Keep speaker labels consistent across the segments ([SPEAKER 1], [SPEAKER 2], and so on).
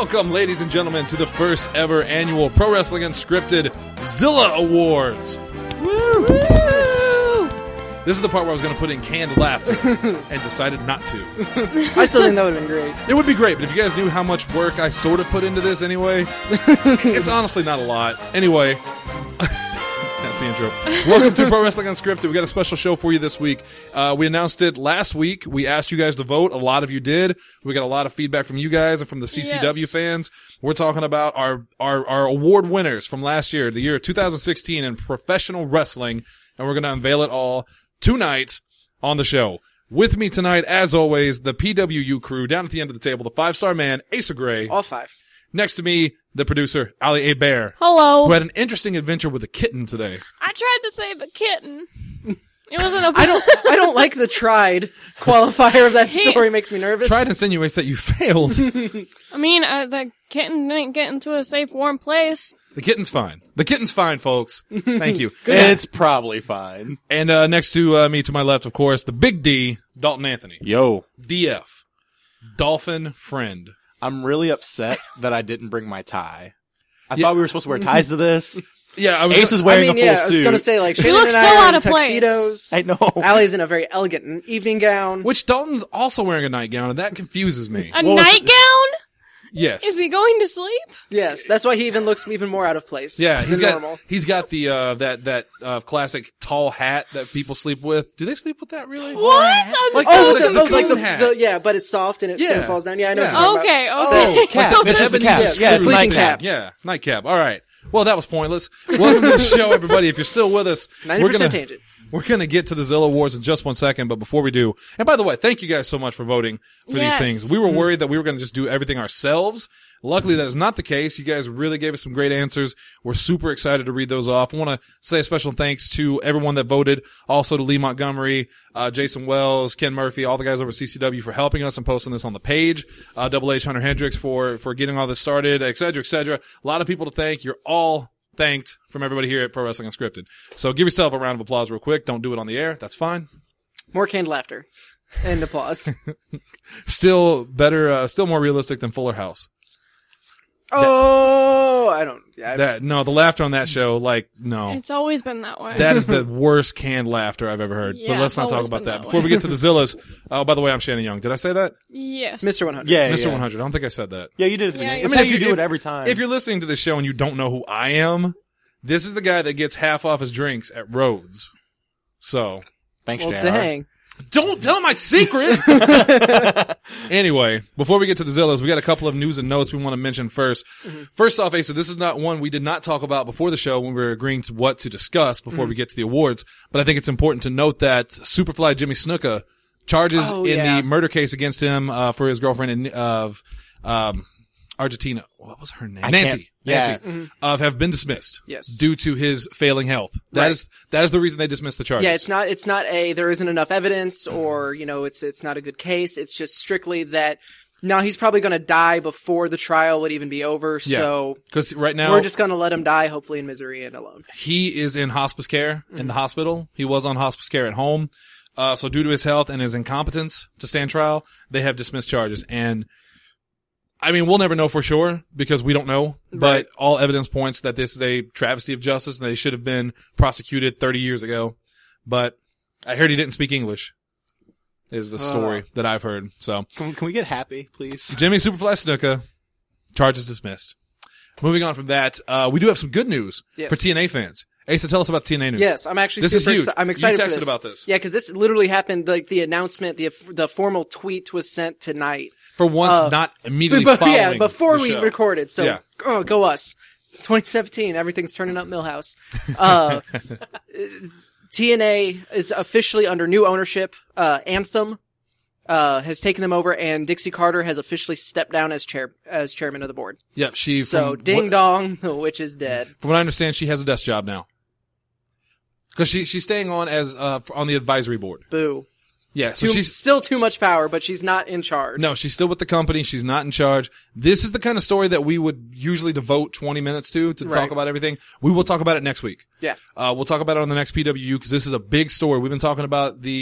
[SPEAKER 1] Welcome, ladies and gentlemen, to the first ever annual Pro Wrestling Unscripted Zilla Awards.
[SPEAKER 2] Woo!
[SPEAKER 1] This is the part where I was going to put in canned laughter and decided not to.
[SPEAKER 2] I still think that would have been great.
[SPEAKER 1] It would be great, but if you guys knew how much work I sort of put into this anyway, it's honestly not a lot. Anyway, that's the intro. Welcome to Pro Wrestling Unscripted. We got a special show for you this week. We announced it last week. We asked you guys to vote. A lot of you did. We got a lot of feedback from you guys and from the CCW fans. We're talking about our award winners from last year, the year 2016 in professional wrestling, and we're going to unveil it all tonight on the show. With me tonight, as always, the PWU crew down at the end of the table, the 5-star man, Asa Gray.
[SPEAKER 2] All 5.
[SPEAKER 1] Next to me, the producer, Ali A. Bear.
[SPEAKER 3] Hello.
[SPEAKER 1] Who had an interesting adventure with a kitten today.
[SPEAKER 3] I tried to save a kitten. It wasn't a...
[SPEAKER 2] I don't like the tried qualifier of that story. Makes me nervous.
[SPEAKER 1] Tried insinuates that you failed.
[SPEAKER 3] I mean, the kitten didn't get into a safe, warm place.
[SPEAKER 1] The kitten's fine. The kitten's fine, folks. Thank you.
[SPEAKER 4] It's probably fine.
[SPEAKER 1] And next to me, to my left, of course, the big D, Dalton Anthony.
[SPEAKER 4] Yo.
[SPEAKER 1] DF. Dolphin Friend.
[SPEAKER 4] I'm really upset that I didn't bring my tie. I thought we were supposed to wear ties to this.
[SPEAKER 1] Yeah, I was.
[SPEAKER 4] Ace is wearing a full
[SPEAKER 2] I
[SPEAKER 4] suit.
[SPEAKER 2] was going to say, like, Shannon
[SPEAKER 3] look
[SPEAKER 2] and
[SPEAKER 3] so
[SPEAKER 2] I are
[SPEAKER 3] out
[SPEAKER 2] in
[SPEAKER 3] of place.
[SPEAKER 2] tuxedos.
[SPEAKER 4] I know.
[SPEAKER 2] Allie's in a very elegant evening gown.
[SPEAKER 1] Which Dalton's also wearing a nightgown, and that confuses me.
[SPEAKER 3] A nightgown?
[SPEAKER 1] Yes.
[SPEAKER 3] Is he going to sleep?
[SPEAKER 2] Yes, that's why he even looks even more out of place.
[SPEAKER 1] Yeah,
[SPEAKER 2] than normal.
[SPEAKER 1] he's got the that classic tall hat that people sleep with. Do they sleep with that really?
[SPEAKER 3] What? I'm
[SPEAKER 1] Like,
[SPEAKER 3] so...
[SPEAKER 1] the coon hat.
[SPEAKER 2] yeah, but it's soft and it sort of falls down. Yeah, I know.
[SPEAKER 1] Yeah.
[SPEAKER 2] what you're talking about.
[SPEAKER 3] Okay.
[SPEAKER 4] Cap. Mitch is the cap.
[SPEAKER 1] Ebenezer
[SPEAKER 4] Yeah,
[SPEAKER 1] Scrooge
[SPEAKER 2] sleeping
[SPEAKER 1] thing.
[SPEAKER 2] cap.
[SPEAKER 1] Yeah, nightcap. All right. Well, that was pointless. Welcome to the show, everybody. If you're still with us,
[SPEAKER 2] 90% tangent.
[SPEAKER 1] We're going to get to the Zilla Awards in just 1 second, but before we do, and by the way, thank you guys so much for voting for these things. We were worried that we were going to just do everything ourselves. Luckily, that is not the case. You guys really gave us some great answers. We're super excited to read those off. I want to say a special thanks to everyone that voted, also to Lee Montgomery, Jason Wells, Ken Murphy, all the guys over at CCW for helping us and posting this on the page, Double H Hunter Hendricks for getting all this started, et cetera, et cetera. A lot of people to thank. You're all thanked from everybody here at Pro Wrestling Unscripted. So give yourself a round of applause real quick. Don't do it on the air. That's fine.
[SPEAKER 2] More canned laughter and applause.
[SPEAKER 1] Still better, still more realistic than Fuller House.
[SPEAKER 2] I don't. Yeah,
[SPEAKER 1] No, the laughter on that show, no.
[SPEAKER 3] It's always been that way.
[SPEAKER 1] That is the worst canned laughter I've ever heard.
[SPEAKER 3] Yeah,
[SPEAKER 1] but let's not
[SPEAKER 3] it's
[SPEAKER 1] talk
[SPEAKER 3] always
[SPEAKER 1] about
[SPEAKER 3] been
[SPEAKER 1] that.
[SPEAKER 3] that
[SPEAKER 1] Before
[SPEAKER 3] way.
[SPEAKER 1] we get to the Zillas, oh, by the way, I'm Shannon Young. Did I say that?
[SPEAKER 3] Yes.
[SPEAKER 2] Mr. 100.
[SPEAKER 4] Yeah,
[SPEAKER 1] Mr.
[SPEAKER 4] yeah.
[SPEAKER 1] 100. I don't think I said that.
[SPEAKER 4] Yeah, you did it at the
[SPEAKER 3] Yeah,
[SPEAKER 4] beginning.
[SPEAKER 3] you
[SPEAKER 4] It's
[SPEAKER 3] did.
[SPEAKER 4] how you do it every time.
[SPEAKER 1] If you're listening to this show and you don't know who I am, this is the guy that gets half off his drinks at Rhodes. So,
[SPEAKER 4] Thanks,
[SPEAKER 2] Well,
[SPEAKER 4] JR.
[SPEAKER 2] dang.
[SPEAKER 1] don't tell my secret! Anyway, before we get to the Zillas, we got a couple of news and notes we want to mention first. First off, Asa, this is not one we did not talk about before the show when we were agreeing to what to discuss before we get to the awards, but I think it's important to note that Superfly Jimmy Snuka charges the murder case against him for his girlfriend of Argentina. What was her name? Nancy.
[SPEAKER 4] Yeah.
[SPEAKER 1] Have been dismissed.
[SPEAKER 2] Yes.
[SPEAKER 1] Due to his failing health. That is the reason they dismissed the charges.
[SPEAKER 2] Yeah, it's not there isn't enough evidence or, it's not a good case. It's just strictly that now he's probably going to die before the trial would even be over. So
[SPEAKER 1] because right now
[SPEAKER 2] we're just going to let him die, hopefully in misery and alone.
[SPEAKER 1] he is in hospice care in the hospital. He was on hospice care at home. So due to his health and his incompetence to stand trial, they have dismissed charges. And I mean, we'll never know for sure because we don't know, but all evidence points that this is a travesty of justice and they should have been prosecuted 30 years ago. But I heard he didn't speak English is the story that I've heard. So
[SPEAKER 4] Can we get happy, please?
[SPEAKER 1] Jimmy Superfly Snuka, charges dismissed. Moving on from that, we do have some good news for TNA fans. Asa, tell us about TNA news.
[SPEAKER 2] Yes, I'm actually
[SPEAKER 1] This is huge.
[SPEAKER 2] I'm excited
[SPEAKER 1] You
[SPEAKER 2] for
[SPEAKER 1] texted
[SPEAKER 2] this.
[SPEAKER 1] about this.
[SPEAKER 2] Yeah, because this literally happened, like the announcement, the formal tweet was sent tonight.
[SPEAKER 1] For once, not immediately following
[SPEAKER 2] before
[SPEAKER 1] the
[SPEAKER 2] we
[SPEAKER 1] show.
[SPEAKER 2] recorded. So,
[SPEAKER 1] Yeah.
[SPEAKER 2] go us. 2017, everything's turning up Millhouse. TNA is officially under new ownership. Anthem has taken them over, and Dixie Carter has officially stepped down as chairman of the board.
[SPEAKER 1] Yep,
[SPEAKER 2] Ding dong, the witch is dead.
[SPEAKER 1] From what I understand, she has a desk job now. Because she's staying on as on the advisory board.
[SPEAKER 2] Boo.
[SPEAKER 1] Yeah, so
[SPEAKER 2] She's still too much power, but she's not in charge.
[SPEAKER 1] No, she's still with the company. She's not in charge. This is the kind of story that we would usually devote 20 minutes to talk about everything. We will talk about it next week.
[SPEAKER 2] Yeah.
[SPEAKER 1] We'll talk about it on the next PWU because this is a big story. We've been talking about the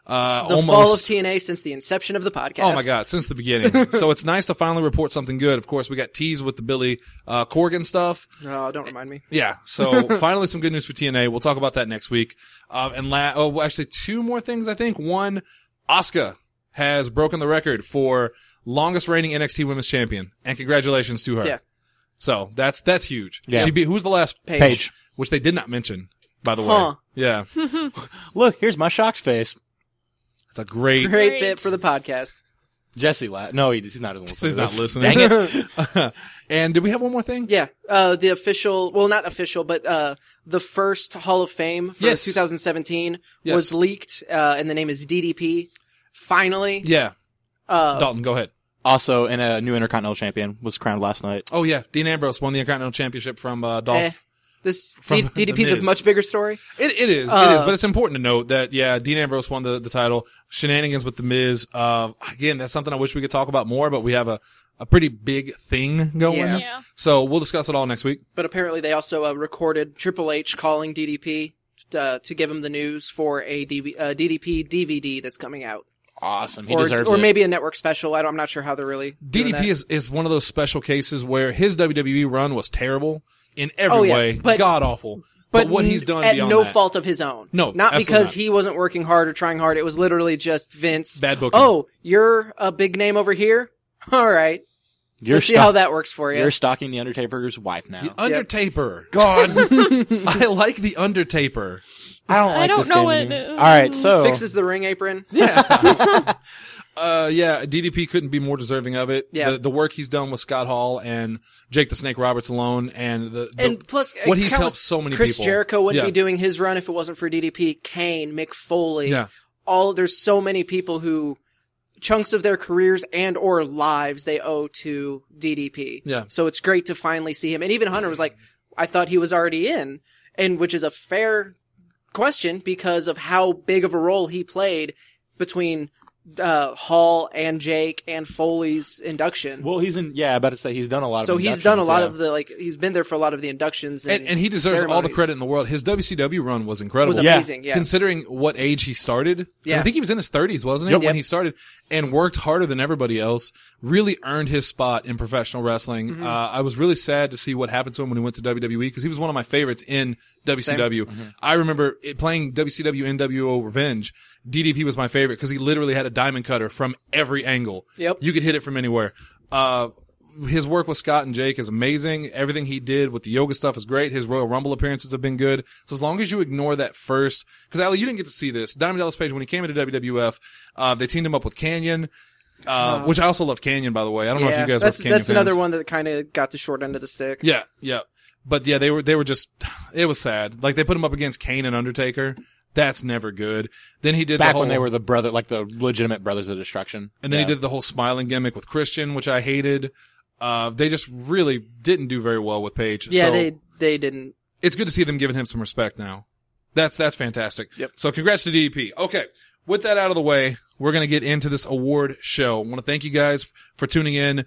[SPEAKER 2] The fall of TNA since the inception of the podcast.
[SPEAKER 1] Oh my God, since the beginning. So it's nice to finally report something good. Of course, we got teased with the Billy Corgan stuff.
[SPEAKER 2] Oh, don't remind me.
[SPEAKER 1] Yeah, so finally some good news for TNA. We'll talk about that next week. Actually, two more things, I think. One, Asuka has broken the record for longest reigning NXT Women's Champion, and congratulations to her.
[SPEAKER 2] Yeah.
[SPEAKER 1] So that's huge.
[SPEAKER 4] Yeah.
[SPEAKER 1] Who's the last?
[SPEAKER 2] Paige.
[SPEAKER 1] Which they did not mention, by the way.
[SPEAKER 2] Huh.
[SPEAKER 1] Yeah.
[SPEAKER 4] Look, here's my shocked face.
[SPEAKER 1] It's a great
[SPEAKER 2] Great bit for the podcast.
[SPEAKER 4] Jesse laughed. No, he's not listening.
[SPEAKER 1] He's not listening.
[SPEAKER 4] Dang it.
[SPEAKER 1] And did we have one more thing?
[SPEAKER 2] Yeah, the official, well, not official, but the first Hall of Fame for
[SPEAKER 1] Yes.
[SPEAKER 2] 2017
[SPEAKER 1] Yes.
[SPEAKER 2] was leaked, and the name is DDP. Finally.
[SPEAKER 1] Yeah. Dalton, go ahead.
[SPEAKER 4] Also, and a new Intercontinental Champion was crowned last night.
[SPEAKER 1] Oh yeah, Dean Ambrose won the Intercontinental Championship from Dolph.
[SPEAKER 2] This
[SPEAKER 1] From
[SPEAKER 2] DDP's
[SPEAKER 1] The
[SPEAKER 2] a
[SPEAKER 1] Miz.
[SPEAKER 2] much bigger story.
[SPEAKER 1] It is, but it's important to note that, Dean Ambrose won the title. Shenanigans with The Miz. Again, that's something I wish we could talk about more, but we have a pretty big thing going.
[SPEAKER 3] Yeah.
[SPEAKER 1] So we'll discuss it all next week.
[SPEAKER 2] But apparently they also recorded Triple H calling DDP to give him the news for a DDP DVD that's coming out.
[SPEAKER 4] Awesome. He deserves it.
[SPEAKER 2] Or maybe a network special. I'm not sure how they're really doing
[SPEAKER 1] DDP
[SPEAKER 2] that.
[SPEAKER 1] is one of those special cases where his WWE run was terrible in every
[SPEAKER 2] Oh, yeah,
[SPEAKER 1] way,
[SPEAKER 2] but-
[SPEAKER 1] god awful. But what he's done
[SPEAKER 2] at
[SPEAKER 1] beyond
[SPEAKER 2] no
[SPEAKER 1] that,
[SPEAKER 2] fault of his own.
[SPEAKER 1] No,
[SPEAKER 2] not
[SPEAKER 1] absolutely
[SPEAKER 2] because
[SPEAKER 1] not.
[SPEAKER 2] he wasn't working hard or trying hard. It was literally just Vince.
[SPEAKER 1] Bad booking.
[SPEAKER 2] Oh, you're a big name over here. All right,
[SPEAKER 4] You're
[SPEAKER 2] let's see how that works for you.
[SPEAKER 4] You're stalking the Undertaker's wife now.
[SPEAKER 1] The Undertaker. God, I like the Undertaker.
[SPEAKER 4] I don't like
[SPEAKER 3] I don't
[SPEAKER 4] this
[SPEAKER 3] know
[SPEAKER 4] game
[SPEAKER 3] what.
[SPEAKER 4] anymore. All right, so
[SPEAKER 2] Fixes the ring apron.
[SPEAKER 1] DDP couldn't be more deserving of it.
[SPEAKER 2] Yeah.
[SPEAKER 1] The work he's done with Scott Hall and Jake the Snake Roberts alone, and
[SPEAKER 2] And plus,
[SPEAKER 1] what he's
[SPEAKER 2] countless-
[SPEAKER 1] helped so many
[SPEAKER 2] Chris
[SPEAKER 1] people.
[SPEAKER 2] Jericho wouldn't
[SPEAKER 1] Yeah.
[SPEAKER 2] be doing his run if it wasn't for DDP. Kane, Mick Foley.
[SPEAKER 1] Yeah.
[SPEAKER 2] There's so many people who chunks of their careers and or lives they owe to DDP.
[SPEAKER 1] Yeah.
[SPEAKER 2] So it's great to finally see him. And even Hunter was like, I thought he was already in, and which is a fair question because of how big of a role he played between Hall and Jake and Foley's induction.
[SPEAKER 4] well, he's in. Yeah, I about to say he's done a lot of.
[SPEAKER 2] So he's done a lot
[SPEAKER 4] inductions,
[SPEAKER 2] of the he's been there for a lot of the inductions and
[SPEAKER 1] And he deserves all the
[SPEAKER 2] ceremonies.
[SPEAKER 1] credit in the world. His WCW run was incredible.
[SPEAKER 2] Was amazing, yeah.
[SPEAKER 1] Considering what age he started.
[SPEAKER 2] Yeah.
[SPEAKER 1] I think he was in his 30s, wasn't he?
[SPEAKER 4] Yep.
[SPEAKER 1] When he started and worked harder than everybody else, really earned his spot in professional wrestling.
[SPEAKER 2] Mm-hmm.
[SPEAKER 1] I was really sad to see what happened to him when he went to WWE because he was one of my favorites in WCW. I remember playing WCW NWO Revenge. DDP was my favorite because he literally had a diamond cutter from every angle.
[SPEAKER 2] Yep.
[SPEAKER 1] You could hit it from anywhere. His work with Scott and Jake is amazing. Everything he did with the yoga stuff is great. His Royal Rumble appearances have been good. So as long as you ignore that first, because Ali, you didn't get to see this. Diamond Dallas Page, when he came into WWF, they teamed him up with Canyon, which I also loved Canyon, by the way. I don't know if you guys were
[SPEAKER 2] that's
[SPEAKER 1] Canyon
[SPEAKER 2] that's
[SPEAKER 1] fans.
[SPEAKER 2] another one that kind of got the short end of the stick.
[SPEAKER 1] Yeah, yeah. But yeah, they were just, it was sad. Like they put him up against Kane and Undertaker. That's never good. Then he did
[SPEAKER 4] Back
[SPEAKER 1] the whole,
[SPEAKER 4] when they were the brother, like the legitimate Brothers of Destruction.
[SPEAKER 1] and then
[SPEAKER 4] Yeah.
[SPEAKER 1] he did the whole smiling gimmick with Christian, which I hated. They just really didn't do very well with Page.
[SPEAKER 2] Yeah,
[SPEAKER 1] so
[SPEAKER 2] they didn't.
[SPEAKER 1] it's good to see them giving him some respect now. That's fantastic.
[SPEAKER 2] Yep.
[SPEAKER 1] So congrats to DDP. Okay. With that out of the way, we're going to get into this award show. I want to thank you guys for tuning in.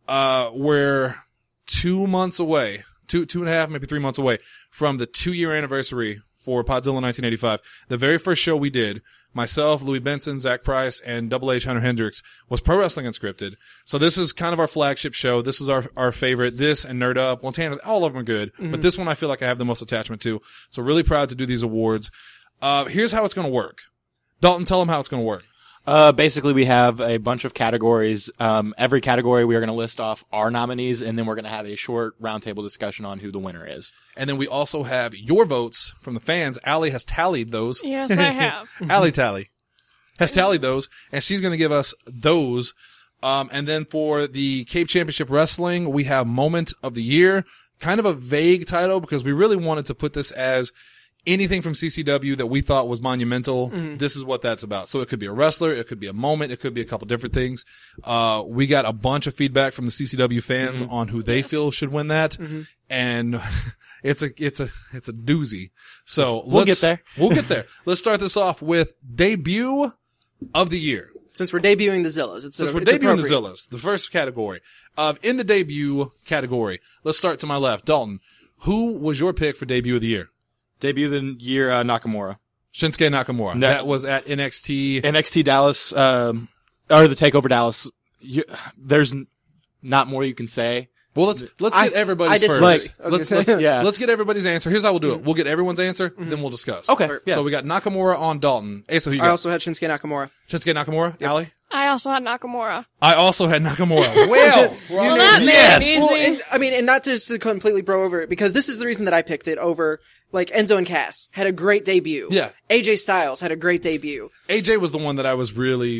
[SPEAKER 1] We're 2 months away, two and a half, maybe 3 months away from the 2-year anniversary for Podzilla 1985. The very first show we did, myself, Louis Benson, Zach Price, and Double H Hunter Hendricks, was Pro Wrestling Unscripted. So this is kind of our flagship show. This is our favorite. This and Nerd Up. Well, Tanner, all of them are good, but this one I feel like I have the most attachment to. So really proud to do these awards. Here's how it's going to work. Dalton, tell them how it's going to work.
[SPEAKER 4] Basically, we have a bunch of categories. Every category, we are going to list off our nominees, and then we're going to have a short roundtable discussion on who the winner is.
[SPEAKER 1] And then we also have your votes from the fans. Allie has tallied those.
[SPEAKER 3] Yes, I have.
[SPEAKER 1] Allie Tally has tallied those, and she's going to give us those. And then for the Cape Championship Wrestling, we have Moment of the Year. Kind of a vague title because we really wanted to put this as anything from CCW that we thought was monumental. This is what that's about. So it could be a wrestler, it could be a moment, it could be a couple different things. We got a bunch of feedback from the CCW fans on who they feel should win that. And it's a doozy. So
[SPEAKER 4] We'll get there.
[SPEAKER 1] We'll get there. Let's start this off with debut of the year.
[SPEAKER 2] Since we're debuting the Zillas, it's
[SPEAKER 1] Since we're
[SPEAKER 2] it's
[SPEAKER 1] debuting the
[SPEAKER 2] appropriate.
[SPEAKER 1] Zillas, the first category. In the debut category, let's start to my left. Dalton, who was your pick for debut of the year?
[SPEAKER 4] Debut of the year, Nakamura.
[SPEAKER 1] Shinsuke Nakamura.
[SPEAKER 4] No.
[SPEAKER 1] That was at NXT.
[SPEAKER 4] NXT Dallas, or the TakeOver Dallas. There's not more you can say.
[SPEAKER 1] Well, let's get everybody's
[SPEAKER 2] I
[SPEAKER 1] first.
[SPEAKER 2] disagree. I was gonna say.
[SPEAKER 4] Yeah.
[SPEAKER 1] Let's get everybody's answer. Here's how we'll do it. We'll get everyone's answer, then we'll discuss.
[SPEAKER 4] Okay. Yeah.
[SPEAKER 1] So we got Nakamura on Dalton. Asa, who you
[SPEAKER 2] I
[SPEAKER 1] got?
[SPEAKER 2] also had Shinsuke Nakamura.
[SPEAKER 1] Shinsuke Nakamura? Allie?
[SPEAKER 3] I also had Nakamura.
[SPEAKER 1] I also had Nakamura. Well,
[SPEAKER 3] Well, that made
[SPEAKER 1] Yes.
[SPEAKER 3] it easy.
[SPEAKER 2] Well, and not just to completely bro over it, because this is the reason that I picked it over, like, Enzo and Cass had a great debut.
[SPEAKER 1] Yeah.
[SPEAKER 2] AJ Styles had a great debut.
[SPEAKER 1] AJ was the one that I was really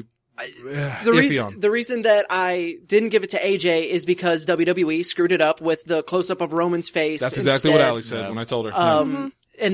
[SPEAKER 1] iffy on.
[SPEAKER 2] The reason that I didn't give it to AJ is because WWE screwed it up with the close up of Roman's face.
[SPEAKER 1] That's exactly what
[SPEAKER 2] instead.
[SPEAKER 1] Allie said when I told her.
[SPEAKER 2] And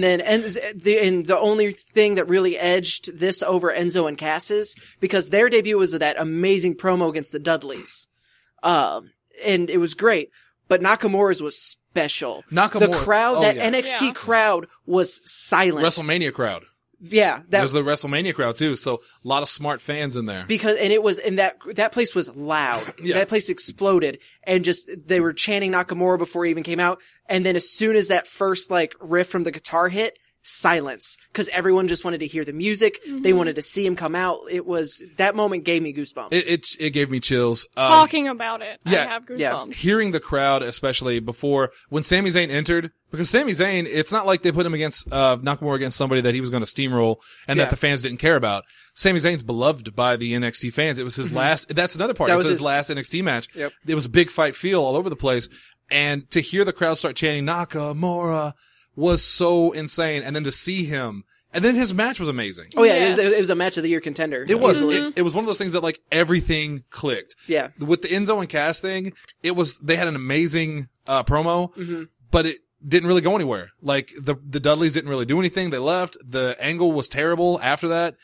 [SPEAKER 2] the only thing that really edged this over Enzo and Cass's, because their debut was that amazing promo against the Dudleys. And it was great. But Nakamura's was special. The crowd, that NXT
[SPEAKER 3] Yeah.
[SPEAKER 2] crowd was silent.
[SPEAKER 1] WrestleMania crowd.
[SPEAKER 2] Yeah.
[SPEAKER 1] There's the WrestleMania crowd too, so a lot of smart fans in there.
[SPEAKER 2] That place was loud.
[SPEAKER 1] Yeah.
[SPEAKER 2] That place exploded, and they were chanting Nakamura before he even came out. And then as soon as that first, like, riff from the guitar hit, silence. Cause everyone just wanted to hear the music. They wanted to see him come out. That moment gave me goosebumps.
[SPEAKER 1] It gave me chills.
[SPEAKER 3] Talking about it,
[SPEAKER 1] yeah,
[SPEAKER 3] I have goosebumps.
[SPEAKER 2] yeah.
[SPEAKER 1] Hearing the crowd, especially when Sami Zayn entered, because Sami Zayn, it's not like they put him against, Nakamura against somebody that he was going to steamroll and
[SPEAKER 2] Yeah.
[SPEAKER 1] that the fans didn't care about. Sami Zayn's beloved by the NXT fans. It was his last, that's another part.
[SPEAKER 2] That
[SPEAKER 1] It was
[SPEAKER 2] was
[SPEAKER 1] his
[SPEAKER 2] his-
[SPEAKER 1] last NXT match.
[SPEAKER 2] Yep.
[SPEAKER 1] It was a big fight feel all over the place. And to hear the crowd start chanting Nakamura was so insane. And then to see him, and then his match was amazing.
[SPEAKER 2] Oh yeah,
[SPEAKER 3] Yes.
[SPEAKER 2] it was a match of the year contender.
[SPEAKER 1] It was.
[SPEAKER 2] Easily.
[SPEAKER 1] It was one of those things that like everything clicked.
[SPEAKER 2] Yeah.
[SPEAKER 1] With the Enzo and Cass thing, they had an amazing, promo, but it didn't really go anywhere. Like the Dudleys didn't really do anything. They left. The angle was terrible after that.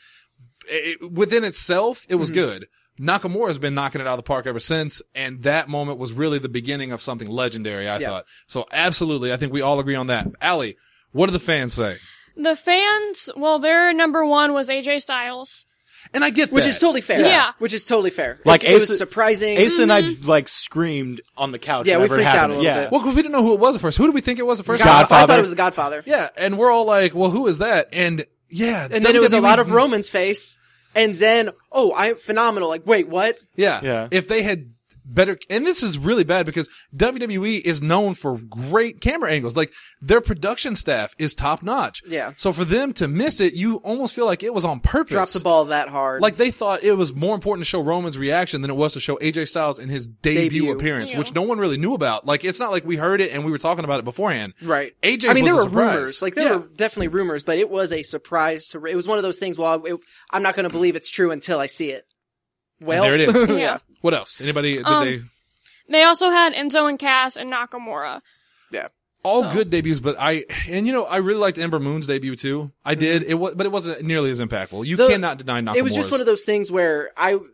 [SPEAKER 1] Within itself, it was good. Nakamura has been knocking it out of the park ever since, and that moment was really the beginning of something legendary, I thought. So absolutely, I think we all agree on that. Allie, what do the fans say?
[SPEAKER 3] The fans, well, their number one was AJ Styles.
[SPEAKER 1] And I get that.
[SPEAKER 2] Which is totally fair.
[SPEAKER 3] Yeah.
[SPEAKER 2] Which is totally fair.
[SPEAKER 4] Like
[SPEAKER 2] it was
[SPEAKER 4] Asa-
[SPEAKER 2] surprising.
[SPEAKER 4] Asa and I like screamed on the couch.
[SPEAKER 2] Yeah, we
[SPEAKER 4] whenever it
[SPEAKER 2] freaked out
[SPEAKER 4] happened.
[SPEAKER 2] a little
[SPEAKER 4] Yeah.
[SPEAKER 2] bit.
[SPEAKER 1] Well, because we didn't know who it was at first. Who did we think it was at first?
[SPEAKER 2] I thought
[SPEAKER 4] Godfather.
[SPEAKER 2] it was the Godfather.
[SPEAKER 1] Yeah, and we're all like, well, who is that? And yeah.
[SPEAKER 2] And then it was a
[SPEAKER 1] WWE
[SPEAKER 2] lot of Roman's face. And then, I'm phenomenal. Like, wait, what?
[SPEAKER 1] Yeah.
[SPEAKER 4] Yeah.
[SPEAKER 1] If they had better, and this is really bad because WWE is known for great camera angles. Like their production staff is top notch.
[SPEAKER 2] Yeah.
[SPEAKER 1] So for them to miss it, you almost feel like it was on purpose.
[SPEAKER 2] Drop the ball that hard.
[SPEAKER 1] Like they thought it was more important to show Roman's reaction than it was to show AJ Styles in his debut appearance,
[SPEAKER 3] Yeah.
[SPEAKER 1] which no one really knew about. Like it's not like we heard it and we were talking about it beforehand.
[SPEAKER 2] Right.
[SPEAKER 1] AJ's
[SPEAKER 2] I mean,
[SPEAKER 1] was
[SPEAKER 2] there
[SPEAKER 1] a
[SPEAKER 2] were
[SPEAKER 1] surprise.
[SPEAKER 2] rumors. Like, there were definitely rumors, but it was a surprise it was one of those things, I'm not going to believe it's true until I see it. Well,
[SPEAKER 1] there it is.
[SPEAKER 3] Yeah.
[SPEAKER 1] What else? Anybody, did they?
[SPEAKER 3] They also had Enzo and Cass and Nakamura.
[SPEAKER 2] Yeah.
[SPEAKER 1] All
[SPEAKER 3] So-
[SPEAKER 1] good debuts, but I really liked Ember Moon's debut too. I did. But it wasn't nearly as impactful. You cannot deny Nakamura's.
[SPEAKER 2] It was just one of those things where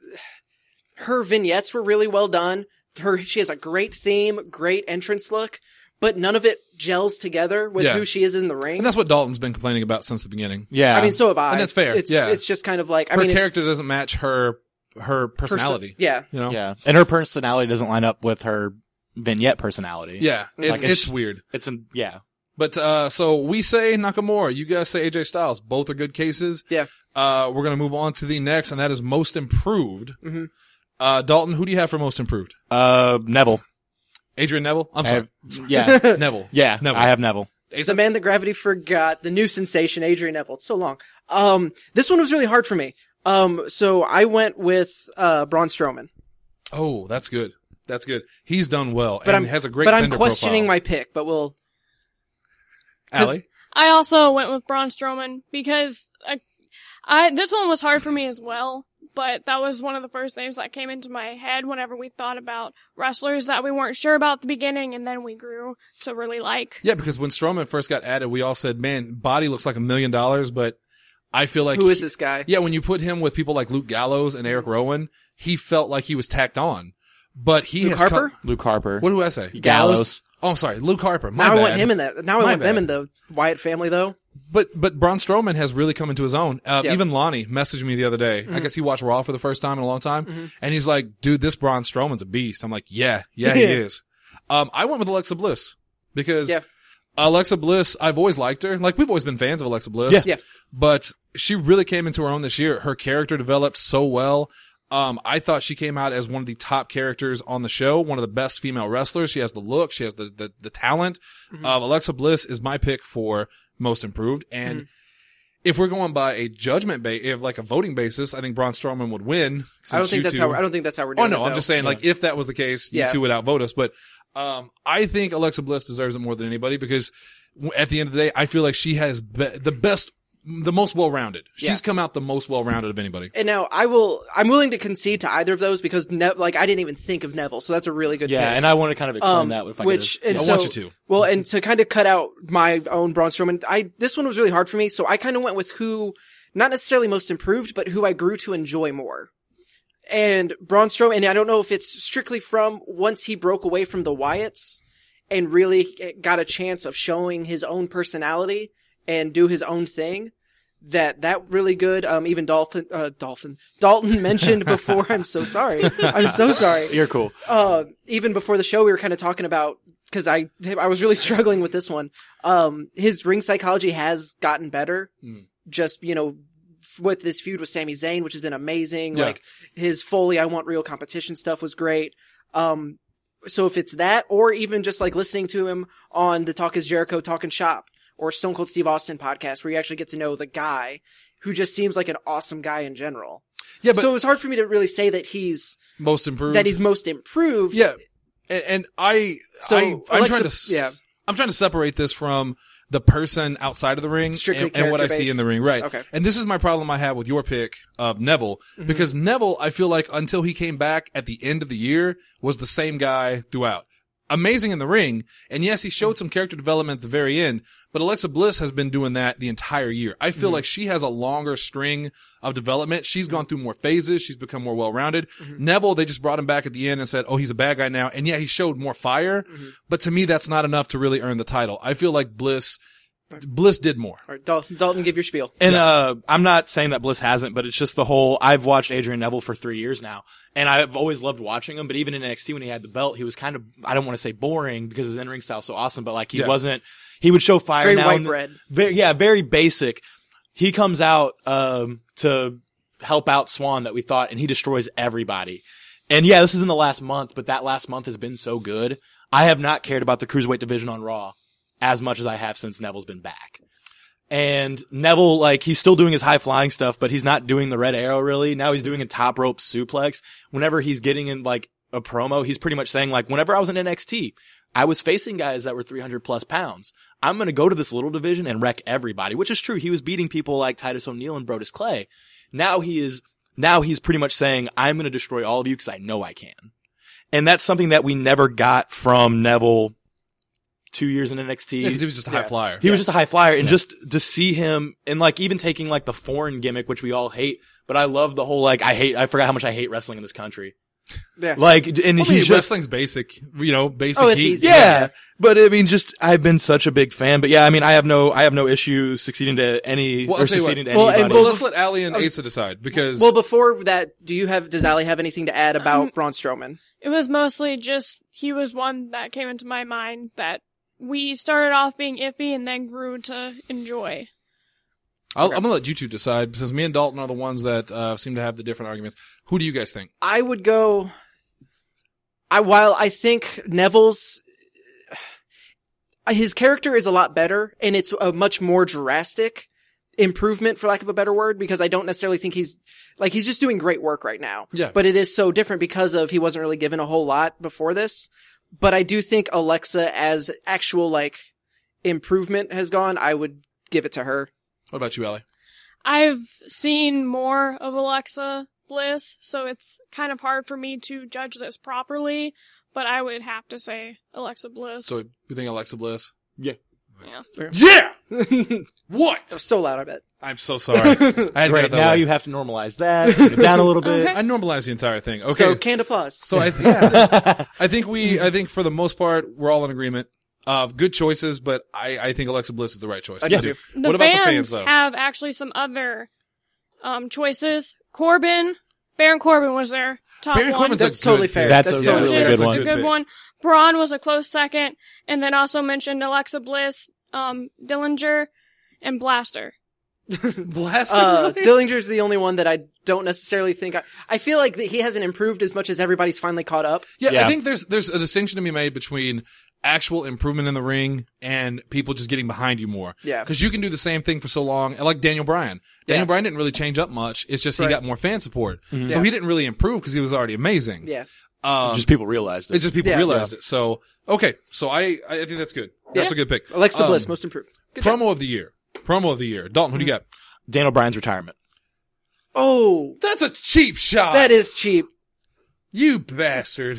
[SPEAKER 2] her vignettes were really well done. She has a great theme, great entrance look, but none of it gels together with
[SPEAKER 1] Yeah.
[SPEAKER 2] who she is in the ring.
[SPEAKER 1] And that's what Dalton's been complaining about since the beginning.
[SPEAKER 4] Yeah.
[SPEAKER 2] I mean, so have I.
[SPEAKER 1] And that's fair.
[SPEAKER 2] It's,
[SPEAKER 1] Yeah.
[SPEAKER 2] it's just kind of like,
[SPEAKER 1] Her character doesn't match her personality.
[SPEAKER 2] Yeah.
[SPEAKER 1] You know?
[SPEAKER 4] yeah. And her personality doesn't line up with her vignette personality.
[SPEAKER 1] Yeah.
[SPEAKER 4] Like,
[SPEAKER 1] It's weird.
[SPEAKER 4] Yeah.
[SPEAKER 1] But, so we say Nakamura. You guys say AJ Styles. Both are good cases.
[SPEAKER 2] Yeah.
[SPEAKER 1] We're going to move on to the next, and that is most improved.
[SPEAKER 2] Mm-hmm.
[SPEAKER 1] Dalton, who do you have for most improved?
[SPEAKER 4] Neville.
[SPEAKER 1] Adrian Neville? I'm sorry.
[SPEAKER 4] Yeah.
[SPEAKER 1] Neville.
[SPEAKER 4] Yeah.
[SPEAKER 1] Neville.
[SPEAKER 4] I have Neville.
[SPEAKER 2] The man that gravity forgot, the new sensation, Adrian Neville. It's so long. This one was really hard for me. So I went with, Braun Strowman.
[SPEAKER 1] Oh, that's good. That's good. He's done well
[SPEAKER 2] But
[SPEAKER 1] and has a great
[SPEAKER 2] But I'm
[SPEAKER 1] Tinder
[SPEAKER 2] questioning
[SPEAKER 1] profile.
[SPEAKER 2] my pick, but we'll,
[SPEAKER 1] Allie?
[SPEAKER 3] I also went with Braun Strowman because this one was hard for me as well, but that was one of the first names that came into my head whenever we thought about wrestlers that we weren't sure about at the beginning and then we grew to really like.
[SPEAKER 1] Yeah, because when Strowman first got added, we all said, man, body looks like $1 million, but I feel like
[SPEAKER 2] who is this guy?
[SPEAKER 1] Yeah, when you put him with people like Luke Gallows and Eric Rowan, he felt like he was tacked on. But he
[SPEAKER 2] Luke
[SPEAKER 1] has
[SPEAKER 2] Harper?
[SPEAKER 4] Luke Harper.
[SPEAKER 1] What do I say?
[SPEAKER 4] Gallows.
[SPEAKER 1] Oh, I'm sorry, Luke Harper. My
[SPEAKER 2] Now
[SPEAKER 1] bad.
[SPEAKER 2] I want him in that. Now I
[SPEAKER 1] My
[SPEAKER 2] want them
[SPEAKER 1] bad.
[SPEAKER 2] in the Wyatt family, though.
[SPEAKER 1] But Braun Strowman has really come into his own.
[SPEAKER 2] Yeah.
[SPEAKER 1] Even Lonnie messaged me the other day. I guess he watched Raw for the first time in a long time, and he's like, "Dude, this Braun Strowman's a beast." I'm like, "Yeah, he is." I went with Alexa Bliss because
[SPEAKER 2] Yeah.
[SPEAKER 1] Alexa Bliss, I've always liked her. Like, we've always been fans of Alexa Bliss.
[SPEAKER 2] Yeah.
[SPEAKER 1] But she really came into her own this year. Her character developed so well. I thought she came out as one of the top characters on the show, one of the best female wrestlers. She has the look, she has the talent. Alexa Bliss is my pick for most improved. And if we're going by a judgment like a voting basis, I think Braun Strowman would win.
[SPEAKER 2] I don't think that's how we're doing it,
[SPEAKER 1] I'm just saying, like, if that was the case, you two would outvote us. But, I think Alexa Bliss deserves it more than anybody because at the end of the day, I feel like she has the most well-rounded. She's come out the most well-rounded of anybody.
[SPEAKER 2] And now I'm willing to concede to either of those because I didn't even think of Neville, so that's a really good pick.
[SPEAKER 4] Yeah, and I want to kind of explain that if I
[SPEAKER 1] want you to.
[SPEAKER 2] Well, and to kind of cut out my own Braun Strowman, this one was really hard for me, so I kind of went with who, not necessarily most improved, but who I grew to enjoy more. And Braun Strowman, and I don't know if it's strictly from once he broke away from the Wyatts and really got a chance of showing his own personality and do his own thing, that really good. Even Dalton mentioned before. I'm so sorry.
[SPEAKER 4] You're cool.
[SPEAKER 2] Even before the show, we were kind of talking about, cause I was really struggling with this one. His ring psychology has gotten better. Just, with this feud with Sami Zayn, which has been amazing.
[SPEAKER 1] Yeah.
[SPEAKER 2] Like his Foley, I want real competition stuff was great. So if it's that, or even just like listening to him on the Talk is Jericho Talking Shop or Stone Cold Steve Austin podcast, where you actually get to know the guy who just seems like an awesome guy in general.
[SPEAKER 1] Yeah, but
[SPEAKER 2] so it was hard for me to really say that he's
[SPEAKER 1] most improved.
[SPEAKER 2] Yeah.
[SPEAKER 1] And I'm trying to separate this from the person outside of the ring and what I see in the ring. Right.
[SPEAKER 2] Okay.
[SPEAKER 1] And this is my problem I have with your pick of Neville, because Neville, I feel like until he came back at the end of the year, was the same guy throughout. Amazing in the ring. And yes, he showed some character development at the very end, but Alexa Bliss has been doing that the entire year. I feel like she has a longer string of development. She's gone through more phases. She's become more well-rounded. Neville, they just brought him back at the end and said, oh, he's a bad guy now. And yeah, he showed more fire, but to me, that's not enough to really earn the title. I feel like Bliss did more.
[SPEAKER 2] All right, Dalton, give your spiel.
[SPEAKER 4] And I'm not saying that Bliss hasn't, but it's just the whole, I've watched Adrian Neville for 3 years now, and I've always loved watching him, but even in NXT when he had the belt, he was kind of, I don't want to say boring because his in-ring style is so awesome, but like he would show fire
[SPEAKER 2] very
[SPEAKER 4] now.
[SPEAKER 2] White bread.
[SPEAKER 4] Very basic. He comes out to help out Swan that we thought, and he destroys everybody. And yeah, this is in the last month, but that last month has been so good. I have not cared about the Cruiserweight division on Raw as much as I have since Neville's been back. And Neville, like, he's still doing his high flying stuff, but he's not doing the red arrow really. Now he's doing a top rope suplex. Whenever he's getting in like a promo, he's pretty much saying like, whenever I was in NXT, I was facing guys that were 300 plus pounds. I'm going to go to this little division and wreck everybody, which is true. He was beating people like Titus O'Neil and Brodus Clay. Now he's pretty much saying, I'm going to destroy all of you because I know I can. And that's something that we never got from Neville 2 years in NXT.
[SPEAKER 1] Yeah, 'cause he was just a high flyer.
[SPEAKER 4] He was just a high flyer, and just to see him, and like even taking like the foreign gimmick, which we all hate, but I love the whole like, I forgot how much I hate wrestling in this country.
[SPEAKER 2] Yeah.
[SPEAKER 4] Like, and he's
[SPEAKER 1] wrestling's basic, basic.
[SPEAKER 2] Oh, it's
[SPEAKER 1] heat.
[SPEAKER 2] easy.
[SPEAKER 4] Yeah. But I mean, I've been such a big fan, but yeah, I mean, I have no issue succeeding to succeeding to anybody.
[SPEAKER 1] Well, let's let Allie and Asa decide because.
[SPEAKER 2] Well, before that, does Allie have anything to add about Braun Strowman?
[SPEAKER 3] It was mostly just, he was one that came into my mind that we started off being iffy and then grew to enjoy.
[SPEAKER 1] I'm going to let you two decide, since me and Dalton are the ones that seem to have the different arguments. Who do you guys think?
[SPEAKER 2] I would go... While I think Neville's... His character is a lot better, and it's a much more drastic improvement, for lack of a better word, because I don't necessarily think he's just doing great work right now.
[SPEAKER 1] Yeah.
[SPEAKER 2] But it is so different because of he wasn't really given a whole lot before this. But I do think Alexa, as actual, improvement has gone, I would give it to her.
[SPEAKER 1] What about you, Allie?
[SPEAKER 3] I've seen more of Alexa Bliss, so it's kind of hard for me to judge this properly, but I would have to say Alexa Bliss.
[SPEAKER 1] So you think Alexa Bliss?
[SPEAKER 4] Yeah.
[SPEAKER 1] Yeah! What?
[SPEAKER 2] That was so loud, I bet.
[SPEAKER 1] I'm so sorry. I had to
[SPEAKER 4] Right,
[SPEAKER 1] get that
[SPEAKER 4] now
[SPEAKER 1] way.
[SPEAKER 4] you have to normalize that, tune it down a little bit.
[SPEAKER 3] Okay.
[SPEAKER 1] I normalized the entire thing. Okay.
[SPEAKER 2] So, canned applause.
[SPEAKER 1] So I think for the most part, we're all in agreement of good choices, but I think Alexa Bliss is the right choice.
[SPEAKER 2] I do too.
[SPEAKER 3] The
[SPEAKER 1] What about the fans,
[SPEAKER 3] fans
[SPEAKER 1] though?
[SPEAKER 3] have actually some other choices. Baron Corbin was their top
[SPEAKER 1] Baron
[SPEAKER 3] one.
[SPEAKER 1] Corbin's a
[SPEAKER 2] That's totally
[SPEAKER 1] good
[SPEAKER 2] fair.
[SPEAKER 1] pick.
[SPEAKER 4] That's
[SPEAKER 2] That's
[SPEAKER 4] a
[SPEAKER 2] totally
[SPEAKER 4] really
[SPEAKER 2] fair.
[SPEAKER 4] good
[SPEAKER 3] That's
[SPEAKER 4] one.
[SPEAKER 3] a good
[SPEAKER 1] pick.
[SPEAKER 3] one. Braun was a close second, and then also mentioned Alexa Bliss, Dillinger, and Blaster.
[SPEAKER 1] Blaster.
[SPEAKER 2] Dillinger's the only one that I don't necessarily think. I feel like that he hasn't improved as much as everybody's finally caught up.
[SPEAKER 1] Yeah, I think there's a distinction to be made between actual improvement in the ring and people just getting behind you more.
[SPEAKER 2] Yeah.
[SPEAKER 1] Because you can do the same thing for so long. And like Daniel Bryan. Daniel Bryan didn't really change up much. It's just he got more fan support. Mm-hmm. So he didn't really improve because he was already amazing.
[SPEAKER 2] Yeah.
[SPEAKER 4] Just people realized it.
[SPEAKER 1] It's just people realized it. So, okay. So I think that's good. That's a good pick.
[SPEAKER 2] Alexa Bliss, most improved. Good job.
[SPEAKER 1] Promo of the year. Dalton, who do you got?
[SPEAKER 4] Daniel Bryan's retirement.
[SPEAKER 2] Oh.
[SPEAKER 1] That's a cheap shot.
[SPEAKER 2] That is cheap.
[SPEAKER 1] You bastard.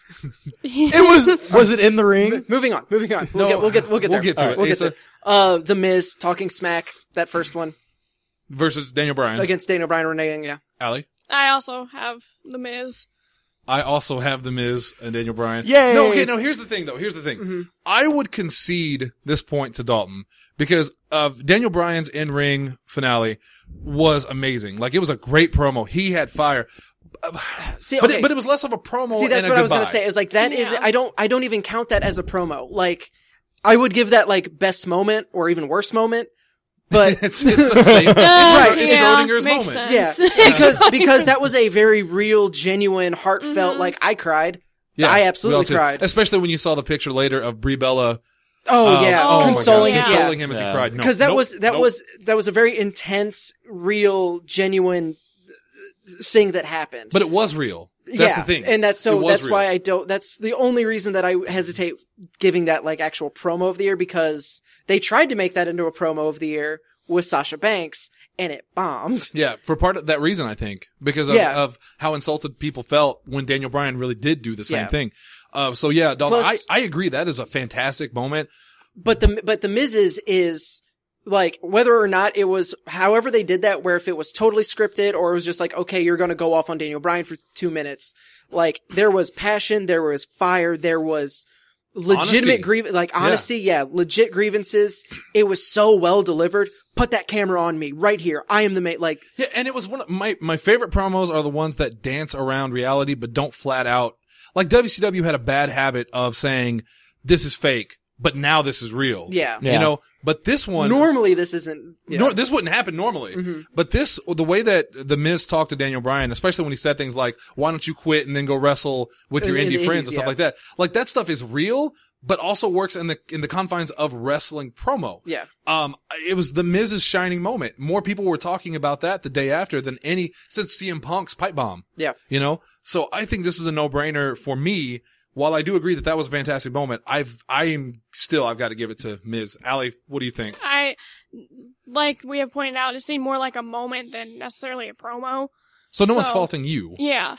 [SPEAKER 4] It was it in the ring?
[SPEAKER 2] Moving on. We'll get there.
[SPEAKER 1] We'll get to it.
[SPEAKER 2] We'll get
[SPEAKER 1] Asa?
[SPEAKER 2] there. The Miz talking smack, that first one.
[SPEAKER 1] Versus Daniel Bryan.
[SPEAKER 2] Against Daniel Bryan, Renee, yeah.
[SPEAKER 1] Allie?
[SPEAKER 3] I also have The Miz.
[SPEAKER 1] I also have The Miz and Daniel Bryan.
[SPEAKER 4] Yay!
[SPEAKER 1] No, here's the thing though.
[SPEAKER 2] Mm-hmm.
[SPEAKER 1] I would concede this point to Dalton because of Daniel Bryan's in-ring finale was amazing. Like, it was a great promo. He had fire.
[SPEAKER 2] See,
[SPEAKER 1] But,
[SPEAKER 2] okay.
[SPEAKER 1] but it was less of a promo
[SPEAKER 2] See, that's
[SPEAKER 1] and a
[SPEAKER 2] what I was
[SPEAKER 1] goodbye.
[SPEAKER 2] gonna say. Is like, that is,
[SPEAKER 3] Yeah.
[SPEAKER 2] I don't even count that as a promo. Like, I would give that like best moment or even worst moment. But
[SPEAKER 1] it's the same.
[SPEAKER 2] Right,
[SPEAKER 1] It's
[SPEAKER 3] yeah,
[SPEAKER 1] Schrodinger's
[SPEAKER 3] makes
[SPEAKER 1] moment.
[SPEAKER 3] sense.
[SPEAKER 2] yeah, because that was a very real, genuine, heartfelt.
[SPEAKER 3] Mm-hmm.
[SPEAKER 2] Like, I cried.
[SPEAKER 1] Yeah,
[SPEAKER 2] I
[SPEAKER 1] we all
[SPEAKER 2] absolutely
[SPEAKER 1] did.
[SPEAKER 2] cried.
[SPEAKER 1] Especially when you saw the picture later of Brie Bella.
[SPEAKER 2] Oh yeah,
[SPEAKER 3] oh my
[SPEAKER 2] consoling
[SPEAKER 3] God.
[SPEAKER 2] him.
[SPEAKER 1] Consoling
[SPEAKER 2] Yeah.
[SPEAKER 1] him as he
[SPEAKER 4] Yeah.
[SPEAKER 1] cried. No,
[SPEAKER 2] Because that
[SPEAKER 1] nope.
[SPEAKER 2] was a very intense, real, genuine thing that happened.
[SPEAKER 1] But it was real. That's the thing.
[SPEAKER 2] And that's
[SPEAKER 1] It was
[SPEAKER 2] that's
[SPEAKER 1] real.
[SPEAKER 2] why I don't, that's the only reason that I hesitate giving that like actual promo of the year, because they tried to make that into a promo of the year with Sasha Banks and it bombed.
[SPEAKER 1] Yeah, for part of that reason, I think, because of how insulted people felt when Daniel Bryan really did do the same
[SPEAKER 2] Yeah.
[SPEAKER 1] thing. So yeah, Dalton,
[SPEAKER 2] Plus-
[SPEAKER 1] I agree. That is a fantastic moment.
[SPEAKER 2] But the Miz's is like, whether or not it was, however they did that, where if it was totally scripted or it was just like, okay, you're going to go off on Daniel Bryan for 2 minutes. Like, there was passion, there was fire, there was legitimate honesty, legit grievances. It was so well delivered. Put that camera on me right here. I am the mate. Like,
[SPEAKER 1] Yeah, and it was one of my favorite promos are the ones that dance around reality, but don't flat out. Like WCW had a bad habit of saying, this is fake, but now this is real.
[SPEAKER 2] yeah.
[SPEAKER 1] You know, but this one,
[SPEAKER 2] Normally this isn't,
[SPEAKER 1] this wouldn't happen normally.
[SPEAKER 2] Mm-hmm.
[SPEAKER 1] But the way that the Miz talked to Daniel Bryan, especially when he said things like, why don't you quit and then go wrestle with your
[SPEAKER 2] In
[SPEAKER 1] indie
[SPEAKER 2] the
[SPEAKER 1] friends
[SPEAKER 2] indies,
[SPEAKER 1] and stuff like that stuff is real, but also works in the confines of wrestling promo.
[SPEAKER 2] Yeah.
[SPEAKER 1] It was the Miz's shining moment. More people were talking about that the day after than since CM Punk's pipe bomb.
[SPEAKER 2] Yeah.
[SPEAKER 1] You know? So I think this is a no-brainer for me. While I do agree that was a fantastic moment, I've got to give it to Miz. Allie, what do you think?
[SPEAKER 3] Like we have pointed out, it seemed more like a moment than necessarily a promo.
[SPEAKER 1] So no one's
[SPEAKER 3] So-
[SPEAKER 1] faulting you.
[SPEAKER 3] Yeah.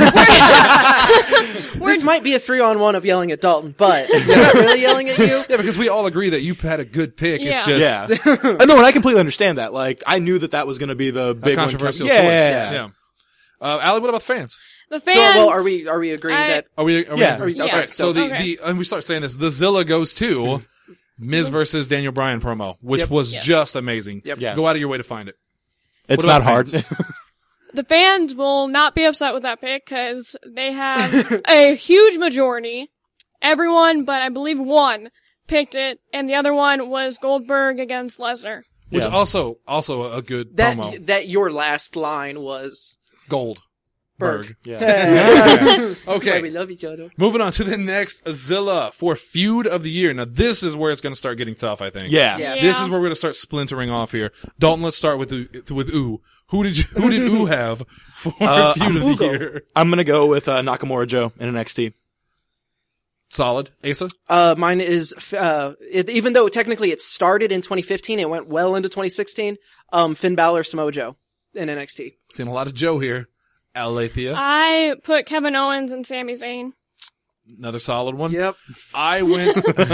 [SPEAKER 2] This might be a 3-on-1 of yelling at Dalton, but they're not really yelling at you.
[SPEAKER 1] Yeah, because we all agree that you've had a good pick. It's
[SPEAKER 3] Yeah.
[SPEAKER 1] just
[SPEAKER 4] Yeah. No, and I completely understand that. Like, I knew that was going to be the
[SPEAKER 1] a
[SPEAKER 4] big
[SPEAKER 1] controversial
[SPEAKER 4] one.
[SPEAKER 1] choice.
[SPEAKER 4] Yeah.
[SPEAKER 1] Yeah. Allie, what about the fans?
[SPEAKER 3] The
[SPEAKER 2] So,
[SPEAKER 3] fans.
[SPEAKER 2] well, are we agreeing
[SPEAKER 3] I-
[SPEAKER 2] that?
[SPEAKER 1] Are we?
[SPEAKER 4] Yeah.
[SPEAKER 2] Okay.
[SPEAKER 3] Yeah.
[SPEAKER 1] All right. So
[SPEAKER 3] Okay.
[SPEAKER 1] and we start saying this. The Zilla goes to Miz versus Daniel Bryan promo, which
[SPEAKER 2] Yep.
[SPEAKER 1] was
[SPEAKER 3] Yes.
[SPEAKER 1] just amazing.
[SPEAKER 2] Yep.
[SPEAKER 4] Yeah.
[SPEAKER 1] Go out of your way to find it.
[SPEAKER 4] It's
[SPEAKER 1] What
[SPEAKER 4] not
[SPEAKER 1] about
[SPEAKER 4] hard.
[SPEAKER 3] The fans will not be upset with that pick because they have a huge majority. Everyone, but I believe one, picked it, and the other one was Goldberg against Lesnar.
[SPEAKER 1] Which
[SPEAKER 4] Yeah.
[SPEAKER 1] also a good promo.
[SPEAKER 2] That your last line was
[SPEAKER 1] Goldberg.
[SPEAKER 4] Yeah.
[SPEAKER 2] That's why we
[SPEAKER 1] Okay.
[SPEAKER 2] love each other.
[SPEAKER 1] Moving on to the next Zilla for feud of the year. Now this is where it's going to start getting tough, I think.
[SPEAKER 4] Yeah.
[SPEAKER 2] Yeah.
[SPEAKER 1] This is where we're going to start splintering off here. Dalton, let's start with Ooh. Who did Ooh have for feud of the
[SPEAKER 2] Ugo.
[SPEAKER 1] year?
[SPEAKER 4] I'm going to go with Nakamura Joe in NXT.
[SPEAKER 1] Solid. Asa?
[SPEAKER 2] Mine is, even though technically it started in 2015, it went well into 2016. Finn Balor, Samoa Joe in NXT.
[SPEAKER 1] Seeing a lot of Joe here. Alethea,
[SPEAKER 3] I put Kevin Owens and Sami Zayn.
[SPEAKER 1] another solid one.
[SPEAKER 2] Yep.
[SPEAKER 1] I went,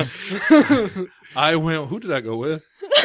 [SPEAKER 1] who did I go with?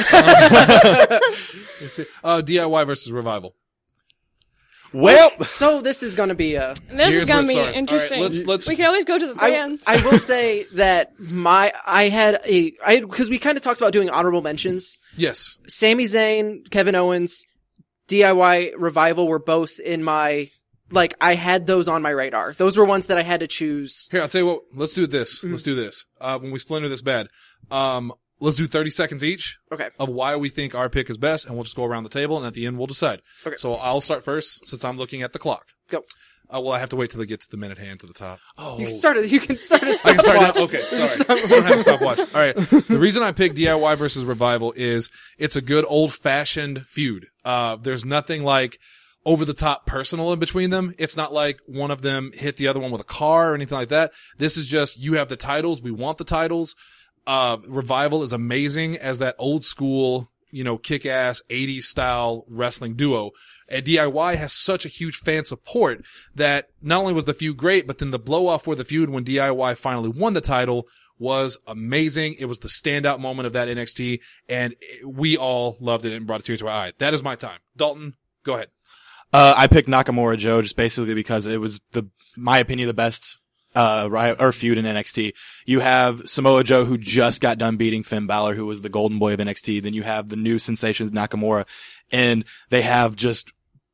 [SPEAKER 1] Let's see. DIY versus Revival.
[SPEAKER 4] Well,
[SPEAKER 2] So this is gonna be
[SPEAKER 3] This
[SPEAKER 1] Here's
[SPEAKER 3] is gonna
[SPEAKER 1] where it
[SPEAKER 3] be
[SPEAKER 1] starts.
[SPEAKER 3] interesting.
[SPEAKER 1] All right, let's-
[SPEAKER 3] We can always go to the fans.
[SPEAKER 2] I will say that because we kind of talked about doing honorable mentions.
[SPEAKER 1] Yes.
[SPEAKER 2] Sami Zayn, Kevin Owens, DIY Revival were both in my like I had those on my radar. Those were ones that I had to choose.
[SPEAKER 1] Here, I'll tell you what. Let's do this. Let's do this. When we splinter this bad, let's do 30 seconds each
[SPEAKER 2] Okay.
[SPEAKER 1] of why we think our pick is best, and we'll just go around the table, and at the end we'll decide.
[SPEAKER 2] Okay.
[SPEAKER 1] So I'll start first since I'm looking at the clock.
[SPEAKER 2] Go.
[SPEAKER 1] Well, I have to wait till they get to the minute hand to the top.
[SPEAKER 2] You can start a
[SPEAKER 1] I can start
[SPEAKER 2] stopwatch.
[SPEAKER 1] now. Okay, sorry. I don't have a stopwatch. All right. The reason I picked DIY versus Revival is it's a good old-fashioned feud. There's nothing like over-the-top personal in between them. It's not like one of them hit the other one with a car or anything like that. This is just, you have the titles. We want the titles. Revival is amazing as that old school, kick-ass 80s style wrestling duo. And DIY has such a huge fan support that not only was the feud great, but then the blow off for the feud when DIY finally won the title was amazing. It was the standout moment of that NXT, and we all loved it and brought a tear to our eye. That is my time. Dalton, go ahead.
[SPEAKER 4] I picked Nakamura Joe just basically because it was my opinion, the best feud in NXT. You have Samoa Joe, who just got done beating Finn Balor, who was the golden boy of NXT. Then you have the new sensation Nakamura, and they have just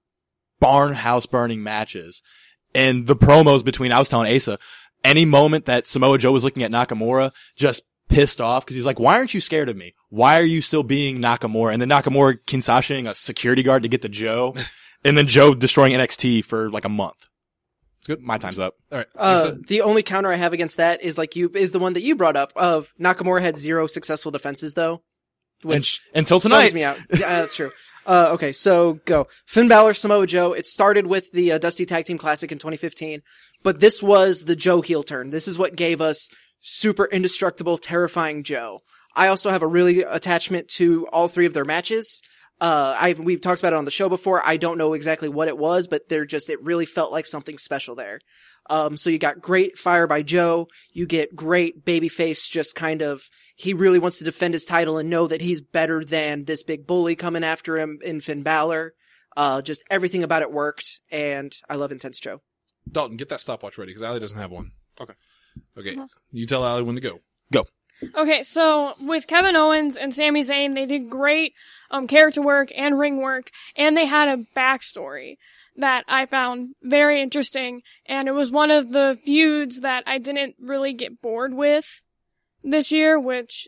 [SPEAKER 4] barn house burning matches. And the promos between, I was telling Asa, any moment that Samoa Joe was looking at Nakamura, just pissed off because he's like, why aren't you scared of me? Why are you still being Nakamura? And then Nakamura Kinsashing a security guard to get to Joe, and then Joe destroying NXT for like a month. It's good. My time's up.
[SPEAKER 1] All right.
[SPEAKER 2] The only counter I have against that is is the one that you brought up of Nakamura had 0 successful defenses though. Which
[SPEAKER 4] until
[SPEAKER 2] bums
[SPEAKER 4] tonight.
[SPEAKER 2] me out. Yeah, that's true. Okay, so go. Finn Balor, Samoa Joe. It started with the Dusty Tag Team Classic in 2015, but this was the Joe heel turn. This is what gave us super indestructible, terrifying Joe. I also have a really attachment to all 3 of their matches. We've talked about it on the show before. I don't know exactly what it was, but it really felt like something special there. So you got great fire by Joe. You get great babyface, just kind of, he really wants to defend his title and know that he's better than this big bully coming after him in Finn Balor. Just everything about it worked, and I love Intense Joe.
[SPEAKER 1] Dalton, get that stopwatch ready because Allie doesn't have one. Okay. You tell Allie when to go.
[SPEAKER 4] Go.
[SPEAKER 3] Okay, so with Kevin Owens and Sami Zayn, they did great character work and ring work, and they had a backstory that I found very interesting, and it was one of the feuds that I didn't really get bored with this year, which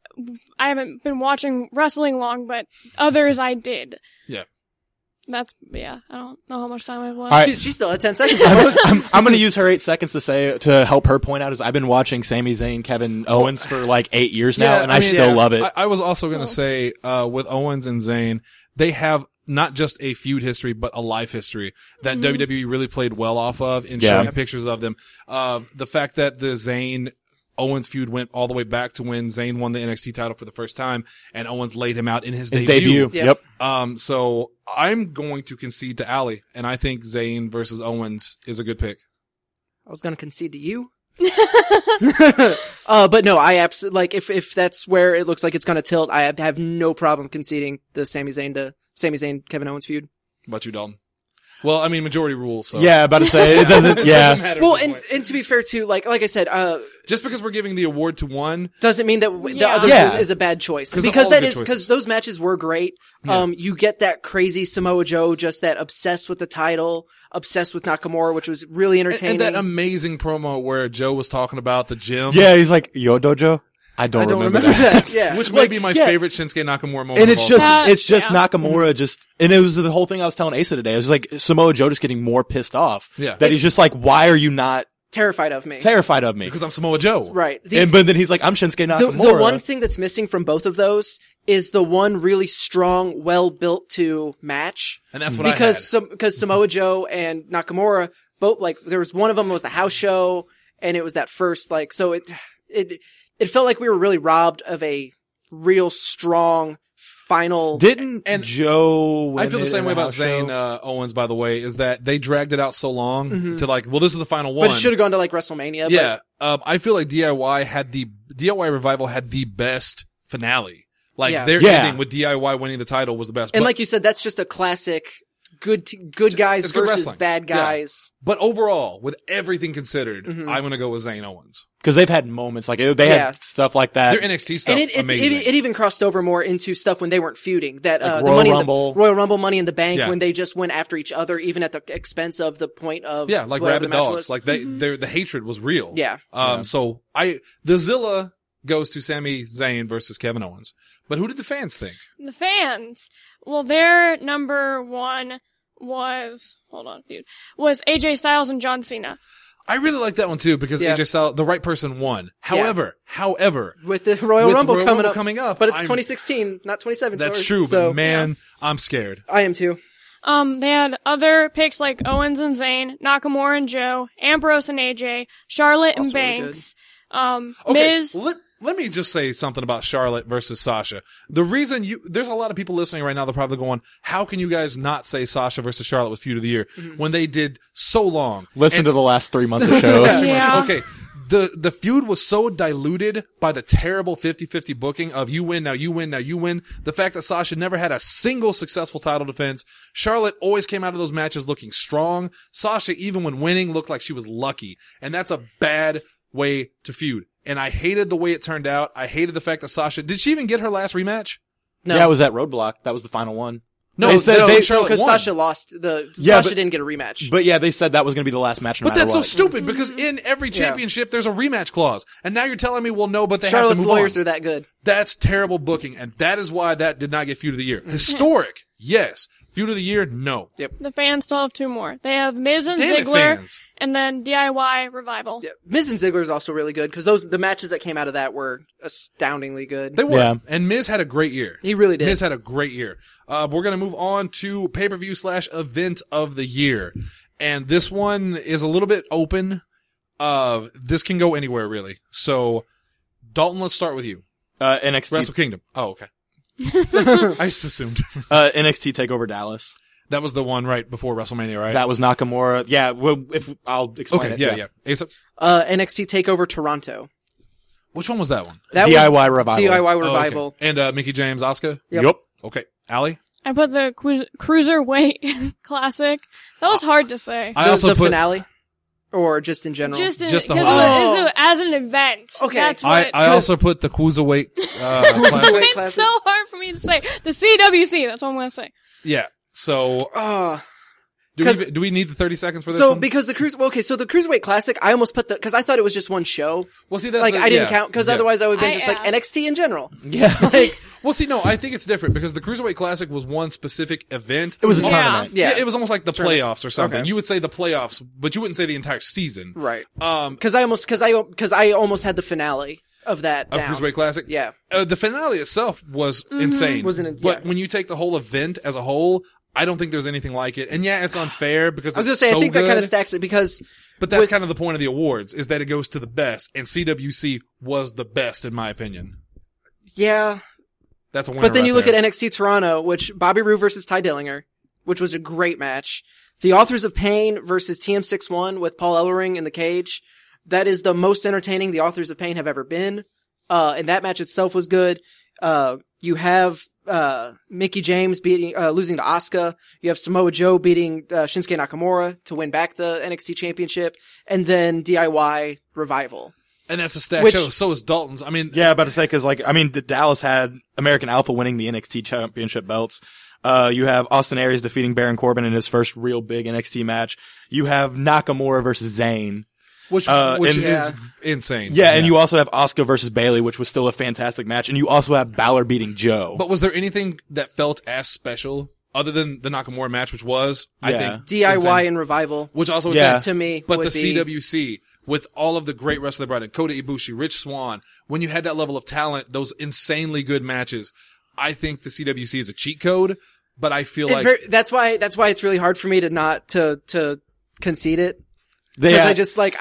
[SPEAKER 3] I haven't been watching wrestling long, but others I did.
[SPEAKER 1] Yeah.
[SPEAKER 3] I don't know how much time I've watched.
[SPEAKER 4] All right.
[SPEAKER 2] She's still at 10 seconds almost.
[SPEAKER 4] I'm going to use her 8 seconds to help her point out is I've been watching Sami Zayn, Kevin Owens for like 8 years now, and I still love it.
[SPEAKER 1] I was also going to say, with Owens and Zayn, they have not just a feud history, but a life history that WWE really played well off of in showing pictures of them. The fact that the Zayn Owens feud went all the way back to when Zayn won the NXT title for the first time and Owens laid him out in his debut.
[SPEAKER 4] Yep.
[SPEAKER 1] So I'm going to concede to Allie, and I think Zayn versus Owens is a good pick.
[SPEAKER 2] I was going to concede to you. But no, I absolutely, if that's where it looks like it's going to tilt, I have no problem conceding the Sami Zayn, Kevin Owens feud.
[SPEAKER 1] How about you, Dalton? Well, I mean, majority rules. So.
[SPEAKER 4] Yeah, about to say it doesn't. Yeah.
[SPEAKER 1] Doesn't matter
[SPEAKER 2] Well,
[SPEAKER 1] at this point.
[SPEAKER 2] and to be fair too, like I said,
[SPEAKER 1] just because we're giving the award to one,
[SPEAKER 2] doesn't mean that the
[SPEAKER 3] Yeah.
[SPEAKER 2] other
[SPEAKER 4] Yeah.
[SPEAKER 2] is a bad choice.
[SPEAKER 1] 'Cause
[SPEAKER 2] Because
[SPEAKER 1] all
[SPEAKER 2] that
[SPEAKER 1] good
[SPEAKER 2] is,
[SPEAKER 1] choices.
[SPEAKER 2] because those matches were great. You get that crazy Samoa Joe, just that obsessed with the title, obsessed with Nakamura, which was really entertaining.
[SPEAKER 1] and that amazing promo where Joe was talking about the gym.
[SPEAKER 4] Yeah, he's like, yo, Dojo? I don't remember that.
[SPEAKER 2] Yeah.
[SPEAKER 1] Which might be my favorite Shinsuke Nakamura moment.
[SPEAKER 4] And
[SPEAKER 1] of
[SPEAKER 4] it's
[SPEAKER 1] all
[SPEAKER 4] just,
[SPEAKER 1] time.
[SPEAKER 3] Yeah.
[SPEAKER 4] it's just Nakamura and it was the whole thing I was telling Asa today. It was like Samoa Joe just getting more pissed off.
[SPEAKER 1] Yeah.
[SPEAKER 4] That he's just like, why are you not
[SPEAKER 2] terrified of me.
[SPEAKER 4] terrified of me?
[SPEAKER 1] because I'm Samoa Joe.
[SPEAKER 2] Right.
[SPEAKER 4] But then he's like, I'm Shinsuke Nakamura.
[SPEAKER 2] The one thing that's missing from both of those is the one really strong, well-built to match.
[SPEAKER 1] And that's what
[SPEAKER 2] because Samoa Joe and Nakamura both, like, there was one of them was the house show, and it was that first, like, so it felt like we were really robbed of a real strong final.
[SPEAKER 4] Didn't Joe
[SPEAKER 1] I feel the same way about
[SPEAKER 4] house show?
[SPEAKER 1] Zayn
[SPEAKER 2] Mm-hmm.
[SPEAKER 1] Owens, by the way, is that they dragged it out so long to like, well, this is the final one.
[SPEAKER 2] But it should have gone to like WrestleMania.
[SPEAKER 1] Yeah. I feel like DIY Revival had the best finale. Like
[SPEAKER 2] Yeah.
[SPEAKER 1] their
[SPEAKER 4] Yeah.
[SPEAKER 1] ending with DIY winning the title was the best.
[SPEAKER 2] And
[SPEAKER 1] But-
[SPEAKER 2] like you said, that's just a classic good guys
[SPEAKER 1] it's good
[SPEAKER 2] versus
[SPEAKER 1] wrestling.
[SPEAKER 2] bad
[SPEAKER 1] Yeah.
[SPEAKER 2] guys.
[SPEAKER 1] But overall, with everything considered,
[SPEAKER 2] Mm-hmm.
[SPEAKER 1] I'm going to go with Zayn Owens.
[SPEAKER 4] Because they've had moments like they
[SPEAKER 2] Yeah.
[SPEAKER 4] had stuff like that.
[SPEAKER 1] Their NXT stuff,
[SPEAKER 2] And
[SPEAKER 1] amazing.
[SPEAKER 2] it even crossed over more into stuff when they weren't feuding. That
[SPEAKER 4] Like
[SPEAKER 2] the
[SPEAKER 4] Royal
[SPEAKER 2] Money
[SPEAKER 4] Rumble.
[SPEAKER 2] in the Royal Rumble, Money in the Bank,
[SPEAKER 1] Yeah.
[SPEAKER 2] when they just went after each other, even at the expense of the point of
[SPEAKER 1] yeah, like
[SPEAKER 2] whatever
[SPEAKER 1] rabid
[SPEAKER 2] the match
[SPEAKER 1] dogs.
[SPEAKER 2] was.
[SPEAKER 1] Like the hatred was real.
[SPEAKER 2] Yeah.
[SPEAKER 1] So the Zilla goes to Sami Zayn versus Kevin Owens. But who did the fans think?
[SPEAKER 3] The fans. Well, their number one was was AJ Styles and John Cena.
[SPEAKER 1] I really like that one too because
[SPEAKER 2] Yeah.
[SPEAKER 1] AJ Styles, the right person won. However,
[SPEAKER 2] With the Royal
[SPEAKER 1] with
[SPEAKER 2] Rumble
[SPEAKER 1] Royal
[SPEAKER 2] coming
[SPEAKER 1] Rumble
[SPEAKER 2] up.
[SPEAKER 1] coming up,
[SPEAKER 2] But it's
[SPEAKER 1] I'm-
[SPEAKER 2] 2016, not 2017.
[SPEAKER 1] that's true.
[SPEAKER 2] So,
[SPEAKER 1] But man, I'm scared.
[SPEAKER 2] I am too.
[SPEAKER 3] They had other picks like Owens and Zayn, Nakamura and Joe, Ambrose and AJ, Charlotte and
[SPEAKER 2] Also really
[SPEAKER 3] Banks,
[SPEAKER 1] Okay,
[SPEAKER 3] Miz.
[SPEAKER 1] let me just say something about Charlotte versus Sasha. The reason there's a lot of people listening right now, they're probably going, how can you guys not say Sasha versus Charlotte was feud of the year when they did so long?
[SPEAKER 4] Listen to the last 3 months of shows.
[SPEAKER 3] Yeah.
[SPEAKER 1] Okay. The feud was so diluted by the terrible 50-50 booking of you win, now you win, now you win. The fact that Sasha never had a single successful title defense. Charlotte always came out of those matches looking strong. Sasha, even when winning, looked like she was lucky. And that's a bad way to feud. And I hated the way it turned out. I hated the fact that Sasha, did she even get her last rematch?
[SPEAKER 2] No.
[SPEAKER 4] Yeah, it was at Roadblock. That was the final one.
[SPEAKER 1] No,
[SPEAKER 4] They said they-
[SPEAKER 1] Charlotte
[SPEAKER 2] because
[SPEAKER 1] won.
[SPEAKER 2] Sasha lost.
[SPEAKER 4] Yeah,
[SPEAKER 2] Sasha
[SPEAKER 4] but-
[SPEAKER 2] didn't get a rematch.
[SPEAKER 4] But yeah, they said that was going to be the last match no
[SPEAKER 1] But
[SPEAKER 4] matter
[SPEAKER 1] that's so
[SPEAKER 4] what.
[SPEAKER 1] stupid because in every championship there's a rematch clause. And now you're telling me, well, no, but they
[SPEAKER 2] Charlotte's
[SPEAKER 1] have to move
[SPEAKER 2] lawyers
[SPEAKER 1] on.
[SPEAKER 2] are that good.
[SPEAKER 1] That's terrible booking, and that is why that did not get feud of the year. Historic, yes. Feud of the year, no.
[SPEAKER 3] The fans still have two more. They have Miz and
[SPEAKER 1] Damn it,
[SPEAKER 3] Ziggler,
[SPEAKER 1] fans.
[SPEAKER 3] and then DIY Revival.
[SPEAKER 2] Yeah. Miz and Ziggler is also really good because the matches that came out of that were astoundingly good.
[SPEAKER 1] They were.
[SPEAKER 4] Yeah.
[SPEAKER 1] And Miz had a great year.
[SPEAKER 2] He really did.
[SPEAKER 1] Miz had a great year. We're going to move on to pay-per-view / event of the year. And this one is a little bit open. This can go anywhere, really. So, Dalton, let's start with you.
[SPEAKER 4] NXT,
[SPEAKER 1] Wrestle Kingdom. Oh, okay. I just assumed.
[SPEAKER 4] NXT Takeover Dallas.
[SPEAKER 1] That was the one right before WrestleMania, right?
[SPEAKER 4] That was Nakamura. Yeah, well, if I'll explain
[SPEAKER 1] okay,
[SPEAKER 4] it.
[SPEAKER 1] yeah. Asa,
[SPEAKER 2] NXT Takeover Toronto.
[SPEAKER 1] which one was that one?
[SPEAKER 2] That
[SPEAKER 4] DIY
[SPEAKER 2] was
[SPEAKER 4] Revival.
[SPEAKER 2] DIY
[SPEAKER 1] Oh, okay.
[SPEAKER 2] Revival.
[SPEAKER 1] And Mickey James, Asuka?
[SPEAKER 2] Yep.
[SPEAKER 1] Okay. Allie?
[SPEAKER 3] I put the Cruiserweight Classic. That was hard to say.
[SPEAKER 1] I also
[SPEAKER 2] the
[SPEAKER 1] put
[SPEAKER 2] finale, or just in general.
[SPEAKER 3] Just the
[SPEAKER 1] whole-
[SPEAKER 3] because as an event.
[SPEAKER 2] Okay.
[SPEAKER 3] That's what.
[SPEAKER 1] I also put the Cruiserweight classic.
[SPEAKER 3] it's
[SPEAKER 2] Classic.
[SPEAKER 3] so hard for me to say. The CWC. That's what I'm gonna say.
[SPEAKER 1] Yeah. So do
[SPEAKER 2] 'Cause-
[SPEAKER 1] we need the 30 seconds for this
[SPEAKER 2] So
[SPEAKER 1] one?
[SPEAKER 2] because the so the Cruiserweight Classic, I almost put because I thought it was just one show.
[SPEAKER 1] Well, see, that's
[SPEAKER 2] Like
[SPEAKER 1] the-
[SPEAKER 2] I didn't
[SPEAKER 1] yeah,
[SPEAKER 2] count because
[SPEAKER 1] yeah.
[SPEAKER 2] otherwise I would have been
[SPEAKER 3] I
[SPEAKER 2] just like
[SPEAKER 3] asked.
[SPEAKER 2] NXT in general.
[SPEAKER 4] Yeah.
[SPEAKER 2] Like
[SPEAKER 1] Well, see, no, I think it's different because the Cruiserweight Classic was one specific event.
[SPEAKER 4] It was a
[SPEAKER 3] Yeah.
[SPEAKER 4] tournament.
[SPEAKER 2] yeah,
[SPEAKER 1] It was almost like the playoffs or something.
[SPEAKER 2] Okay.
[SPEAKER 1] You would say the playoffs, but you wouldn't say the entire season.
[SPEAKER 2] right.
[SPEAKER 1] Um,
[SPEAKER 2] Because I almost had the finale of that
[SPEAKER 1] of
[SPEAKER 2] down.
[SPEAKER 1] Cruiserweight Classic.
[SPEAKER 2] Yeah.
[SPEAKER 1] The finale itself was insane.
[SPEAKER 2] Wasn't it?
[SPEAKER 1] But
[SPEAKER 2] Yeah.
[SPEAKER 1] when you take the whole event as a whole, I don't think there's anything like it. And yeah, it's unfair because
[SPEAKER 2] I was gonna
[SPEAKER 1] it's
[SPEAKER 2] say
[SPEAKER 1] so
[SPEAKER 2] I think
[SPEAKER 1] good.
[SPEAKER 2] that kind of stacks it because
[SPEAKER 1] But that's
[SPEAKER 2] with-
[SPEAKER 1] kind of the point of the awards is that it goes to the best, and CWC was the best in my opinion.
[SPEAKER 2] yeah.
[SPEAKER 1] That's a winner.
[SPEAKER 2] But then
[SPEAKER 1] right
[SPEAKER 2] you look
[SPEAKER 1] there.
[SPEAKER 2] at NXT Toronto, which Bobby Roode versus Ty Dillinger, which was a great match. The Authors of Pain versus TM61 with Paul Ellering in the cage. That is the most entertaining the Authors of Pain have ever been. And that match itself was good. You have Mickey James losing to Asuka. You have Samoa Joe beating Shinsuke Nakamura to win back the NXT Championship, and then DIY Revival.
[SPEAKER 1] and that's a stacked
[SPEAKER 2] which-
[SPEAKER 1] show. So is Dalton's. I mean,
[SPEAKER 4] Yeah, about to say, cause Dallas had American Alpha winning the NXT championship belts. You have Austin Aries defeating Baron Corbin in his first real big NXT match. You have Nakamura versus Zayn.
[SPEAKER 1] which
[SPEAKER 4] and-
[SPEAKER 1] is insane.
[SPEAKER 4] Yeah, and you also have Asuka versus Bayley, which was still a fantastic match. And you also have Balor beating Joe.
[SPEAKER 1] But was there anything that felt as special other than the Nakamura match, which was, I
[SPEAKER 4] Yeah.
[SPEAKER 1] think,
[SPEAKER 2] DIY
[SPEAKER 1] insane.
[SPEAKER 2] and Revival.
[SPEAKER 1] Which also
[SPEAKER 4] Yeah.
[SPEAKER 1] insane.
[SPEAKER 2] To me,
[SPEAKER 1] But
[SPEAKER 2] would
[SPEAKER 1] the
[SPEAKER 2] be-
[SPEAKER 1] CWC, with all of the great wrestlers they brought in, Kota Ibushi, Rich Swann, when you had that level of talent, those insanely good matches, I think the CWC is a cheat code, but I feel like,
[SPEAKER 2] That's why it's really hard for me to not to concede it.
[SPEAKER 4] They,
[SPEAKER 2] Because I just like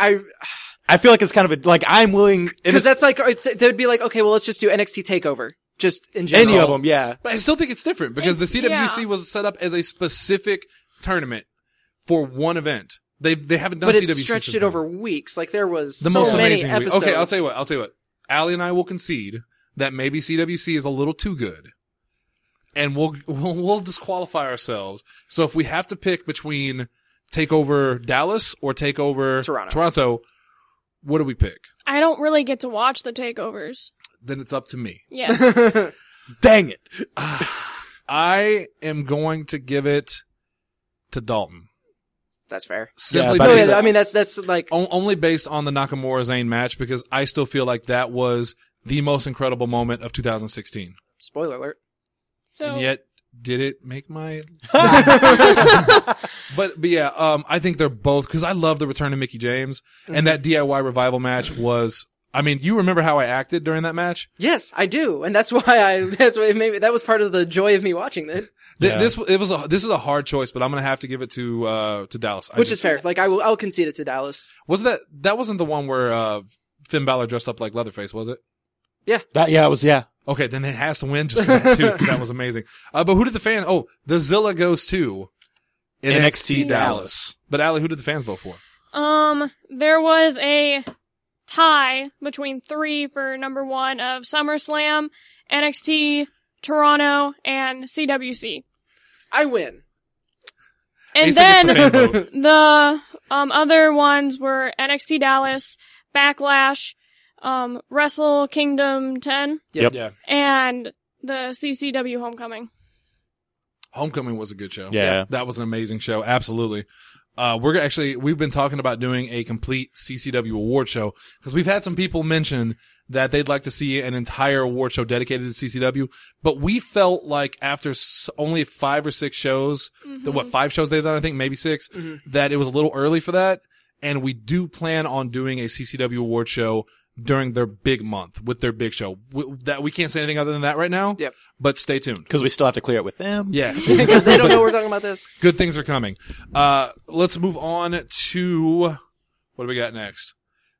[SPEAKER 4] I feel like it's kind of I'm willing,
[SPEAKER 2] because that's like they'd be like, okay, well, let's just do NXT Takeover, just in general.
[SPEAKER 4] any of them, yeah.
[SPEAKER 1] but I still think it's different because the CWC
[SPEAKER 3] yeah.
[SPEAKER 1] was set up as a specific tournament for one event. They haven't done
[SPEAKER 2] But
[SPEAKER 1] CWC
[SPEAKER 2] it stretched
[SPEAKER 1] since
[SPEAKER 2] it
[SPEAKER 1] then.
[SPEAKER 2] over weeks. Like there was
[SPEAKER 1] The
[SPEAKER 2] so
[SPEAKER 1] most
[SPEAKER 2] many
[SPEAKER 1] amazing week.
[SPEAKER 2] episodes.
[SPEAKER 1] Okay, I'll tell you what. Allie and I will concede that maybe CWC is a little too good. And we'll disqualify ourselves. So if we have to pick between Takeover Dallas or Takeover
[SPEAKER 2] Toronto,
[SPEAKER 1] what do we pick?
[SPEAKER 3] I don't really get to watch the takeovers.
[SPEAKER 1] Then it's up to me.
[SPEAKER 3] Yes.
[SPEAKER 4] Dang it.
[SPEAKER 1] I am going to give it to Dalton.
[SPEAKER 2] That's fair.
[SPEAKER 1] Simply
[SPEAKER 4] but
[SPEAKER 2] No,
[SPEAKER 1] because
[SPEAKER 2] yeah, I mean, that's like,
[SPEAKER 1] only based on the Nakamura Zayn match, because I still feel like that was the most incredible moment of 2016.
[SPEAKER 2] spoiler alert.
[SPEAKER 3] So
[SPEAKER 1] And yet, did it make my? but yeah, I think they're both, because I love the return of Mickie James, and that DIY revival match was. I mean, you remember how I acted during that match?
[SPEAKER 2] Yes, I do. And that's why that was part of the joy of me watching it.
[SPEAKER 4] Yeah.
[SPEAKER 1] This is a hard choice, but I'm going to have to give it to Dallas.
[SPEAKER 2] Which is fair. Like, I'll concede it to Dallas.
[SPEAKER 1] That wasn't the one where, Finn Balor dressed up like Leatherface, was it?
[SPEAKER 4] Yeah.
[SPEAKER 1] Okay, then it has to win just for that too, 'cause that was amazing. But who did the fans? Oh, the Zilla goes to
[SPEAKER 4] NXT
[SPEAKER 1] Dallas. But Allie, who did the fans vote for?
[SPEAKER 3] there was a tie between 3 for number 1 of SummerSlam, NXT, Toronto, and CWC.
[SPEAKER 2] I win.
[SPEAKER 3] And
[SPEAKER 1] Asa gets the fan
[SPEAKER 3] then
[SPEAKER 1] vote.
[SPEAKER 3] the other ones were NXT Dallas, Backlash, Wrestle Kingdom 10,
[SPEAKER 2] Yep.
[SPEAKER 4] Yeah.
[SPEAKER 3] and the CCW Homecoming.
[SPEAKER 1] Homecoming was a good show.
[SPEAKER 4] Yeah.
[SPEAKER 1] That was an amazing show. Absolutely. We've been talking about doing a complete CCW award show, because we've had some people mention that they'd like to see an entire award show dedicated to CCW, but we felt like after only 5 or 6 shows, 5 shows they've done, I think, maybe 6, that it was a little early for that. And we do plan on doing a CCW award show during their big month with their big show. We can't say anything other than that right now.
[SPEAKER 2] Yep.
[SPEAKER 1] But stay tuned.
[SPEAKER 4] Because we still have to clear it with them.
[SPEAKER 1] Yeah.
[SPEAKER 2] Because they don't know we're talking about this.
[SPEAKER 1] Good things are coming. Let's move on to, what do we got next?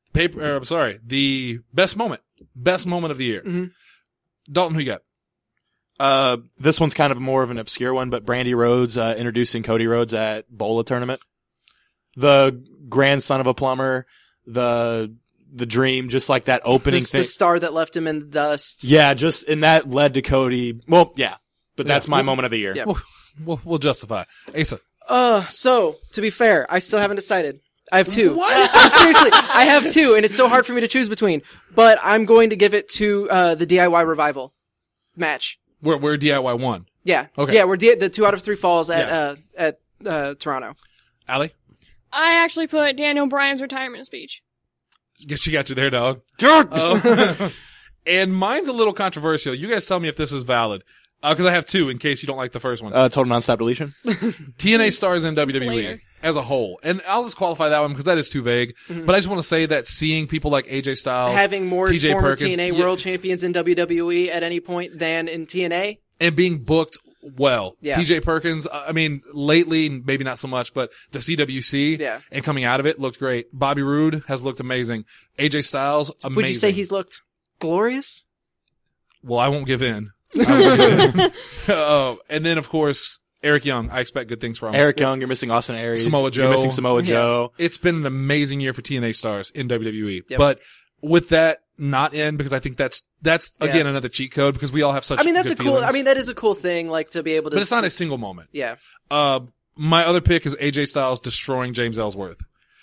[SPEAKER 1] The best moment of the year. Dalton, who you got?
[SPEAKER 4] This one's kind of more of an obscure one, but Brandy Rhodes introducing Cody Rhodes at Bola tournament. The grandson of a plumber, the dream, just like that opening thing.
[SPEAKER 2] The star that left him in the dust.
[SPEAKER 4] Yeah, and that led to Cody. Well, yeah, but that's my moment of the year.
[SPEAKER 2] Yeah.
[SPEAKER 1] We'll justify. Asa.
[SPEAKER 2] So, to be fair, I still haven't decided. I have 2. What? Seriously, I have 2, and it's so hard for me to choose between. But I'm going to give it to the DIY revival match.
[SPEAKER 1] We're DIY won.
[SPEAKER 2] Yeah.
[SPEAKER 1] Okay.
[SPEAKER 2] Yeah, we're the 2 out of 3 falls at Toronto.
[SPEAKER 1] Allie?
[SPEAKER 3] I actually put Daniel Bryan's retirement speech.
[SPEAKER 1] She got you there, dog.
[SPEAKER 2] Oh.
[SPEAKER 1] And mine's a little controversial. You guys tell me if this is valid. Because I have 2 in case you don't like the first one.
[SPEAKER 4] Total nonstop deletion.
[SPEAKER 1] TNA stars in WWE
[SPEAKER 3] later.
[SPEAKER 1] as a whole. And I'll just qualify that one because that is too vague. But I just want to say that seeing people like AJ Styles,
[SPEAKER 2] Having more
[SPEAKER 1] TJ
[SPEAKER 2] former
[SPEAKER 1] Perkins,
[SPEAKER 2] TNA world champions in WWE at any point than in TNA.
[SPEAKER 1] and being booked well.
[SPEAKER 2] Yeah.
[SPEAKER 1] TJ Perkins, I mean, lately, maybe not so much, but the CWC
[SPEAKER 2] Yeah.
[SPEAKER 1] and coming out of it looked great. Bobby Roode has looked amazing. AJ Styles, amazing.
[SPEAKER 2] Would you say he's looked glorious?
[SPEAKER 1] Well, I won't give in. I won't give in. And then, of course, Eric Young. I expect good things from him.
[SPEAKER 4] Eric Young, you're missing Austin Aries.
[SPEAKER 1] Samoa Joe.
[SPEAKER 4] You're missing Samoa Joe.
[SPEAKER 1] It's been an amazing year for TNA stars in WWE.
[SPEAKER 2] Yep.
[SPEAKER 1] But with that not in, because I think that's again another cheat code, because we all have such
[SPEAKER 2] I mean, that's
[SPEAKER 1] good
[SPEAKER 2] a cool,
[SPEAKER 1] feelings.
[SPEAKER 2] I mean, that is a cool thing, like, to be able to.
[SPEAKER 1] But it's not a single moment.
[SPEAKER 2] Yeah.
[SPEAKER 1] My other pick is AJ Styles destroying James Ellsworth.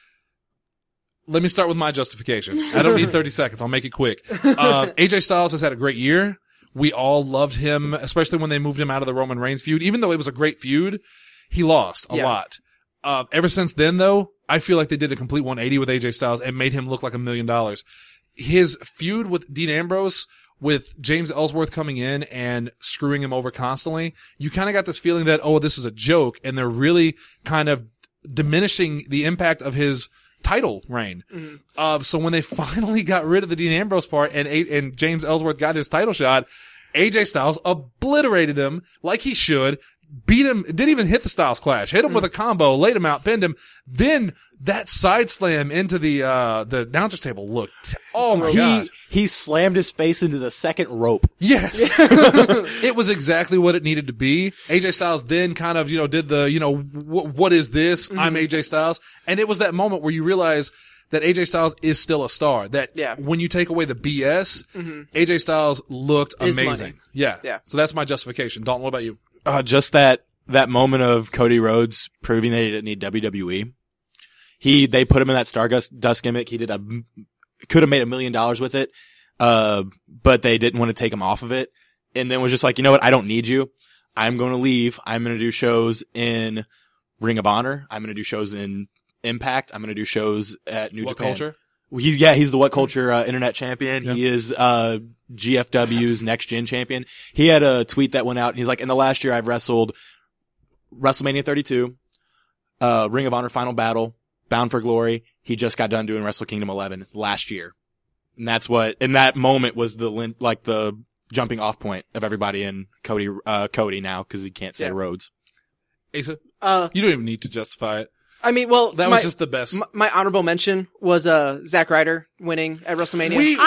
[SPEAKER 1] Let me start with my justification. I don't need 30 seconds. I'll make it quick. AJ Styles has had a great year. We all loved him, especially when they moved him out of the Roman Reigns feud. Even though it was a great feud, he lost a lot. Ever since then, though, I feel like they did a complete 180 with AJ Styles and made him look like $1 million. His feud with Dean Ambrose, with James Ellsworth coming in and screwing him over constantly, you kind of got this feeling that, oh, this is a joke, and they're really kind of diminishing the impact of his title reign. So when they finally got rid of the Dean Ambrose part and James Ellsworth got his title shot, AJ Styles obliterated him like he should, beat him, didn't even hit the Styles Clash, hit him with a combo, laid him out, pinned him. Then that side slam into the announcer's table looked, oh my God.
[SPEAKER 4] He slammed his face into the second rope.
[SPEAKER 1] Yes. It was exactly what it needed to be. AJ Styles then kind of, did the, what is this? I'm AJ Styles. And it was that moment where you realize that AJ Styles is still a star. That when you take away the BS, AJ Styles looked amazing.
[SPEAKER 2] Money.
[SPEAKER 1] Yeah. So that's my justification. Dalton, what about you?
[SPEAKER 4] Just that moment of Cody Rhodes proving that he didn't need WWE. They put him in that Stardust gimmick. He did could have made $1 million with it, but they didn't want to take him off of it. And then was just like, you know what? I don't need you. I'm going to leave. I'm going to do shows in Ring of Honor. I'm going to do shows in Impact. I'm going to do shows at New Japan.
[SPEAKER 1] Culture?
[SPEAKER 4] He's the What Culture internet champion.
[SPEAKER 1] Yeah.
[SPEAKER 4] He is GFW's Next Gen champion. He had a tweet that went out and he's like, in the last year I've wrestled WrestleMania 32, Ring of Honor Final Battle, Bound for Glory. He just got done doing Wrestle Kingdom 11 last year. And that's what, in that moment was the jumping off point of everybody in Cody now, cause he can't say Rhodes.
[SPEAKER 1] Asa, you don't even need to justify it.
[SPEAKER 2] I mean, well,
[SPEAKER 1] That was just the best.
[SPEAKER 2] My honorable mention was Zack Ryder winning at WrestleMania.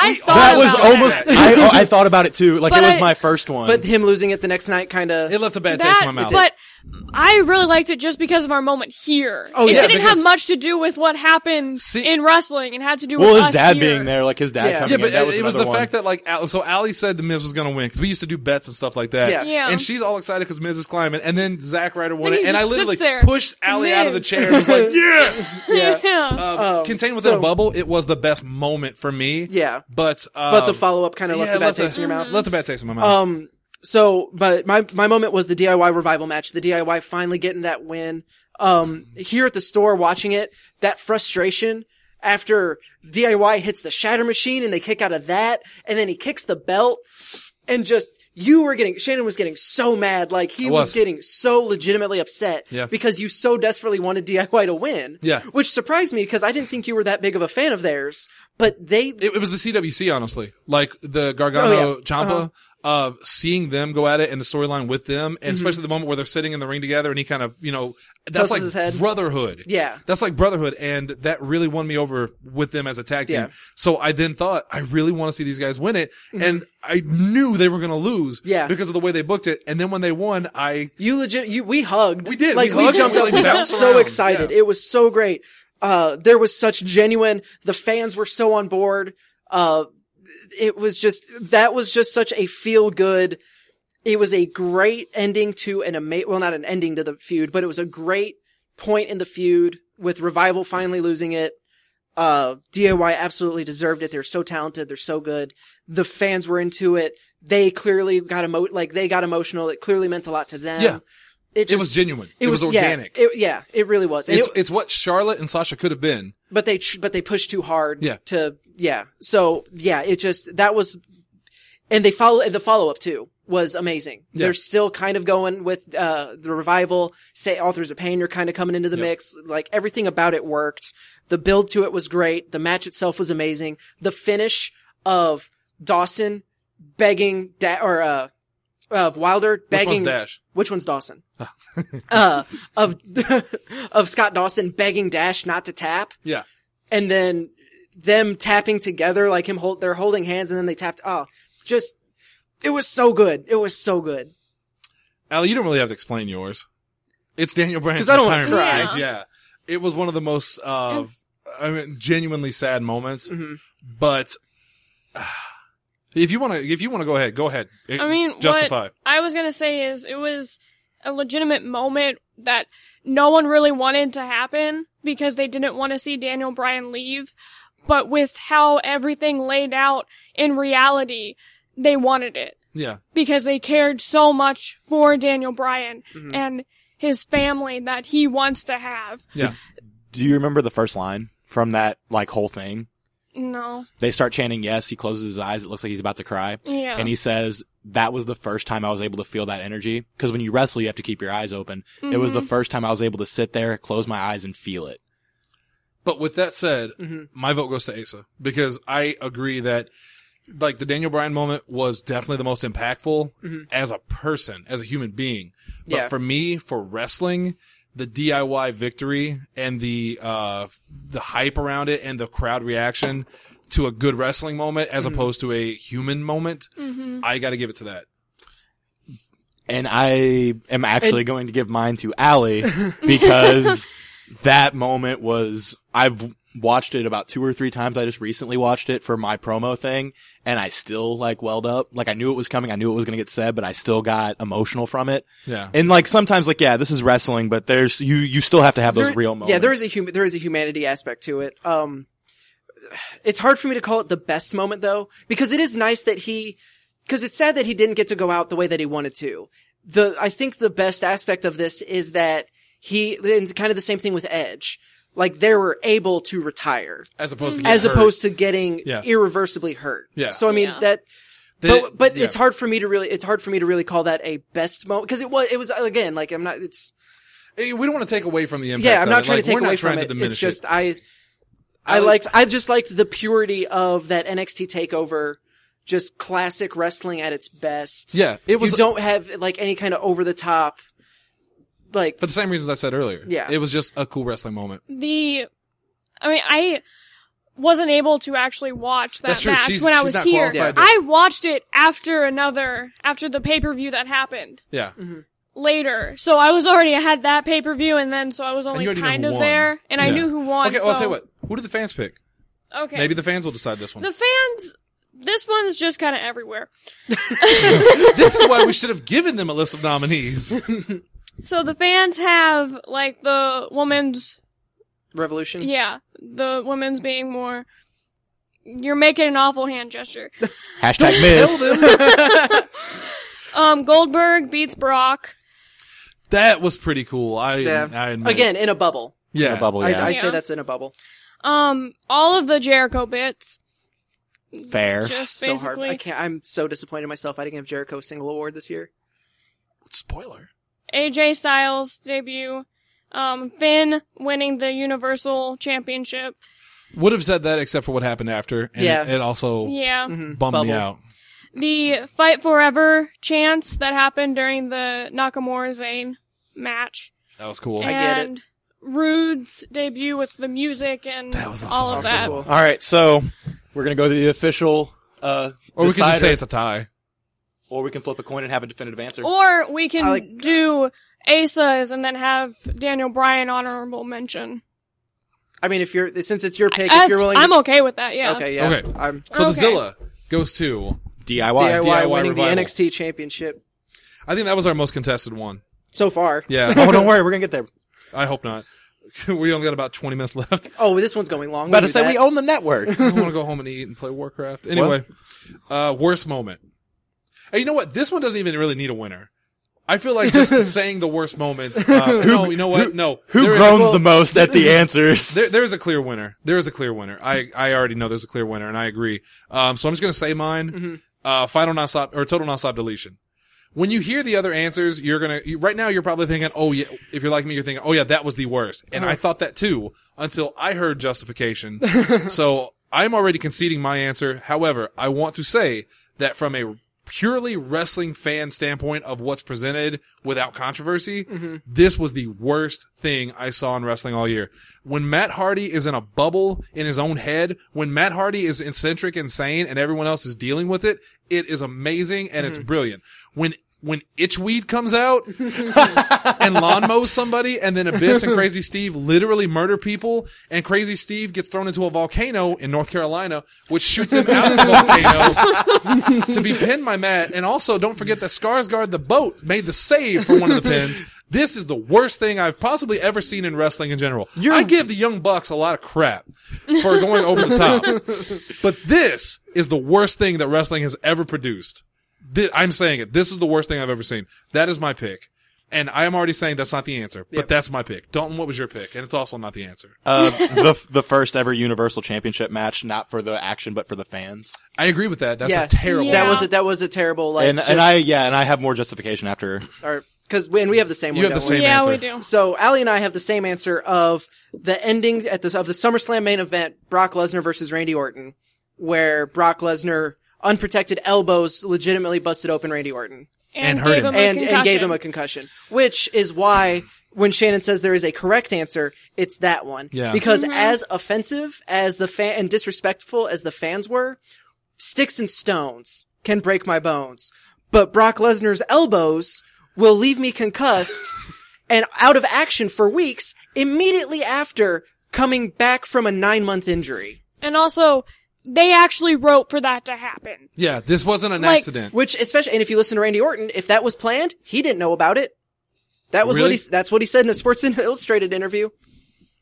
[SPEAKER 4] I thought about it too. Like,
[SPEAKER 3] But
[SPEAKER 4] it was
[SPEAKER 3] I-
[SPEAKER 4] my first one.
[SPEAKER 2] But him losing it the next night kind of...
[SPEAKER 1] It left a bad taste in my mouth.
[SPEAKER 3] But I really liked it just because of our moment here.
[SPEAKER 2] Oh,
[SPEAKER 3] it
[SPEAKER 2] yeah,
[SPEAKER 3] didn't
[SPEAKER 1] because-
[SPEAKER 3] have much to do with what happened in wrestling. It had to do with
[SPEAKER 4] his
[SPEAKER 3] us
[SPEAKER 4] dad
[SPEAKER 3] here.
[SPEAKER 4] being there, like his dad
[SPEAKER 2] Yeah.
[SPEAKER 4] coming
[SPEAKER 1] Yeah,
[SPEAKER 4] in.
[SPEAKER 1] but
[SPEAKER 4] That was
[SPEAKER 1] it was the
[SPEAKER 4] another one.
[SPEAKER 1] fact that, like, so Allie said the Miz was going to win, because we used to do bets and stuff like that.
[SPEAKER 2] Yeah.
[SPEAKER 3] Yeah.
[SPEAKER 1] And she's all excited because Miz is climbing, and then Zack Ryder won
[SPEAKER 3] Then
[SPEAKER 1] it,
[SPEAKER 3] he
[SPEAKER 1] and I
[SPEAKER 3] just
[SPEAKER 1] literally
[SPEAKER 3] sits there.
[SPEAKER 1] pushed Allie out of the
[SPEAKER 3] Miz.
[SPEAKER 1] chair and was like, yes!
[SPEAKER 3] Yeah.
[SPEAKER 1] Contained within
[SPEAKER 2] so-
[SPEAKER 1] a bubble, it was the best moment for me.
[SPEAKER 2] Yeah.
[SPEAKER 1] But
[SPEAKER 2] the follow-up kind of left a bad taste in your mouth.
[SPEAKER 1] Left a bad taste in my mouth.
[SPEAKER 2] But my moment was the DIY revival match. The DIY finally getting that win. Here at the store watching it, that frustration after DIY hits the shatter machine and they kick out of that, and then he kicks the belt, and just, Shannon was getting so mad, like he was getting so legitimately upset because you so desperately wanted DIY to win.
[SPEAKER 1] Yeah.
[SPEAKER 2] Which surprised me because I didn't think you were that big of a fan of theirs, but
[SPEAKER 1] It was the CWC, honestly. Like, the Gargano Ciampa, seeing them go at it and the storyline with them, and especially the moment where they're sitting in the ring together and he kind of, that's
[SPEAKER 2] Tosses
[SPEAKER 1] like
[SPEAKER 2] his head.
[SPEAKER 1] brotherhood.
[SPEAKER 2] Yeah.
[SPEAKER 1] That's like brotherhood, and that really won me over with them as a tag team.
[SPEAKER 2] Yeah.
[SPEAKER 1] So I then thought, I really want to see these guys win it, and I knew they were going to lose because of the way they booked it, and then when they won,
[SPEAKER 2] we hugged.
[SPEAKER 1] We did.
[SPEAKER 2] Like,
[SPEAKER 1] We hugged
[SPEAKER 2] jumped
[SPEAKER 1] and
[SPEAKER 2] up.
[SPEAKER 1] we
[SPEAKER 2] We got
[SPEAKER 1] bounced
[SPEAKER 2] so
[SPEAKER 1] around.
[SPEAKER 2] excited.
[SPEAKER 1] Yeah.
[SPEAKER 2] It was so great. There was such genuine, the fans were so on board. That was just such a feel good. It was a great ending to not an ending to the feud, but it was a great point in the feud with Revival finally losing it. DIY absolutely deserved it. They're so talented. They're so good. The fans were into it. They clearly got emotional. It clearly meant a lot to them.
[SPEAKER 1] Yeah.
[SPEAKER 2] It
[SPEAKER 1] was genuine. It was organic.
[SPEAKER 2] It really was. And
[SPEAKER 1] It's what Charlotte and Sasha could have been.
[SPEAKER 2] but they pushed too hard.
[SPEAKER 1] Yeah.
[SPEAKER 2] So it just, that was, and the follow up too was amazing.
[SPEAKER 1] Yeah.
[SPEAKER 2] They're still kind of going with, the Revival, Authors of Pain are kind of coming into the mix. Like, everything about it worked. The build to it was great. The match itself was amazing. The finish of Dawson begging, of Wilder begging.
[SPEAKER 1] Which one's Dash?
[SPEAKER 2] Which one's Dawson? Of Scott Dawson begging Dash not to tap.
[SPEAKER 1] Yeah.
[SPEAKER 2] And then them tapping together, like they're holding hands and then they tapped. It was so good. It was so good.
[SPEAKER 1] Allie, you don't really have to explain yours. It's Daniel Bryan's
[SPEAKER 2] 'Cause I don't wanna
[SPEAKER 1] retirement
[SPEAKER 3] cry.
[SPEAKER 1] speech. Yeah. It was one of the most, genuinely sad moments. But, if you want to go ahead.
[SPEAKER 3] I mean,
[SPEAKER 1] justify.
[SPEAKER 3] what I was gonna say is it was a legitimate moment that no one really wanted to happen because they didn't want to see Daniel Bryan leave. But with how everything laid out in reality, they wanted it
[SPEAKER 1] Yeah.
[SPEAKER 3] because they cared so much for Daniel Bryan and his family that he wants to have.
[SPEAKER 1] Yeah.
[SPEAKER 4] Do you remember the first line from that, like, whole thing?
[SPEAKER 3] No.
[SPEAKER 4] They start chanting yes, he closes his eyes, it looks like he's about to cry.
[SPEAKER 3] Yeah.
[SPEAKER 4] And he says, that was the first time I was able to feel that energy. Because when you wrestle, you have to keep your eyes open. It was the first time I was able to sit there, close my eyes, and feel it.
[SPEAKER 1] But with that said, my vote goes to Asa, because I agree that, like, the Daniel Bryan moment was definitely the most impactful as a person, as a human being. But for me, for wrestling, the DIY victory and the hype around it and the crowd reaction to a good wrestling moment as opposed to a human moment, I got to give it to that.
[SPEAKER 4] And I am actually going to give mine to Allie because that moment was, I've watched it about 2 or 3 times. I just recently watched it for my promo thing and I still like welled up. Like I knew it was coming. I knew it was going to get said, but I still got emotional from it.
[SPEAKER 1] Yeah.
[SPEAKER 4] And like sometimes like, yeah, this is wrestling, but there's, you still have to have those real moments.
[SPEAKER 2] Yeah, there is a humanity aspect to it. it's hard for me to call it the best moment though, because it is nice that because it's sad that he didn't get to go out the way that he wanted to. I think the best aspect of this is that and kind of the same thing with Edge. Like, they were able to retire.
[SPEAKER 1] As opposed to
[SPEAKER 2] getting irreversibly hurt.
[SPEAKER 1] Yeah.
[SPEAKER 2] So, I mean, but it's hard for me to really call that a best moment. Cause it was, again, like, we
[SPEAKER 1] don't want to take away from the impact.
[SPEAKER 2] Yeah, I'm not trying to take away from it. It's just, I just liked the purity of that NXT TakeOver, just classic wrestling at its best.
[SPEAKER 1] Yeah. It was.
[SPEAKER 2] You don't have, like, any kind of over the top, like.
[SPEAKER 1] For the same reasons I said earlier.
[SPEAKER 2] Yeah.
[SPEAKER 1] It was just a cool wrestling moment.
[SPEAKER 3] I wasn't able to actually watch that match when I was
[SPEAKER 1] not
[SPEAKER 3] here.
[SPEAKER 1] qualified to-
[SPEAKER 3] I watched it after the pay-per-view that happened.
[SPEAKER 1] Yeah.
[SPEAKER 2] Mm-hmm.
[SPEAKER 3] Later. So I had that pay-per-view, and then so I was only
[SPEAKER 1] you already
[SPEAKER 3] kind
[SPEAKER 1] know
[SPEAKER 3] of
[SPEAKER 1] who
[SPEAKER 3] there,
[SPEAKER 1] won.
[SPEAKER 3] and I knew who won.
[SPEAKER 1] Okay, well, I'll tell you what. Who did the fans pick?
[SPEAKER 3] Okay.
[SPEAKER 1] Maybe the fans will decide this one.
[SPEAKER 3] The fans, this one's just kind of everywhere.
[SPEAKER 1] This is why we should have given them a list of nominees.
[SPEAKER 3] So the fans have, like, the women's...
[SPEAKER 2] Revolution?
[SPEAKER 3] Yeah. The women's being more... You're making an awful hand gesture.
[SPEAKER 4] Hashtag miss.
[SPEAKER 3] Goldberg beats Brock.
[SPEAKER 1] That was pretty cool. I admit.
[SPEAKER 2] Again, in a bubble.
[SPEAKER 1] Yeah.
[SPEAKER 4] In a bubble, yeah.
[SPEAKER 2] I say that's in a bubble.
[SPEAKER 3] All of the Jericho bits.
[SPEAKER 4] Fair.
[SPEAKER 3] Just
[SPEAKER 2] So
[SPEAKER 3] basically.
[SPEAKER 2] hard. I'm so disappointed in myself. I didn't give Jericho a single award this year.
[SPEAKER 1] Spoiler.
[SPEAKER 3] AJ Styles debut. Finn winning the Universal Championship.
[SPEAKER 1] Would have said that except for what happened after. And
[SPEAKER 2] Yeah.
[SPEAKER 1] it also
[SPEAKER 3] Yeah.
[SPEAKER 1] bummed
[SPEAKER 2] Bubble.
[SPEAKER 1] me out.
[SPEAKER 3] The Fight Forever chants that happened during the Nakamura Zayn match.
[SPEAKER 1] That was cool.
[SPEAKER 2] I get it.
[SPEAKER 3] And Rude's debut with the music and
[SPEAKER 1] That was
[SPEAKER 3] all of
[SPEAKER 1] also
[SPEAKER 3] that.
[SPEAKER 2] cool.
[SPEAKER 4] All right, so we're going to go to the official
[SPEAKER 1] Or we can just
[SPEAKER 4] decider,
[SPEAKER 1] say it's a tie.
[SPEAKER 4] or we can flip a coin and have a definitive answer.
[SPEAKER 3] Or we can
[SPEAKER 2] I like-
[SPEAKER 3] do Asa's and then have Daniel Bryan honorable mention.
[SPEAKER 2] I mean, since it's your pick, if you're willing
[SPEAKER 3] I'm okay with that, yeah.
[SPEAKER 2] Okay, yeah.
[SPEAKER 1] Okay.
[SPEAKER 2] I'm
[SPEAKER 1] So the
[SPEAKER 3] Okay.
[SPEAKER 1] Zilla goes to...
[SPEAKER 4] DIY.
[SPEAKER 2] DIY winning
[SPEAKER 1] Revival.
[SPEAKER 2] the NXT championship
[SPEAKER 1] I think that was our most contested one.
[SPEAKER 2] so far.
[SPEAKER 1] Yeah.
[SPEAKER 4] Oh, don't worry, we're going to get there.
[SPEAKER 1] I hope not. We only got about 20 minutes left.
[SPEAKER 2] Oh, this one's going long.
[SPEAKER 4] I'm about to
[SPEAKER 2] do
[SPEAKER 4] say
[SPEAKER 2] that.
[SPEAKER 4] we own the network.
[SPEAKER 1] I want to go home and eat and play Warcraft. Anyway, worst moment. Hey, you know what? This one doesn't even really need a winner. I feel like just saying the worst moments. No, you know what? No.
[SPEAKER 4] Who
[SPEAKER 1] There is-
[SPEAKER 4] groans the most at the answers?
[SPEAKER 1] There is a clear winner. There is a clear winner. I already know there's a clear winner, and I agree. So I'm just going to say mine. Final nonstop or total nonstop deletion. When you hear the other answers, right now you're probably thinking, oh yeah, if you're like me, you're thinking, oh yeah, that was the worst. And I thought that too until I heard justification. So I'm already conceding my answer. However, I want to say that from a purely wrestling fan standpoint of what's presented without controversy, this was the worst thing I saw in wrestling all year. When Matt Hardy is in a bubble in his own head, when Matt Hardy is eccentric, insane, and everyone else is dealing with it, it is amazing and it's brilliant. When Itchweed comes out and lawn mows somebody, and then Abyss and Crazy Steve literally murder people, and Crazy Steve gets thrown into a volcano in North Carolina, which shoots him out of the volcano to be pinned by Matt. And also, don't forget that Skarsgård the Boat made the save for one of the pins. This is the worst thing I've possibly ever seen in wrestling in general. I give the Young Bucks a lot of crap for going over the top. But this is the worst thing that wrestling has ever produced. I'm saying it. This is the worst thing I've ever seen. That is my pick. And I am already saying that's not the answer, but that's my pick. Dalton, what was your pick? And it's also not the answer.
[SPEAKER 4] The first ever Universal Championship match, not for the action, but for the fans.
[SPEAKER 1] I agree with that. That's
[SPEAKER 2] Yeah.
[SPEAKER 1] a terrible.
[SPEAKER 3] Yeah.
[SPEAKER 2] That was a terrible, like,
[SPEAKER 4] And I have more justification after.
[SPEAKER 2] because we have the same one.
[SPEAKER 1] You have the
[SPEAKER 2] don't we?
[SPEAKER 1] same
[SPEAKER 3] Yeah,
[SPEAKER 1] answer.
[SPEAKER 3] we do.
[SPEAKER 2] So Allie and I have the same answer of the ending of the SummerSlam main event, Brock Lesnar versus Randy Orton, where Brock Lesnar unprotected elbows legitimately busted open Randy Orton
[SPEAKER 1] And hurt
[SPEAKER 3] gave
[SPEAKER 1] him.
[SPEAKER 3] a
[SPEAKER 2] and
[SPEAKER 3] concussion.
[SPEAKER 2] gave him a concussion, which is why when Shannon says there is a correct answer, it's that one.
[SPEAKER 1] Yeah.
[SPEAKER 2] Because as offensive as the fan and disrespectful as the fans were, sticks and stones can break my bones, but Brock Lesnar's elbows will leave me concussed and out of action for weeks immediately after coming back from a 9-month injury.
[SPEAKER 3] And also, they actually wrote for that to happen.
[SPEAKER 1] Yeah, this wasn't an
[SPEAKER 3] Like,
[SPEAKER 1] accident.
[SPEAKER 2] Which, especially, and if you listen to Randy Orton, if that was planned, he didn't know about it. That was
[SPEAKER 1] Really?
[SPEAKER 2] that's what he said in a Sports Illustrated interview.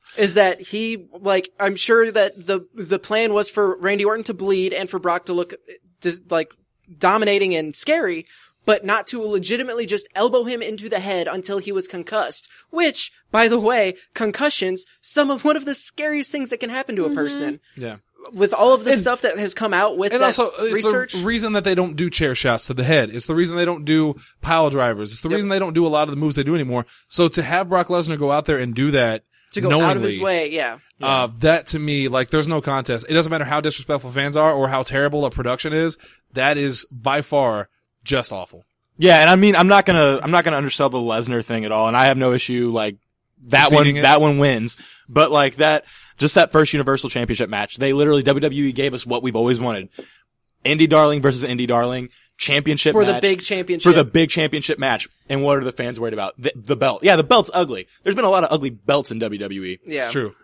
[SPEAKER 2] is that he, like, I'm sure that the plan was for Randy Orton to bleed and for Brock to look just like dominating and scary, but not to legitimately just elbow him into the head until he was concussed. Which, by the way, concussions, one of the scariest things that can happen to a person.
[SPEAKER 1] Yeah.
[SPEAKER 2] With all of the stuff that has come out with
[SPEAKER 1] And
[SPEAKER 2] that
[SPEAKER 1] also, it's
[SPEAKER 2] research.
[SPEAKER 1] the reason that they don't do chair shots to the head. It's the reason they don't do pile drivers. It's the reason they don't do a lot of the moves they do anymore. So to have Brock Lesnar go out there and do that,
[SPEAKER 2] to go
[SPEAKER 1] knowingly,
[SPEAKER 2] out of his way, yeah.
[SPEAKER 1] That to me, like, there's no contest. It doesn't matter how disrespectful fans are or how terrible a production is. That is by far just awful.
[SPEAKER 4] Yeah, and I mean, I'm not gonna undersell the Lesnar thing at all, and I have no issue, like, that one wins. But like that first Universal Championship match, WWE gave us what we've always wanted. Indie Darling versus Indie Darling. Championship
[SPEAKER 2] for
[SPEAKER 4] match.
[SPEAKER 2] The big championship.
[SPEAKER 4] For the big championship match. And what are the fans worried about? The belt. Yeah, the belt's ugly. There's been a lot of ugly belts in WWE.
[SPEAKER 2] Yeah.
[SPEAKER 1] It's true.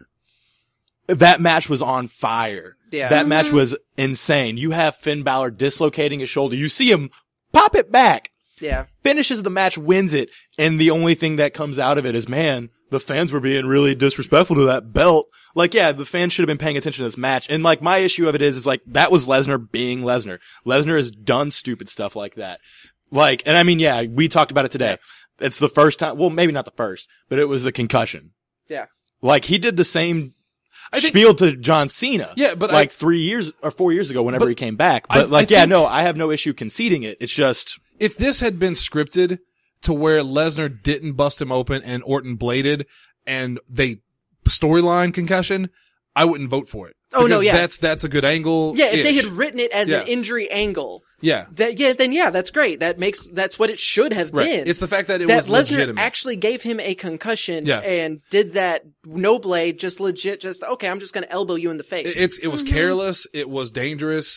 [SPEAKER 4] That match was on fire.
[SPEAKER 2] Yeah.
[SPEAKER 4] That match was insane. You have Finn Balor dislocating his shoulder. You see him pop it back.
[SPEAKER 2] Yeah.
[SPEAKER 4] Finishes the match, wins it. And the only thing that comes out of it is, man, the fans were being really disrespectful to that belt. Like, yeah, the fans should have been paying attention to this match. And like, my issue of it is like, that was Lesnar being Lesnar. Lesnar has done stupid stuff like that. Like, and I mean, yeah, we talked about it today. It's the first time, well, maybe not the first, but it was a concussion.
[SPEAKER 2] Yeah.
[SPEAKER 4] Like, he did the same spiel to John Cena.
[SPEAKER 1] Yeah, but
[SPEAKER 4] like 3 years or 4 years ago whenever he came back. But I have no issue conceding it. It's just,
[SPEAKER 1] if this had been scripted to where Lesnar didn't bust him open and Orton bladed and they storyline concussion, I wouldn't vote for it.
[SPEAKER 2] Oh, no, yeah.
[SPEAKER 1] That's a good angle.
[SPEAKER 2] Yeah, if they had written it as an injury angle.
[SPEAKER 1] Yeah.
[SPEAKER 2] Then that's great. That's what it should have been.
[SPEAKER 1] It's the fact that it was
[SPEAKER 2] Lesnar
[SPEAKER 1] legitimate.
[SPEAKER 2] actually gave him a concussion
[SPEAKER 1] Yeah.
[SPEAKER 2] and did that no blade, just legit, okay, I'm just gonna elbow you in the face.
[SPEAKER 1] It was careless. It was dangerous.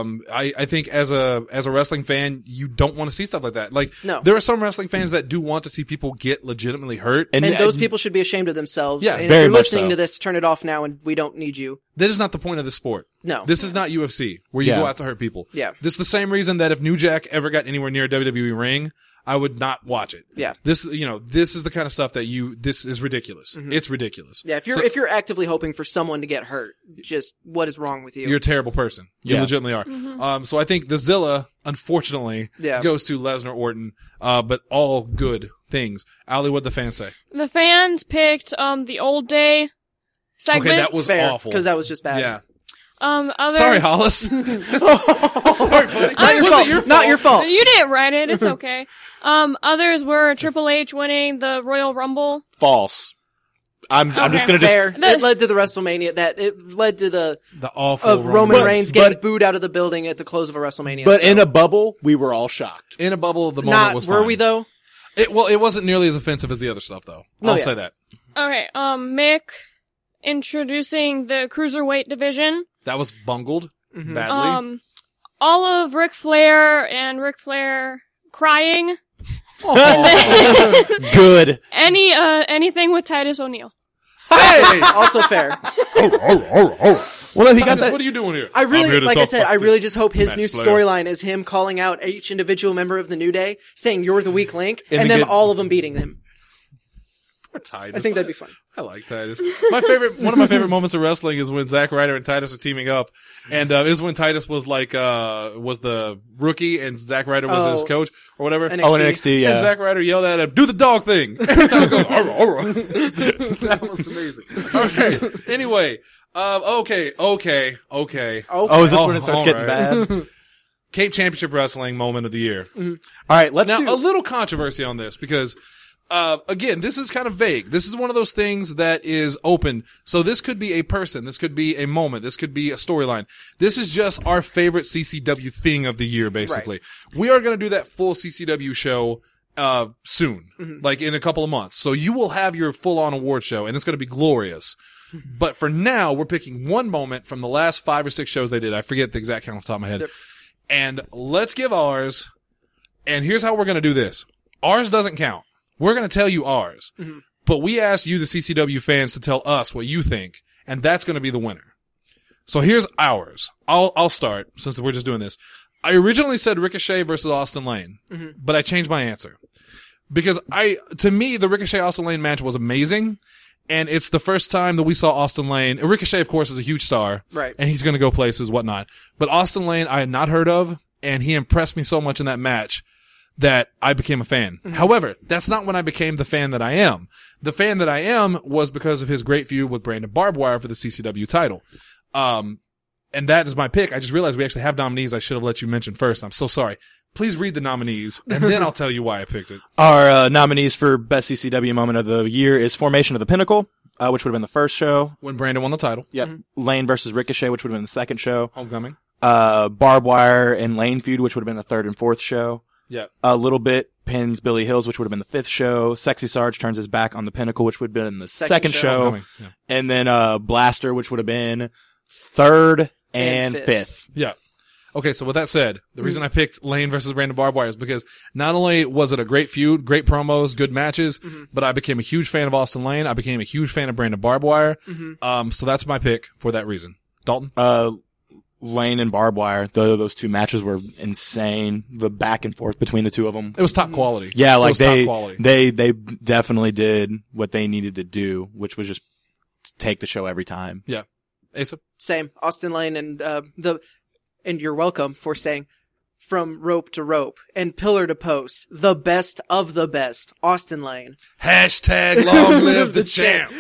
[SPEAKER 1] I think as a wrestling fan, you don't want to see stuff like that. Like,
[SPEAKER 2] No.
[SPEAKER 1] there are some wrestling fans that do want to see people get legitimately hurt.
[SPEAKER 2] And those people should be ashamed of themselves.
[SPEAKER 1] Yeah,
[SPEAKER 2] and
[SPEAKER 4] very
[SPEAKER 2] if you're
[SPEAKER 4] much
[SPEAKER 2] listening
[SPEAKER 4] so.
[SPEAKER 2] to this, turn it off now and we don't need you.
[SPEAKER 1] That is not the point of the sport.
[SPEAKER 2] No.
[SPEAKER 1] This is not UFC, where you
[SPEAKER 4] Yeah.
[SPEAKER 1] go out to hurt people.
[SPEAKER 2] Yeah.
[SPEAKER 1] This is the same reason that if New Jack ever got anywhere near a WWE ring, I would not watch it.
[SPEAKER 2] Yeah.
[SPEAKER 1] This is the kind of stuff that this is ridiculous. It's ridiculous.
[SPEAKER 2] Yeah, if you're actively hoping for someone to get hurt, just what is wrong with you?
[SPEAKER 1] You're a terrible person. You
[SPEAKER 4] Yeah.
[SPEAKER 1] legitimately are. So I think the Zilla, unfortunately, goes to Lesnar Orton, but all good things. Ali, what'd the fans say?
[SPEAKER 3] The fans picked the old day segment.
[SPEAKER 1] Okay, that was
[SPEAKER 2] Fair,
[SPEAKER 1] awful.
[SPEAKER 2] because that was just bad.
[SPEAKER 1] Yeah.
[SPEAKER 3] Others,
[SPEAKER 1] Sorry, Hollis. Sorry, buddy.
[SPEAKER 2] Not your fault. Not your fault.
[SPEAKER 3] You didn't write it. It's okay. Others were Triple H winning the Royal Rumble.
[SPEAKER 4] false. I'm just gonna
[SPEAKER 2] Fair. It led to the WrestleMania. It led to the
[SPEAKER 1] awful
[SPEAKER 2] of Roman Reigns getting
[SPEAKER 4] but-
[SPEAKER 2] booed out of the building at the close of a WrestleMania.
[SPEAKER 4] But
[SPEAKER 2] so.
[SPEAKER 4] in a bubble, we were all shocked.
[SPEAKER 1] In a bubble, the moment was fine.
[SPEAKER 2] Were we though?
[SPEAKER 1] It wasn't nearly as offensive as the other stuff, though. I'll say that.
[SPEAKER 3] Okay. Mick introducing the cruiserweight division.
[SPEAKER 1] That was bungled badly.
[SPEAKER 3] All of Ric Flair and Ric Flair crying.
[SPEAKER 4] Good.
[SPEAKER 3] Anything with Titus O'Neil.
[SPEAKER 1] Hey!
[SPEAKER 2] Also fair.
[SPEAKER 4] Well, he got
[SPEAKER 1] Titus,
[SPEAKER 4] that.
[SPEAKER 1] what are you doing here?
[SPEAKER 2] I
[SPEAKER 1] I'm here
[SPEAKER 2] really,
[SPEAKER 1] to
[SPEAKER 2] like I
[SPEAKER 1] talk
[SPEAKER 2] said,
[SPEAKER 1] about
[SPEAKER 2] I really
[SPEAKER 1] this.
[SPEAKER 2] just hope his
[SPEAKER 1] Matt
[SPEAKER 2] new
[SPEAKER 1] Flair.
[SPEAKER 2] storyline is him calling out each individual member of the New Day, saying you're the weak link, and then
[SPEAKER 1] get-
[SPEAKER 2] all of them beating him.
[SPEAKER 1] Poor Titus.
[SPEAKER 2] I think that'd be fun.
[SPEAKER 1] I like Titus. One of my favorite moments of wrestling is when Zack Ryder and Titus are teaming up, and is when Titus was was the rookie and Zack Ryder was his coach or whatever.
[SPEAKER 2] NXT.
[SPEAKER 4] Oh, NXT, yeah.
[SPEAKER 1] And Zack Ryder yelled at him, "Do the dog thing!" And Titus goes, "Arr, arr." That was amazing. Okay. Anyway, okay.
[SPEAKER 4] Oh, is this
[SPEAKER 1] Oh,
[SPEAKER 4] when it starts
[SPEAKER 1] all
[SPEAKER 4] getting
[SPEAKER 1] right.
[SPEAKER 4] bad?
[SPEAKER 1] Cape Championship Wrestling moment of the year.
[SPEAKER 4] All right, let's
[SPEAKER 1] Now,
[SPEAKER 4] do.
[SPEAKER 1] a little controversy on this because, again, this is kind of vague. This is one of those things that is open. So this could be a person. This could be a moment. This could be a storyline. This is just our favorite CCW thing of the year, basically. We are going to do that full CCW show, soon. Like in a couple of months. So you will have your full-on award show and it's going to be glorious. But for now, we're picking one moment from the last 5 or 6 shows they did. I forget the exact count off the top of my head.
[SPEAKER 2] Yep.
[SPEAKER 1] And let's give ours. And here's how we're going to do this. Ours doesn't count. We're going to tell you ours. But we asked you, the CCW fans, to tell us what you think. And that's going to be the winner. So here's ours. I'll start since we're just doing this. I originally said Ricochet versus Austin Lane. But I changed my answer. Because to me, the Ricochet Austin Lane match was amazing. And it's the first time that we saw Austin Lane. Ricochet, of course, is a huge star.
[SPEAKER 2] Right.
[SPEAKER 1] And he's going to go places, whatnot. But Austin Lane, I had not heard of, and he impressed me so much in that match that I became a fan. However, that's not when I became the fan that I am. The fan that I am was because of his great feud with Brandon Barbed Wire for the CCW title. And that is my pick. I just realized we actually have nominees I should have let you mention first. I'm so sorry. Please read the nominees, and then I'll tell you why I picked it.
[SPEAKER 4] Our nominees for Best CCW Moment of the Year is Formation of the Pinnacle, which would have been the first show.
[SPEAKER 1] When Brandon won the title.
[SPEAKER 4] Yep. Lane versus Ricochet, which would have been the second show.
[SPEAKER 1] Homecoming.
[SPEAKER 4] Barbed Wire and Lane feud, which would have been the third and fourth show.
[SPEAKER 1] Yeah.
[SPEAKER 4] A Little Bit pins Billy Hills, which would have been the fifth show. Sexy Sarge turns his back on the Pinnacle, which would have been the second show.
[SPEAKER 1] Homecoming. Yeah.
[SPEAKER 4] And then Blaster, which would have been third and fifth.
[SPEAKER 1] Yeah. Okay, so with that said, the reason I picked Lane versus Brandon Barbed Wire is because not only was it a great feud, great promos, good matches, but I became a huge fan of Austin Lane. I became a huge fan of Brandon Barbed Wire. So that's my pick for that reason. Dalton?
[SPEAKER 4] Lane and Barbed Wire, those two matches were insane. The back and forth between the two of them.
[SPEAKER 1] It was top quality.
[SPEAKER 4] Yeah, like
[SPEAKER 1] top quality.
[SPEAKER 4] they definitely did what they needed to do, which was just take the show every time.
[SPEAKER 1] Yeah. Asa?
[SPEAKER 2] Same. Austin Lane and and you're welcome for saying from rope to rope and pillar to post, the best of the best, Austin Lane.
[SPEAKER 1] Hashtag long live the champ.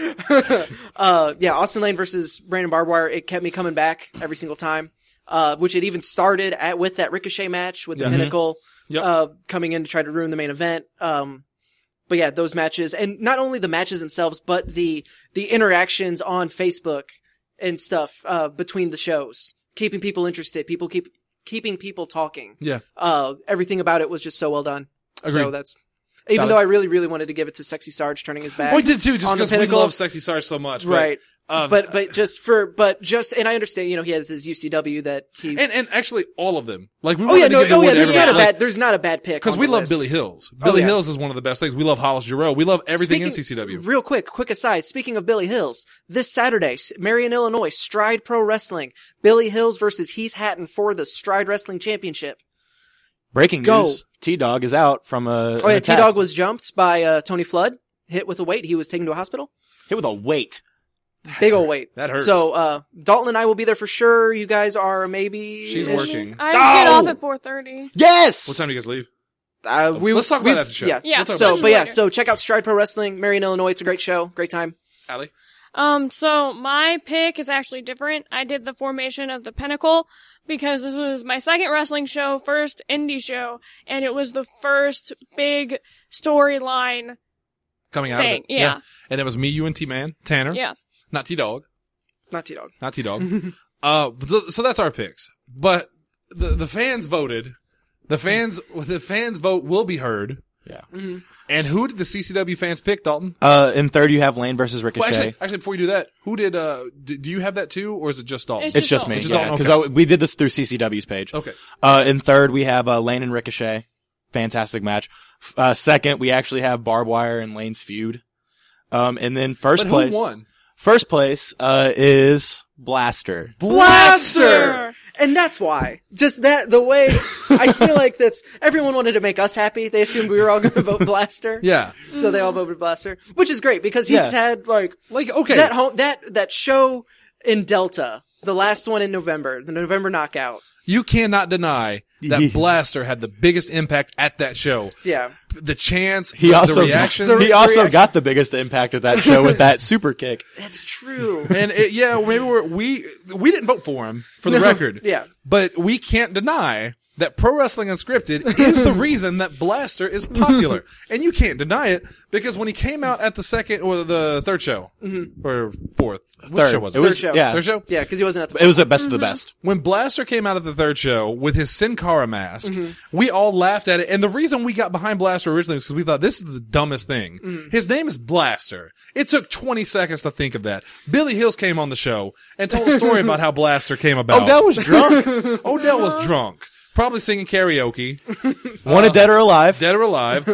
[SPEAKER 2] Yeah, Austin Lane versus Brandon Barbed Wire, it kept me coming back every single time. Which it even started with that Ricochet match with the Pinnacle, coming in to try to ruin the main event. But yeah, those matches, and not only the matches themselves, but the interactions on Facebook and stuff, between the shows. Keeping people interested, keeping people talking.
[SPEAKER 1] Yeah.
[SPEAKER 2] Everything about it was just so well done.
[SPEAKER 1] Agreed.
[SPEAKER 2] So that's, even though I really, really wanted to give it to Sexy Sarge turning his back.
[SPEAKER 1] We did too, just
[SPEAKER 2] on the
[SPEAKER 1] because we
[SPEAKER 2] Pinnacle.
[SPEAKER 1] love Sexy Sarge so much.
[SPEAKER 2] Right. But and I understand, he has his UCW that he,
[SPEAKER 1] and actually all of them. Like we
[SPEAKER 2] there's
[SPEAKER 1] everybody.
[SPEAKER 2] there's not a bad pick.
[SPEAKER 1] Because we love Billy Hills. Billy Hills is one of the best things. We love Hollis Giroux. We love everything in CCW.
[SPEAKER 2] Real quick aside. Speaking of Billy Hills, this Saturday, Marion, Illinois, Stride Pro Wrestling, Billy Hills versus Heath Hatton for the Stride Wrestling Championship.
[SPEAKER 4] Breaking news. T-Dog is out from
[SPEAKER 2] T-Dog was jumped by Tony Flood, hit with a weight. He was taken to a hospital.
[SPEAKER 4] Hit with a weight.
[SPEAKER 2] Big old weight.
[SPEAKER 1] That hurts.
[SPEAKER 2] So, Dalton and I will be there for sure. You guys are maybe.
[SPEAKER 1] She's working.
[SPEAKER 3] I get off at 4:30.
[SPEAKER 4] Yes!
[SPEAKER 1] What time do you guys leave?
[SPEAKER 2] Let's
[SPEAKER 1] talk about it after the show.
[SPEAKER 2] Yeah.
[SPEAKER 3] Yeah.
[SPEAKER 1] We'll
[SPEAKER 2] So check out Stride Pro Wrestling, Marion, Illinois. It's a great show. Great time.
[SPEAKER 1] Allie?
[SPEAKER 3] So my pick is actually different. I did the Formation of the Pinnacle because this was my second wrestling show, first indie show, and it was the first big storyline
[SPEAKER 1] Coming out
[SPEAKER 3] thing.
[SPEAKER 1] of it.
[SPEAKER 3] Yeah.
[SPEAKER 1] And it was me, you, and T-Man. Tanner.
[SPEAKER 3] Yeah.
[SPEAKER 1] Not T-Dog.
[SPEAKER 2] Not T-Dog.
[SPEAKER 1] Not T-Dog. So that's our picks. But the fans voted. The fans vote will be heard.
[SPEAKER 4] Yeah.
[SPEAKER 2] Mm-hmm.
[SPEAKER 1] And who did the CCW fans pick, Dalton?
[SPEAKER 4] In third you have Lane versus Ricochet.
[SPEAKER 1] Well, actually, before you do that, who did, do you have that too, or is it just Dalton?
[SPEAKER 4] It's just me.
[SPEAKER 3] Dalton.
[SPEAKER 4] Yeah.
[SPEAKER 1] Dalton,
[SPEAKER 4] Because we did this through CCW's page.
[SPEAKER 1] Okay.
[SPEAKER 4] In third we have Lane and Ricochet. Fantastic match. Second we actually have Barbed Wire and Lane's feud. And then first
[SPEAKER 1] But
[SPEAKER 4] place.
[SPEAKER 1] who won?
[SPEAKER 4] First place, is Blaster.
[SPEAKER 2] Blaster! And that's why. Just that, the way, I feel like everyone wanted to make us happy. They assumed we were all going to vote Blaster.
[SPEAKER 1] Yeah.
[SPEAKER 2] So they all voted Blaster. Which is great because he's had
[SPEAKER 1] Okay.
[SPEAKER 2] that show in Delta, the last one in November, the November Knockout.
[SPEAKER 1] You cannot deny that Blaster had the biggest impact at that show.
[SPEAKER 2] Yeah.
[SPEAKER 1] The chants,
[SPEAKER 4] He also
[SPEAKER 1] the reactions.
[SPEAKER 4] got the biggest impact of that show with that super kick.
[SPEAKER 2] It's true.
[SPEAKER 1] And maybe we didn't vote for him, for the record.
[SPEAKER 2] Yeah.
[SPEAKER 1] But we can't deny that Pro Wrestling Unscripted is the reason that Blaster is popular. And you can't deny it because when he came out at the second or the third show, or fourth, what show was it?
[SPEAKER 2] Third show.
[SPEAKER 4] Yeah.
[SPEAKER 1] Third show?
[SPEAKER 2] Yeah, because he wasn't at the
[SPEAKER 4] It was a best of the best.
[SPEAKER 1] When Blaster came out of the third show with his Sin Cara mask, we all laughed at it. And the reason we got behind Blaster originally was because we thought this is the dumbest thing. His name is Blaster. It took 20 seconds to think of that. Billy Hills came on the show and told a story about how Blaster came about.
[SPEAKER 4] Odell was drunk.
[SPEAKER 1] Odell was drunk. Probably singing karaoke.
[SPEAKER 4] Wanted Dead or Alive.
[SPEAKER 1] Dead or alive.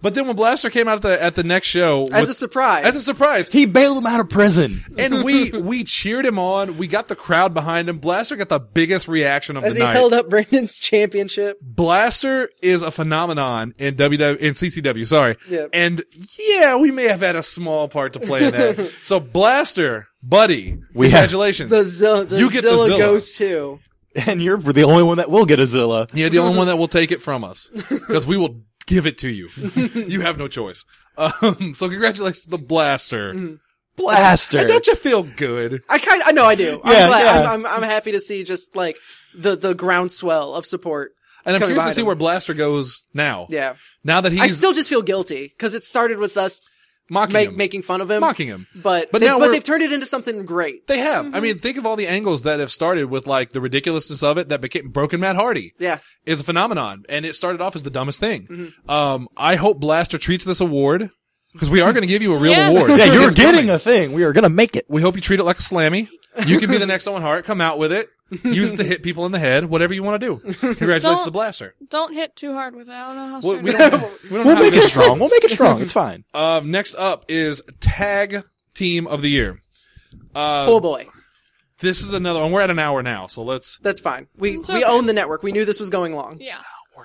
[SPEAKER 1] But then when Blaster came out at the next show
[SPEAKER 2] As a surprise.
[SPEAKER 4] He bailed him out of prison.
[SPEAKER 1] And we cheered him on. We got the crowd behind him. Blaster got the biggest reaction of
[SPEAKER 2] As
[SPEAKER 1] the
[SPEAKER 2] he
[SPEAKER 1] night.
[SPEAKER 2] held up Brandon's championship.
[SPEAKER 1] Blaster is a phenomenon in CCW, sorry.
[SPEAKER 2] Yep.
[SPEAKER 1] And yeah, we may have had a small part to play in that. So Blaster, buddy, congratulations.
[SPEAKER 2] You get the Zilla goes too.
[SPEAKER 4] And you're the only one that will get a Zilla.
[SPEAKER 1] You're the only one that will take it from us. Because we will give it to you. You have no choice. So congratulations to the Blaster.
[SPEAKER 4] Blaster.
[SPEAKER 1] And don't you feel good?
[SPEAKER 2] I know I do.
[SPEAKER 4] Yeah,
[SPEAKER 2] I'm glad.
[SPEAKER 4] yeah.
[SPEAKER 2] I'm happy to see just like the groundswell of support.
[SPEAKER 1] And I'm
[SPEAKER 2] coming
[SPEAKER 1] curious to
[SPEAKER 2] behind
[SPEAKER 1] see
[SPEAKER 2] him.
[SPEAKER 1] where Blaster goes now.
[SPEAKER 2] Yeah.
[SPEAKER 1] Now that
[SPEAKER 2] I
[SPEAKER 1] he's
[SPEAKER 2] still just feel guilty because it started with us making fun of him.
[SPEAKER 1] Mocking him.
[SPEAKER 2] But
[SPEAKER 1] now
[SPEAKER 2] they've turned it into something great.
[SPEAKER 1] They have. I mean, think of all the angles that have started with like the ridiculousness of it that became Broken Matt Hardy.
[SPEAKER 2] Yeah.
[SPEAKER 1] Is a phenomenon. And it started off as the dumbest thing. I hope Blaster treats this award because we are going to give you a real
[SPEAKER 3] Yes.
[SPEAKER 1] award.
[SPEAKER 4] Yeah, you're
[SPEAKER 1] It's
[SPEAKER 4] getting
[SPEAKER 1] coming.
[SPEAKER 4] a thing. We are going to make it.
[SPEAKER 1] We hope you treat it like a slammy. You can be the next Owen Hart. Come out with it. Use it to hit people in the head. Whatever you want to do. Congratulations
[SPEAKER 3] Don't-
[SPEAKER 1] to the Blaster.
[SPEAKER 3] Don't hit too hard with it. I don't know how
[SPEAKER 1] Well,
[SPEAKER 3] strong
[SPEAKER 1] we
[SPEAKER 3] it
[SPEAKER 1] don't.
[SPEAKER 3] is.
[SPEAKER 1] We don't
[SPEAKER 4] We'll
[SPEAKER 1] have
[SPEAKER 4] make
[SPEAKER 1] this
[SPEAKER 4] it strong. We'll make it strong. It's fine.
[SPEAKER 1] Next up is Tag Team of the Year.
[SPEAKER 2] Oh boy.
[SPEAKER 1] This is another one. We're at an hour now, so let's.
[SPEAKER 2] That's fine. We
[SPEAKER 3] okay.
[SPEAKER 2] own the network. We knew this was going long.
[SPEAKER 3] Yeah.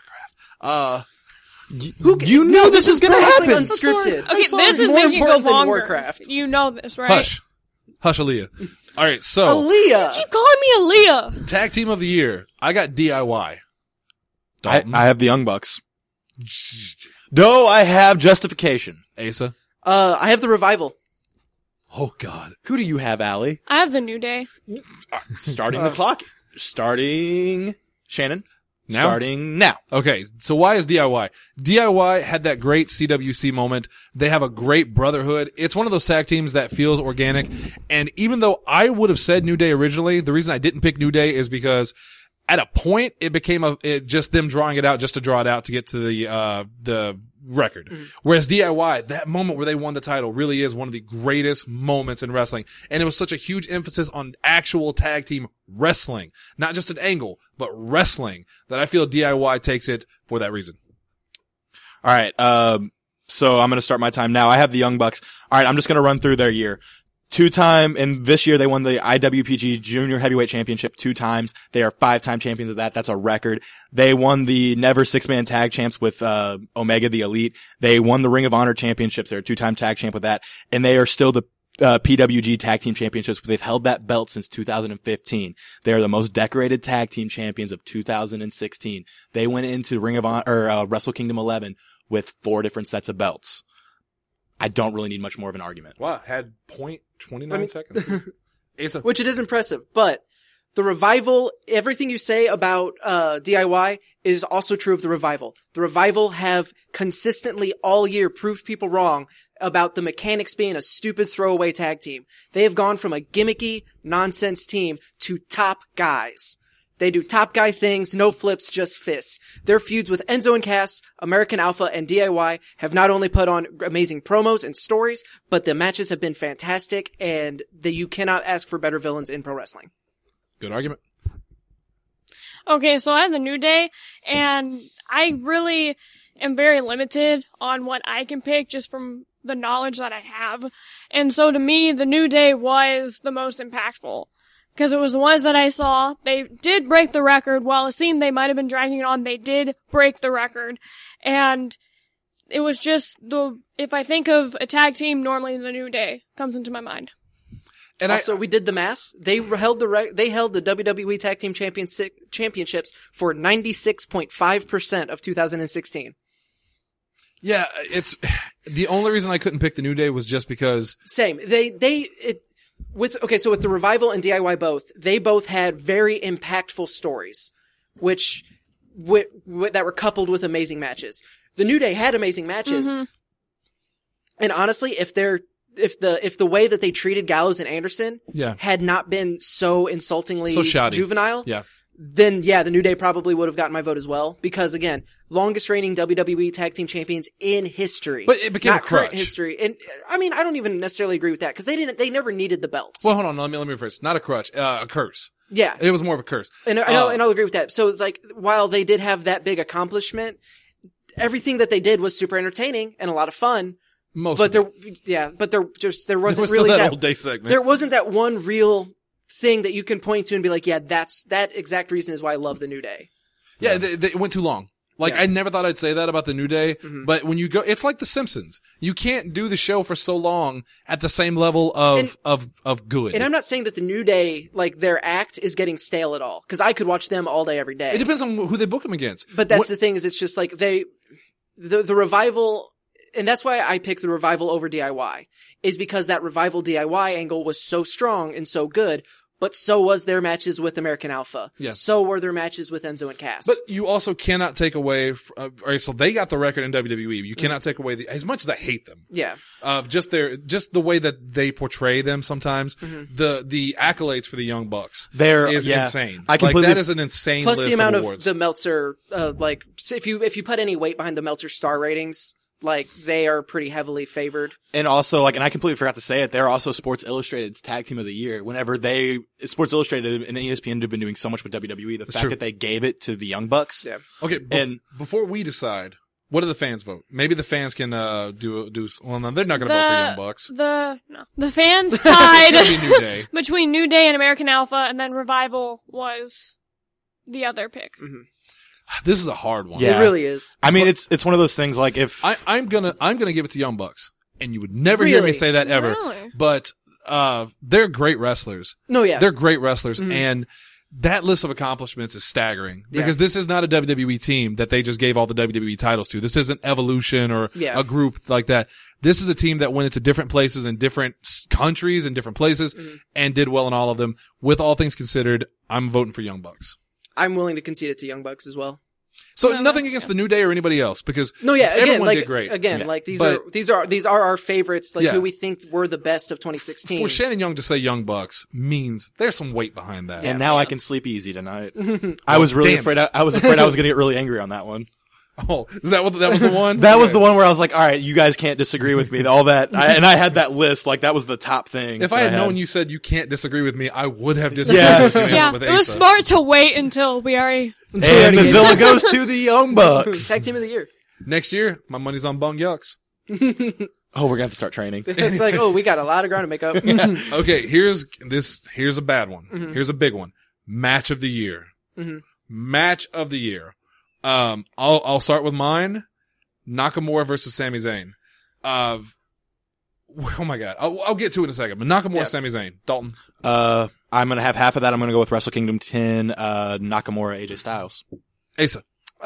[SPEAKER 4] You knew this was going to
[SPEAKER 2] Wrestling
[SPEAKER 4] happen.
[SPEAKER 2] Unscripted.
[SPEAKER 3] Okay,
[SPEAKER 2] I'm sorry,
[SPEAKER 3] this
[SPEAKER 2] it's
[SPEAKER 3] is
[SPEAKER 2] more
[SPEAKER 3] making it
[SPEAKER 2] important than
[SPEAKER 3] longer.
[SPEAKER 2] Warcraft.
[SPEAKER 3] You know this, right?
[SPEAKER 1] Hush. Hush, Aaliyah. All right, so
[SPEAKER 2] Aaliyah.
[SPEAKER 3] Keep calling me Aaliyah.
[SPEAKER 1] Tag Team of the Year. I got DIY. Dalton.
[SPEAKER 4] I have the Young Bucks. No, I have justification.
[SPEAKER 1] Asa.
[SPEAKER 2] I have the Revival.
[SPEAKER 1] Oh, God.
[SPEAKER 4] Who do you have, Allie?
[SPEAKER 3] I have the New Day.
[SPEAKER 4] Starting the clock. Starting Shannon.
[SPEAKER 1] Now?
[SPEAKER 4] Starting now.
[SPEAKER 1] Okay, so why is DIY? DIY had that great CWC moment. They have a great brotherhood. It's one of those tag teams that feels organic. And even though I would have said New Day originally, the reason I didn't pick New Day is because at a point it became just them drawing it out just to draw it out to get to the record. Whereas DIY, that moment where they won the title really is one of the greatest moments in wrestling. And it was such a huge emphasis on actual tag team wrestling, not just an angle, but wrestling, that I feel DIY takes it for that reason.
[SPEAKER 4] All right. So I'm going to start my time now. I have the Young Bucks. All right. I'm just going to run through their year. 2-time, and this year they won the IWPG Junior Heavyweight Championship 2 times. They are 5-time champions of that. That's a record. They won the Never 6-Man Tag Champs with, Omega the Elite. They won the Ring of Honor Championships. They're a 2-time tag champ with that. And they are still the PWG Tag Team Championships. They've held that belt since 2015. They are the most decorated tag team champions of 2016. They went into Ring of Honor, or Wrestle Kingdom 11 with 4 different sets of belts. I don't really need much more of an argument.
[SPEAKER 1] Wow, had 0.29 seconds. Asa.
[SPEAKER 2] Which it is impressive, but the Revival, everything you say about DIY is also true of the Revival. The Revival have consistently all year proved people wrong about the Mechanics being a stupid throwaway tag team. They have gone from a gimmicky nonsense team to top guys. They do top guy things, no flips, just fists. Their feuds with Enzo and Cass, American Alpha, and DIY have not only put on amazing promos and stories, but the matches have been fantastic, and you cannot ask for better villains in pro wrestling.
[SPEAKER 1] Good argument.
[SPEAKER 3] Okay, so I have the New Day, and I really am very limited on what I can pick just from the knowledge that I have. And so to me, the New Day was the most impactful. Because it was the ones that I saw. They did break the record. While it seemed they might have been dragging it on, they did break the record. And it was just if I think of a tag team, normally the New Day comes into my mind.
[SPEAKER 1] And
[SPEAKER 2] Also, we did the math. They held the WWE Tag Team Championships for 96.5% of 2016.
[SPEAKER 1] yeah, it's the only reason I couldn't pick the New Day was just because
[SPEAKER 2] Same. With the Revival and DIY they both had very impactful stories, which that were coupled with amazing matches. The New Day had amazing matches, and honestly, if the way that they treated Gallows and Anderson had not been so insultingly
[SPEAKER 1] so shoddy.
[SPEAKER 2] juvenile,
[SPEAKER 1] Yeah.
[SPEAKER 2] then the New Day probably would have gotten my vote as well. Because again, longest reigning WWE Tag Team Champions in history,
[SPEAKER 1] But it became
[SPEAKER 2] not
[SPEAKER 1] a crutch.
[SPEAKER 2] current history. And I mean, I don't even necessarily agree with that because they never needed the belts.
[SPEAKER 1] Well, hold on. Let me rephrase. Not a crutch. A curse.
[SPEAKER 2] Yeah.
[SPEAKER 1] It was more of a curse.
[SPEAKER 2] And I'll agree with that. So it's like, while they did have that big accomplishment, everything that they did was super entertaining and a lot of fun.
[SPEAKER 1] Most
[SPEAKER 2] But
[SPEAKER 1] of
[SPEAKER 2] there
[SPEAKER 1] there
[SPEAKER 2] wasn't
[SPEAKER 1] was
[SPEAKER 2] really
[SPEAKER 1] still that
[SPEAKER 2] that
[SPEAKER 1] old day segment.
[SPEAKER 2] there wasn't that one real thing that you can point to and be like, yeah, that exact reason is why I love the New Day.
[SPEAKER 1] Yeah, they went too long. Like,
[SPEAKER 2] Yeah.
[SPEAKER 1] I never thought I'd say that about the New Day, but when you go, it's like The Simpsons. You can't do the show for so long at the same level of good.
[SPEAKER 2] And I'm not saying that the New Day, like, their act is getting stale at all, because I could watch them all day, every day.
[SPEAKER 1] It depends on who they book them against.
[SPEAKER 2] But that's the thing, is it's just like the Revival, and that's why I picked the Revival over DIY, is because that Revival DIY angle was so strong and so good, but so was their matches with American Alpha.
[SPEAKER 1] Yeah.
[SPEAKER 2] So were their matches with Enzo and Cass.
[SPEAKER 1] But you also cannot take away, all right, so they got the record in WWE. You cannot take away as much as I hate them,
[SPEAKER 2] yeah.
[SPEAKER 1] of just the way that they portray them sometimes, the accolades for the Young Bucks is insane.
[SPEAKER 4] I completely
[SPEAKER 1] that is an insane
[SPEAKER 2] Plus
[SPEAKER 1] list
[SPEAKER 2] the amount
[SPEAKER 1] of
[SPEAKER 2] of
[SPEAKER 1] awards.
[SPEAKER 2] the Meltzer, like, so if you put any weight behind the Meltzer star ratings, like, they are pretty heavily favored.
[SPEAKER 4] And also, like, and I completely forgot to say it, they're also Sports Illustrated's Tag Team of the Year. Whenever Sports Illustrated and ESPN have been doing so much with WWE, the fact
[SPEAKER 1] true.
[SPEAKER 4] that they gave it to the Young Bucks.
[SPEAKER 2] Yeah.
[SPEAKER 1] Okay, before we decide, what do the fans vote? Maybe the fans can do. Well, no, they're not going to vote for Young Bucks.
[SPEAKER 3] The fans
[SPEAKER 1] It's gotta
[SPEAKER 3] tied
[SPEAKER 1] be New Day.
[SPEAKER 3] between New Day and American Alpha, and then Revival was the other pick.
[SPEAKER 1] This is a hard one.
[SPEAKER 4] Yeah.
[SPEAKER 2] It really is.
[SPEAKER 4] I mean, it's one of those things, like, if
[SPEAKER 1] I'm gonna give it to Young Bucks, and you would never hear me
[SPEAKER 2] Really?
[SPEAKER 1] say that ever.
[SPEAKER 3] Really?
[SPEAKER 1] But they're great wrestlers.
[SPEAKER 2] No, yeah.
[SPEAKER 1] They're great wrestlers, and that list of accomplishments is staggering because this is not a WWE team that they just gave all the WWE titles to. This isn't Evolution or
[SPEAKER 2] Yeah.
[SPEAKER 1] a group like that. This is a team that went into different places and different countries and different places and did well in all of them. With all things considered, I'm voting for Young Bucks.
[SPEAKER 2] I'm willing to concede it to Young Bucks as well.
[SPEAKER 1] So
[SPEAKER 3] No,
[SPEAKER 1] nothing
[SPEAKER 3] that's-
[SPEAKER 1] against the New Day or anybody else because
[SPEAKER 2] No, yeah, again,
[SPEAKER 1] everyone
[SPEAKER 2] like,
[SPEAKER 1] did great.
[SPEAKER 2] again, like, these
[SPEAKER 1] But-
[SPEAKER 2] are our favorites, like,
[SPEAKER 1] Yeah.
[SPEAKER 2] who we think were the best of 2016.
[SPEAKER 1] For Shannon Young to say Young Bucks means there's some weight behind that.
[SPEAKER 4] and now I can sleep easy tonight. I was really
[SPEAKER 1] damn
[SPEAKER 4] afraid. I was afraid I was going to get really angry on that one.
[SPEAKER 1] Oh, is that what that was the one?
[SPEAKER 4] That was the one where I was like, all right, you guys can't disagree with me. All that, and I had that list. Like, that was the top thing.
[SPEAKER 1] If
[SPEAKER 4] that
[SPEAKER 1] I had known you said you can't disagree with me, I would have disagreed
[SPEAKER 4] Yeah.
[SPEAKER 1] with you
[SPEAKER 3] Yeah,
[SPEAKER 1] with
[SPEAKER 3] it was
[SPEAKER 1] Asa.
[SPEAKER 3] smart to wait until we already.
[SPEAKER 4] and the Zilla goes to the Young Bucks.
[SPEAKER 2] Tag Team of the Year.
[SPEAKER 1] Next year, my money's on Bung Yucks.
[SPEAKER 4] Oh, we're going to have to start training.
[SPEAKER 2] It's like, oh, we got a lot of ground to make up.
[SPEAKER 1] Okay, here's a bad one. Here's a big one. Match of the year. Match of the year. I'll start with mine. Nakamura versus Sami Zayn. Oh my god. I'll get to it in a second, but Nakamura,
[SPEAKER 2] Yeah.
[SPEAKER 1] Sami Zayn. Dalton.
[SPEAKER 4] I'm going to have half of that. I'm going to go with Wrestle Kingdom 10, Nakamura, AJ Styles.
[SPEAKER 1] Asa.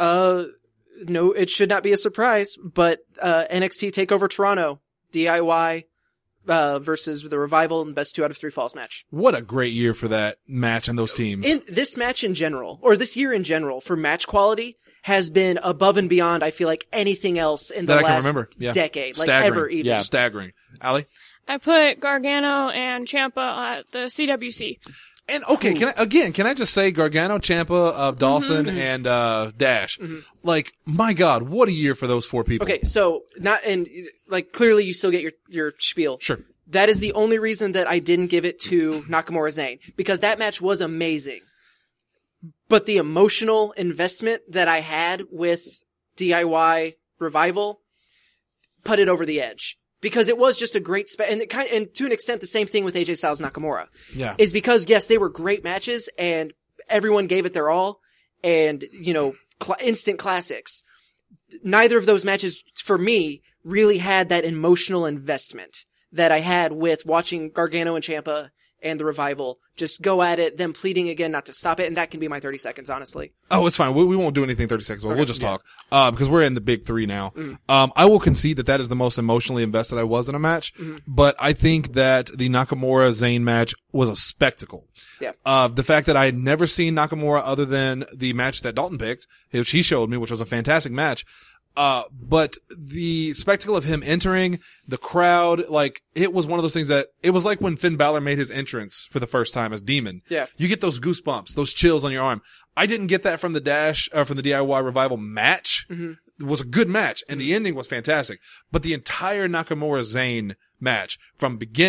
[SPEAKER 2] No, it should not be a surprise, but NXT TakeOver Toronto, DIY versus the Revival in best 2 out of 3 falls match.
[SPEAKER 1] What a great year for that match and those teams.
[SPEAKER 2] In this match in general, or this year in general, for match quality, has been above and beyond, I feel like, anything else in the
[SPEAKER 1] That I can
[SPEAKER 2] last
[SPEAKER 1] remember. Yeah.
[SPEAKER 2] decade. Like,
[SPEAKER 1] Staggering.
[SPEAKER 2] ever, even.
[SPEAKER 4] Yeah.
[SPEAKER 1] Staggering. Allie?
[SPEAKER 3] I put Gargano and Ciampa at the CWC.
[SPEAKER 1] And okay, can I just say Gargano, Ciampa, Dawson, and Dash. Like, my God, what a year for those 4 people.
[SPEAKER 2] Okay, so, clearly you still get your spiel.
[SPEAKER 1] Sure.
[SPEAKER 2] That is the only reason that I didn't give it to Nakamura Zayn, because that match was amazing. But the emotional investment that I had with DIY Revival put it over the edge. Because it was just a great and to an extent the same thing with AJ Styles Nakamura.
[SPEAKER 1] Yeah.
[SPEAKER 2] Is because, yes, they were great matches and everyone gave it their all and, instant classics. Neither of those matches, for me, really had that emotional investment that I had with watching Gargano and Ciampa and the Revival just go at it, them pleading again not to stop it, and that can be my 30 seconds, honestly.
[SPEAKER 1] Oh, it's fine. We won't do anything 30 seconds. We'll just talk. Because we're in the big 3 now. I will concede that is the most emotionally invested I was in a match. But I think that the Nakamura Zayn match was a spectacle.
[SPEAKER 2] Yeah.
[SPEAKER 1] The fact that I had never seen Nakamura other than the match that Dalton picked, which he showed me, which was a fantastic match. But the spectacle of him entering the crowd, like, it was one of those things that, it was like when Finn Balor made his entrance for the first time as Demon.
[SPEAKER 2] Yeah.
[SPEAKER 1] You get those goosebumps, those chills on your arm. I didn't get that from the from the DIY Revival match. It was a good match, and the ending was fantastic. But the entire Nakamura Zayn match, from beginning,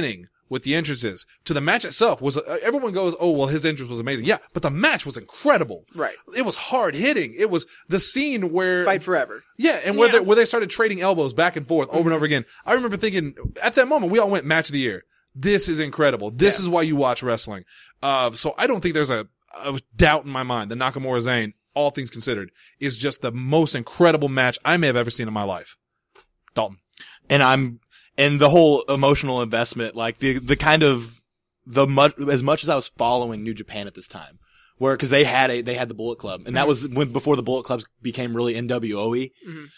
[SPEAKER 1] with the entrances to the match itself was, everyone goes, oh, well, his entrance was amazing. Yeah, but the match was incredible.
[SPEAKER 2] Right.
[SPEAKER 1] It was hard hitting. It was the scene where
[SPEAKER 2] Fight forever.
[SPEAKER 1] yeah, and where they started trading elbows back and forth over and over again. I remember thinking at that moment we all went match of the year. This is incredible. This is why you watch wrestling. So I don't think there's a doubt in my mind that Nakamura Zayn, all things considered, is just the most incredible match I may have ever seen in my life. Dalton.
[SPEAKER 4] And the whole emotional investment, like the kind of as much as I was following New Japan at this time, cause they had the Bullet Club, and that was before the Bullet Clubs became really NWOE.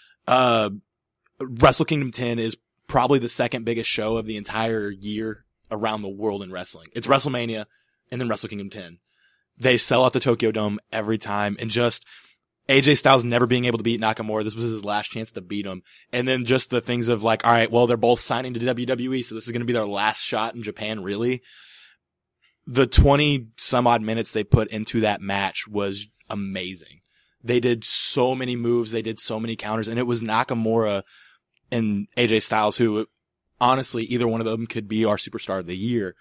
[SPEAKER 4] Wrestle Kingdom 10 is probably the second biggest show of the entire year around the world in wrestling. It's WrestleMania and then Wrestle Kingdom 10. They sell out the Tokyo Dome every time, and just AJ Styles never being able to beat Nakamura. This was his last chance to beat him. And then just the things of like, all right, well, they're both signing to WWE, so this is going to be their last shot in Japan, really. The 20 some odd minutes they put into that match was amazing. They did so many moves. They did so many counters, and it was Nakamura and AJ Styles who, honestly, either one of them could be our superstar of the year.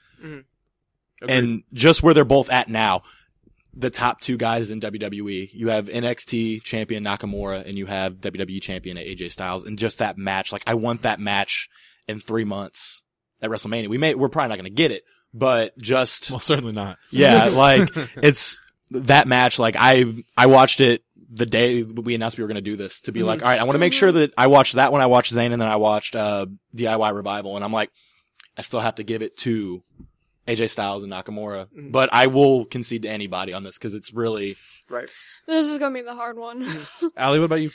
[SPEAKER 4] And just where they're both at now, the top two guys in WWE. You have NXT champion Nakamura and you have WWE champion AJ Styles. And just that match, like I want that match in 3 months at WrestleMania. We're probably not going to get it, but just.
[SPEAKER 1] Well, certainly not.
[SPEAKER 4] Yeah, like it's that match. Like I watched it the day we announced we were going to do this to be like, all right, I want to make sure that I watched that when I watched Zayn, and then I watched, DIY Revival. And I'm like, I still have to give it to AJ Styles and Nakamura, but I will concede to anybody on this because it's really
[SPEAKER 2] right.
[SPEAKER 3] This is gonna be the hard one.
[SPEAKER 1] Allie, what about you?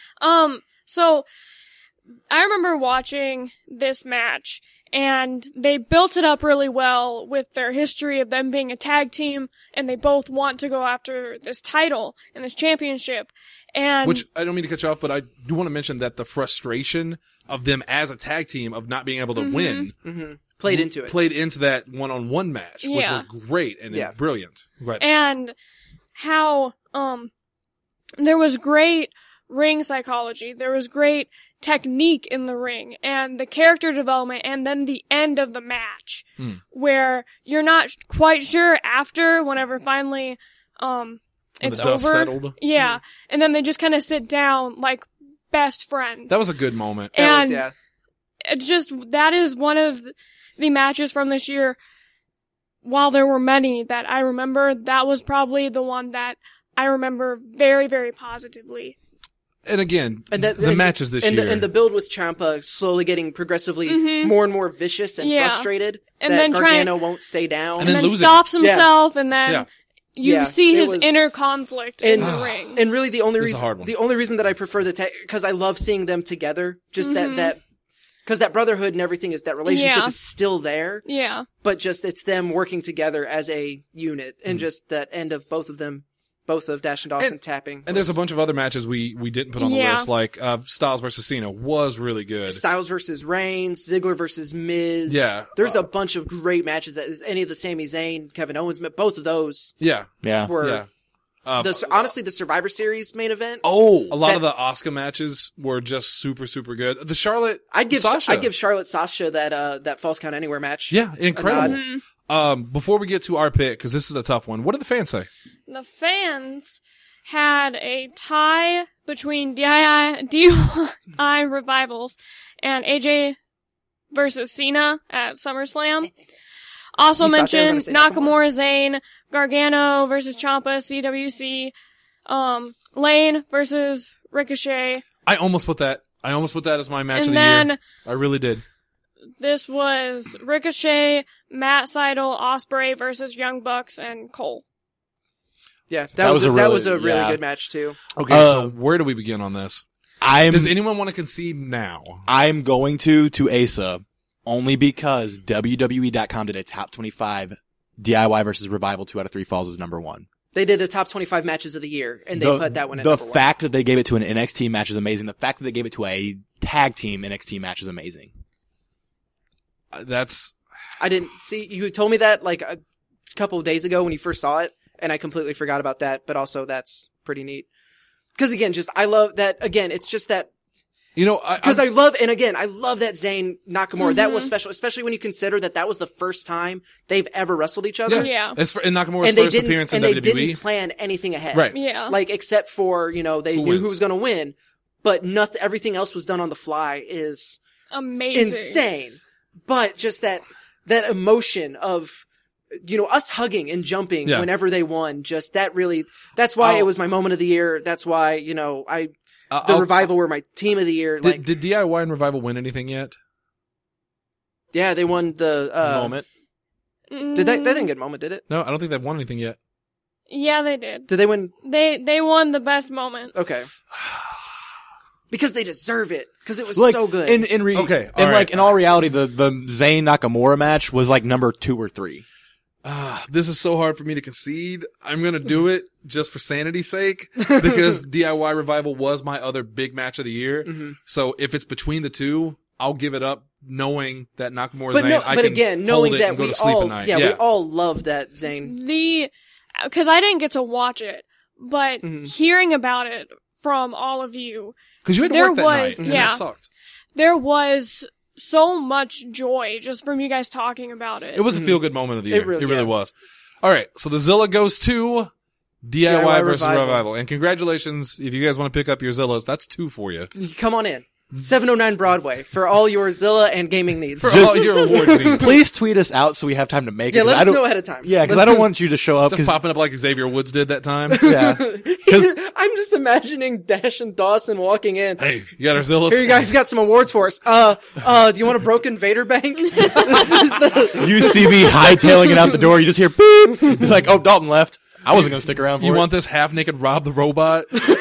[SPEAKER 3] So I remember watching this match, and they built it up really well with their history of them being a tag team, and they both want to go after this title and this championship. And
[SPEAKER 1] which I don't mean to cut you off, but I do want to mention that the frustration of them as a tag team of not being able to win.
[SPEAKER 2] Played into it.
[SPEAKER 1] Played into that one-on-one match, which was great and brilliant. Right.
[SPEAKER 3] And how, there was great ring psychology. There was great technique in the ring and the character development, and then the end of the match where you're not quite sure after, whenever finally, it's
[SPEAKER 1] the dust
[SPEAKER 3] over.
[SPEAKER 1] Settled.
[SPEAKER 3] Yeah. And then they just kind of sit down like best friends.
[SPEAKER 1] That was a good moment.
[SPEAKER 3] And it's just, that is one of the matches from this year. While there were many that I remember, that was probably the one that I remember very, very positively.
[SPEAKER 1] And again, the matches this year.
[SPEAKER 2] And the build with Ciampa slowly getting progressively more and more vicious and frustrated.
[SPEAKER 3] And
[SPEAKER 2] that
[SPEAKER 3] then
[SPEAKER 2] Gargano won't stay down.
[SPEAKER 3] And then stops himself, and then you see his
[SPEAKER 2] was,
[SPEAKER 3] inner conflict in the ring.
[SPEAKER 2] And really the only reason that I prefer because I love seeing them together, just that because that brotherhood and everything that relationship is still there.
[SPEAKER 3] Yeah.
[SPEAKER 2] But just it's them working together as a unit, and just that end of both of Dash and Dawson tapping.
[SPEAKER 1] And there's a bunch of other matches we didn't put on the list, like Styles versus Cena was really good.
[SPEAKER 2] Styles versus Reigns, Ziggler versus Miz.
[SPEAKER 1] Yeah.
[SPEAKER 2] There's a bunch of great matches that any of the Sami Zayn, Kevin Owens, both of those. Were honestly the Survivor Series main event.
[SPEAKER 1] A lot of the Asuka matches were just super, super good. The Charlotte,
[SPEAKER 2] I'd give Charlotte Sasha that Falls Count Anywhere match.
[SPEAKER 1] Yeah, incredible. Before we get to our pick, because this is a tough one, what did the fans say?
[SPEAKER 3] The fans had a tie between DIY Revivals and AJ versus Cena at SummerSlam. Also mentioned Nakamura Zayn, Gargano versus Ciampa, CWC, Lane versus Ricochet.
[SPEAKER 1] I almost put that as my match of the year. I really did.
[SPEAKER 3] This was Ricochet, Matt Sydal, Ospreay versus Young Bucks and Cole.
[SPEAKER 2] Yeah, that was a really good match too.
[SPEAKER 1] Okay, so where do we begin on this? Does anyone want to concede now?
[SPEAKER 4] I'm going to Asa only because WWE.com did a top 25 DIY versus Revival 2 out of 3 falls is number 1.
[SPEAKER 2] They did a top 25 matches of the year, and they put that one at number 1.
[SPEAKER 4] The fact that they gave it to an NXT match is amazing. The fact that they gave it to a tag team NXT match is amazing.
[SPEAKER 2] I didn't see, you told me that like a couple of days ago when you first saw it, and I completely forgot about that, but also that's pretty neat. Because again, I love that, again, it's just that
[SPEAKER 1] You know,
[SPEAKER 2] Because I love that Zayn Nakamura. That was special, especially when you consider that was the first time they've ever wrestled each other.
[SPEAKER 3] Yeah.
[SPEAKER 1] It's in Nakamura's
[SPEAKER 2] And they
[SPEAKER 1] first appearance in WWE.
[SPEAKER 2] they didn't plan anything ahead.
[SPEAKER 1] Right.
[SPEAKER 3] Yeah.
[SPEAKER 2] Like, except for, they knew
[SPEAKER 1] wins?
[SPEAKER 2] who was going to win, but everything else was done on the fly is
[SPEAKER 3] Amazing.
[SPEAKER 2] insane. But just that emotion of, us hugging and jumping whenever they won, just that's why it was my moment of the year. That's why, the Revival were my team of the year.
[SPEAKER 1] Did DIY and Revival win anything yet?
[SPEAKER 2] Yeah, they won the
[SPEAKER 4] moment.
[SPEAKER 2] Did they didn't get a moment, did it?
[SPEAKER 1] No, I don't think they've won anything yet.
[SPEAKER 3] Yeah, they did.
[SPEAKER 2] Did they win?
[SPEAKER 3] They won the best moment.
[SPEAKER 2] Okay. Because they deserve it. Because it was
[SPEAKER 4] Like,
[SPEAKER 2] so good.
[SPEAKER 1] Okay, all
[SPEAKER 4] in
[SPEAKER 1] right.
[SPEAKER 4] in all reality, the Zayn Nakamura match was like number 2 or 3.
[SPEAKER 1] This is so hard for me to concede. I'm going to do it just for sanity's sake because DIY Revival was my other big match of the year.
[SPEAKER 2] Mm-hmm.
[SPEAKER 1] So if it's between the two, I'll give it up knowing that Nakamura
[SPEAKER 2] but
[SPEAKER 1] Zayn, I
[SPEAKER 2] but
[SPEAKER 1] can
[SPEAKER 2] again,
[SPEAKER 1] hold
[SPEAKER 2] knowing
[SPEAKER 1] it
[SPEAKER 2] that
[SPEAKER 1] and go
[SPEAKER 2] we
[SPEAKER 1] to sleep
[SPEAKER 2] all,
[SPEAKER 1] at night.
[SPEAKER 2] we all love that Zayn.
[SPEAKER 3] Because I didn't get to watch it, but
[SPEAKER 2] Mm-hmm.
[SPEAKER 3] hearing about it from all of you,
[SPEAKER 1] Because you had to
[SPEAKER 3] there
[SPEAKER 1] work that
[SPEAKER 3] was-
[SPEAKER 1] night, and
[SPEAKER 3] yeah.
[SPEAKER 1] that sucked.
[SPEAKER 3] there was so much joy just from you guys talking about it.
[SPEAKER 1] It was a feel-good moment of the year.
[SPEAKER 2] It really-
[SPEAKER 1] It really
[SPEAKER 2] yeah.
[SPEAKER 1] was. All right, so the Zilla goes to DIY versus
[SPEAKER 2] Revival.
[SPEAKER 1] Revival. And congratulations, if you guys want to pick up your Zillas, that's 2 for you.
[SPEAKER 2] Come on in. 709 Broadway for all your Zilla and gaming needs.
[SPEAKER 1] For all your awards needs.
[SPEAKER 4] Please tweet us out so we have time to make it.
[SPEAKER 2] Yeah,
[SPEAKER 4] 'cause
[SPEAKER 2] let
[SPEAKER 4] I
[SPEAKER 2] us
[SPEAKER 4] don't-
[SPEAKER 2] know ahead of time.
[SPEAKER 4] Yeah, because I don't want you to show up.
[SPEAKER 1] Just
[SPEAKER 4] 'cause-
[SPEAKER 1] popping up like Xavier Woods did that time.
[SPEAKER 4] yeah,
[SPEAKER 2] I'm just imagining Dash and Dawson walking in.
[SPEAKER 1] Hey, you got our Zillas?
[SPEAKER 2] Here, you guys got some awards for us. Do you want a broken Vader bank? This is the.
[SPEAKER 4] you see me hightailing it out the door. You just hear beep. It's like, oh, Dalton left. I wasn't gonna stick around for
[SPEAKER 1] You
[SPEAKER 4] it.
[SPEAKER 1] want this half-naked Rob the Robot?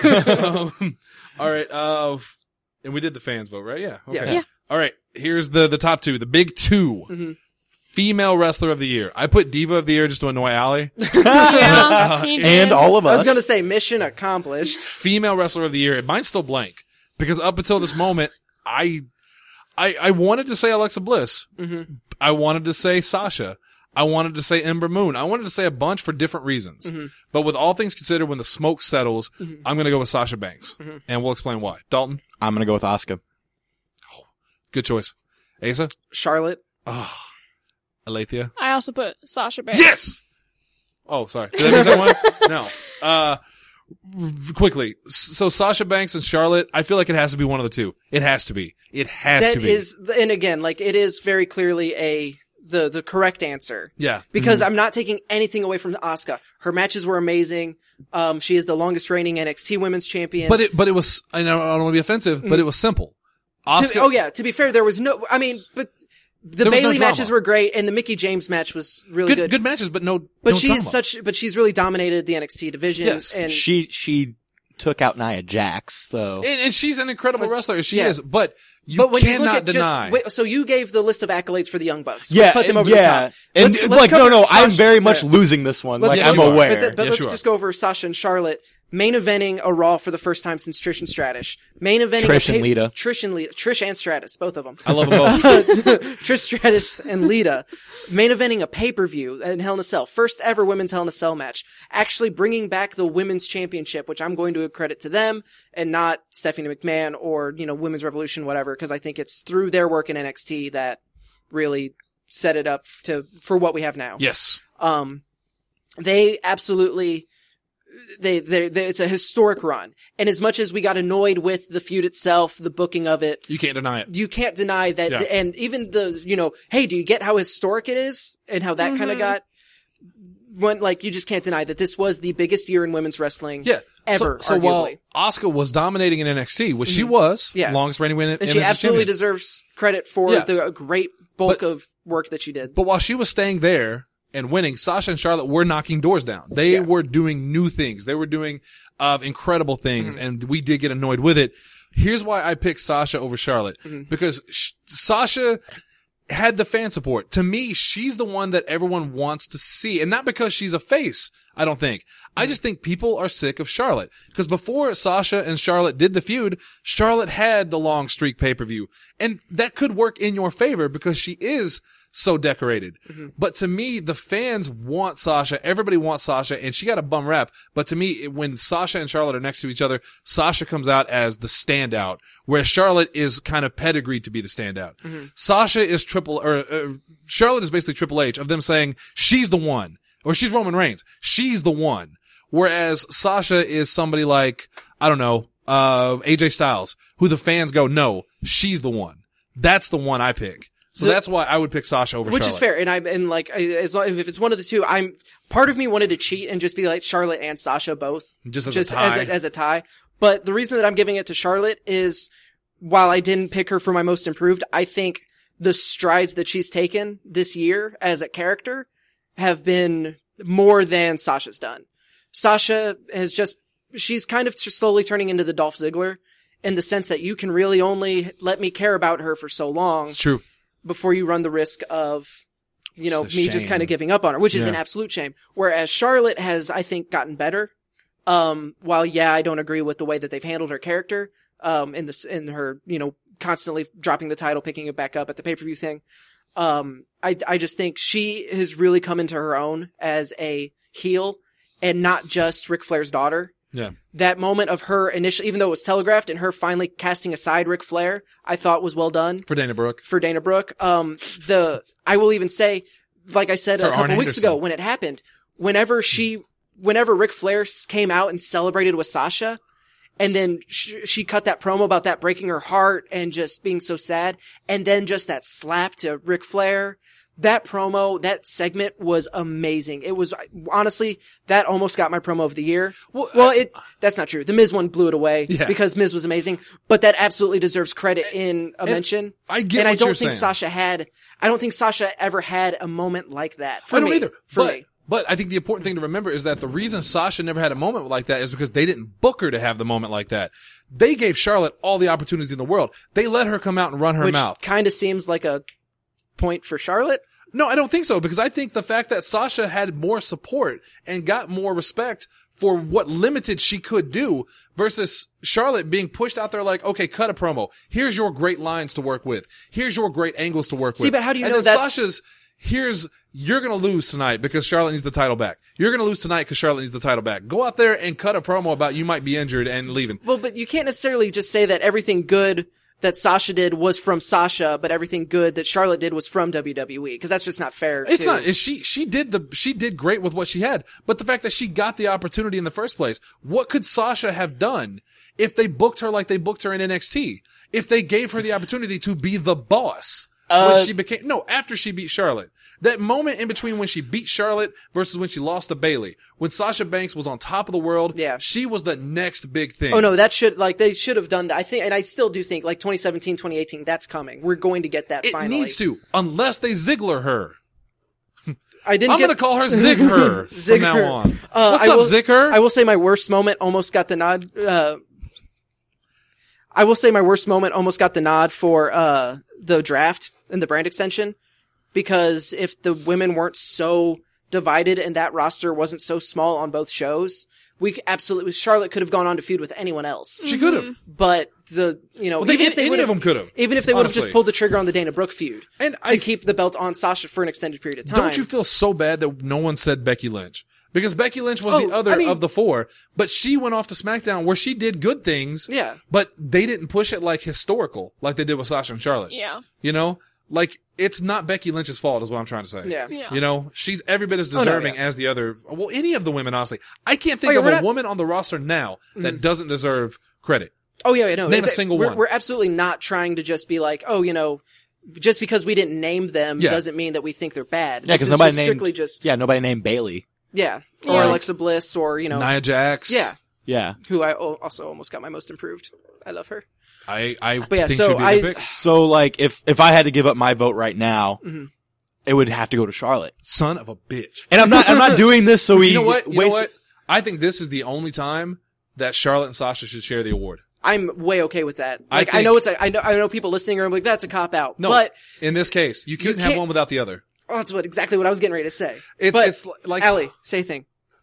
[SPEAKER 1] All right, and we did the fans vote, right? Yeah. Okay.
[SPEAKER 3] Yeah.
[SPEAKER 1] All right, here's the top 2, the big 2.
[SPEAKER 2] Mm-hmm.
[SPEAKER 1] Female Wrestler of the Year. I put Diva of the Year just to annoy Allie.
[SPEAKER 3] Yeah, he did.
[SPEAKER 4] and all of us.
[SPEAKER 2] I was gonna say mission accomplished.
[SPEAKER 1] Female Wrestler of the Year. Mine's still blank because up until this moment, I wanted to say Alexa Bliss.
[SPEAKER 2] Mm-hmm.
[SPEAKER 1] I wanted to say Sasha. I wanted to say Ember Moon. I wanted to say a bunch for different reasons.
[SPEAKER 2] Mm-hmm.
[SPEAKER 1] But with all things considered, when the smoke settles, I'm going to go with Sasha Banks.
[SPEAKER 2] Mm-hmm.
[SPEAKER 1] And we'll explain why. Dalton,
[SPEAKER 4] I'm gonna go with Asuka.
[SPEAKER 1] good choice. Asa,
[SPEAKER 2] Charlotte.
[SPEAKER 1] Alethea.
[SPEAKER 3] I also put Sasha Banks.
[SPEAKER 1] Yes! Oh, sorry. Did I miss that one? No. Quickly. So Sasha Banks and Charlotte, I feel like it has to be one of the two. It has to be. It has
[SPEAKER 2] That
[SPEAKER 1] to be.
[SPEAKER 2] is, and again, like it is very clearly the correct answer.
[SPEAKER 1] Yeah.
[SPEAKER 2] Because I'm not taking anything away from Asuka. Her matches were amazing. She is the longest reigning NXT Women's Champion.
[SPEAKER 1] But it was, I don't want to be offensive, but it was simple. Asuka,
[SPEAKER 2] to be fair, there was no, but the
[SPEAKER 1] There was no
[SPEAKER 2] Bayley
[SPEAKER 1] drama.
[SPEAKER 2] matches were great, and the Mickey James match was really good.
[SPEAKER 1] good matches, but no,
[SPEAKER 2] But
[SPEAKER 1] no
[SPEAKER 2] she's
[SPEAKER 1] drama.
[SPEAKER 2] but she's really dominated the NXT division.
[SPEAKER 1] Yes.
[SPEAKER 2] And
[SPEAKER 4] She took out Nia Jax, though.
[SPEAKER 1] And she's an incredible wrestler. She
[SPEAKER 2] yeah.
[SPEAKER 1] is, but
[SPEAKER 2] but when you look
[SPEAKER 1] cannot
[SPEAKER 2] at
[SPEAKER 1] deny.
[SPEAKER 2] so you gave the list of accolades for the Young Bucks.
[SPEAKER 4] Yeah,
[SPEAKER 2] Let's put them over the top.
[SPEAKER 4] And
[SPEAKER 2] Let's
[SPEAKER 4] like,
[SPEAKER 2] cover
[SPEAKER 4] no, I'm
[SPEAKER 2] Sasha-
[SPEAKER 4] very much
[SPEAKER 2] yeah.
[SPEAKER 4] losing this one.
[SPEAKER 2] Let's-
[SPEAKER 4] Like,
[SPEAKER 1] yes,
[SPEAKER 4] I'm
[SPEAKER 1] you are.
[SPEAKER 4] aware.
[SPEAKER 2] But
[SPEAKER 1] Yes,
[SPEAKER 2] let's
[SPEAKER 1] you are.
[SPEAKER 2] just go over Sasha and Charlotte. Main eventing a Raw for the first time since Trish and Stratus. Main eventing
[SPEAKER 4] Trish and Lita.
[SPEAKER 2] Trish and Stratus, both of them.
[SPEAKER 1] I love them both.
[SPEAKER 2] Trish Stratus and Lita. Main eventing a pay-per-view in Hell in a Cell. First ever women's Hell in a Cell match. Actually bringing back the women's championship, which I'm going to credit to them and not Stephanie McMahon or, Women's Revolution, whatever, because I think it's through their work in NXT that really set it up for what we have now.
[SPEAKER 1] Yes.
[SPEAKER 2] They absolutely, it's a historic run. And as much as we got annoyed with the feud itself, the booking of it,
[SPEAKER 1] You can't deny it.
[SPEAKER 2] you can't deny that.
[SPEAKER 1] Yeah.
[SPEAKER 2] And even hey, do you get how historic it is and how that kind of got you just can't deny that this was the biggest year in women's wrestling
[SPEAKER 1] Yeah.
[SPEAKER 2] ever,
[SPEAKER 1] So while
[SPEAKER 2] arguably.
[SPEAKER 1] Asuka was dominating in NXT, which she was,
[SPEAKER 2] Yeah.
[SPEAKER 1] longest reigning women,
[SPEAKER 2] And she absolutely deserves credit for
[SPEAKER 1] Yeah.
[SPEAKER 2] the great bulk
[SPEAKER 1] But-
[SPEAKER 2] of work that she did.
[SPEAKER 1] But while she was staying there and winning, Sasha and Charlotte were knocking doors down. They were doing new things. They were doing incredible things, and we did get annoyed with it. Here's why I picked Sasha over Charlotte. Because Sasha had the fan support. To me, she's the one that everyone wants to see. And not because she's a face, I don't think. I just think people are sick of Charlotte. Because before Sasha and Charlotte did the feud, Charlotte had the long streak pay-per-view. And that could work in your favor because she is so decorated. But to me, the fans want Sasha. Everybody wants Sasha, and she got a bum rap. But to me, when Sasha and Charlotte are next to each other, Sasha comes out as the standout, whereas Charlotte is kind of pedigreed to be the standout. Sasha is Charlotte is basically Triple H of them saying she's the one, or she's Roman Reigns. She's the one. Whereas Sasha is somebody like, I don't know, AJ Styles, who the fans go, no, she's the one. That's the one I pick. So that's why I would pick Sasha over Charlotte.
[SPEAKER 2] Which is fair. And like, as long, if it's one of the two, part of me wanted to cheat and just be like Charlotte and Sasha both.
[SPEAKER 1] Just as a tie.
[SPEAKER 2] As a tie. But the reason that I'm giving it to Charlotte is, while I didn't pick her for my most improved, I think the strides that she's taken this year as a character have been more than Sasha's done. Sasha she's kind of slowly turning into the Dolph Ziggler in the sense that you can really only let me care about her for so long.
[SPEAKER 1] It's true.
[SPEAKER 2] Before you run the risk of, me
[SPEAKER 1] shame.
[SPEAKER 2] just kind of giving up on her, which is an absolute shame. Whereas Charlotte has, I think, gotten better. While I don't agree with the way that they've handled her character, in her, constantly dropping the title, picking it back up at the pay-per-view thing. I just think she has really come into her own as a heel and not just Ric Flair's daughter.
[SPEAKER 1] Yeah.
[SPEAKER 2] That moment of her initially, even though it was telegraphed, and her finally casting aside Ric Flair, I thought was well done.
[SPEAKER 1] For Dana Brooke.
[SPEAKER 2] I will even say, like I said a couple weeks ago when it happened, whenever Ric Flair came out and celebrated with Sasha, and then she cut that promo about that breaking her heart and just being so sad, and then just that slap to Ric Flair, that promo, that segment was amazing. It was, honestly, that almost got my promo of the year. That's not true. The Miz one blew it away because Miz was amazing, but that absolutely deserves credit in a mention.
[SPEAKER 1] I get what you're saying.
[SPEAKER 2] I don't think Sasha ever had a moment like that.
[SPEAKER 1] I don't either. But I think the important thing to remember is that the reason Sasha never had a moment like that is because they didn't book her to have the moment like that. They gave Charlotte all the opportunities in the world. They let her come out and run her mouth.
[SPEAKER 2] Which kind of seems like a point for Charlotte.
[SPEAKER 1] No, I don't think so, because I think the fact that Sasha had more support and got more respect for what limited she could do versus Charlotte being pushed out there like, okay, cut a promo. Here's your great lines to work with. Here's your great angles to work with.
[SPEAKER 2] See, but how do you know
[SPEAKER 1] that's... Sasha's, you're gonna lose tonight because Charlotte needs the title back. You're gonna lose tonight because Charlotte needs the title back. Go out there and cut a promo about you might be injured and leaving.
[SPEAKER 2] Well, but you can't necessarily just say that everything good that Sasha did was from Sasha, but everything good that Charlotte did was from WWE, because that's just not fair.
[SPEAKER 1] It's not. She did great with what she had, but the fact that she got the opportunity in the first place, what could Sasha have done if they booked her like they booked her in NXT? If they gave her the opportunity to be the boss after she beat Charlotte. That moment in between when she beat Charlotte versus when she lost to Bayley, when Sasha Banks was on top of the world, she was the next big thing.
[SPEAKER 2] Oh no, they should have done that. I think, and I still do think, like 2017, 2018, that's coming. We're going to get that finally.
[SPEAKER 1] It needs to, unless they Ziggler her.
[SPEAKER 2] I'm
[SPEAKER 1] going to call her Zig her from now on. What's up, Zig her?
[SPEAKER 2] I will say my worst moment almost got the nod. I will say my worst moment almost got the nod for the draft and the brand extension, because if the women weren't so divided and that roster wasn't so small on both shows, Charlotte could have gone on to feud with anyone else.
[SPEAKER 1] She could have.
[SPEAKER 2] But even if they would have, even if they would have just pulled the trigger on the Dana Brooke feud to keep the belt on Sasha for an extended period of time.
[SPEAKER 1] Don't you feel so bad that no one said Becky Lynch? Because Becky Lynch was the other of the four, but she went off to SmackDown where she did good things.
[SPEAKER 2] Yeah.
[SPEAKER 1] But they didn't push it like historical, like they did with Sasha and Charlotte.
[SPEAKER 3] Yeah.
[SPEAKER 1] Like, it's not Becky Lynch's fault is what I'm trying to say.
[SPEAKER 2] Yeah.
[SPEAKER 1] She's every bit as deserving as the other, any of the women, honestly. I can't think of a woman on the roster now that doesn't deserve credit.
[SPEAKER 2] Oh yeah, no.
[SPEAKER 1] Name a single one.
[SPEAKER 2] We're absolutely not trying to just be like, just because we didn't name them doesn't mean that we think they're bad.
[SPEAKER 4] Yeah, because nobody named Bayley.
[SPEAKER 2] Yeah. Or Alexa Bliss or,
[SPEAKER 1] Nia Jax.
[SPEAKER 2] Yeah.
[SPEAKER 4] Yeah.
[SPEAKER 2] Who I also almost got my most improved. I love her.
[SPEAKER 1] I think she'd be the pick.
[SPEAKER 4] So, like, if I had to give up my vote right now, it would have to go to Charlotte.
[SPEAKER 1] Son of a bitch.
[SPEAKER 4] And I'm not doing this so we
[SPEAKER 1] You know what? I think this is the only time that Charlotte and Sasha should share the award.
[SPEAKER 2] I'm way okay with that. Like, I know people listening are like, that's a cop out.
[SPEAKER 1] No,
[SPEAKER 2] but
[SPEAKER 1] in this case, you couldn't have one without the other.
[SPEAKER 2] Oh, that's exactly what I was getting ready to say.
[SPEAKER 1] It's like
[SPEAKER 2] Allie, say a thing.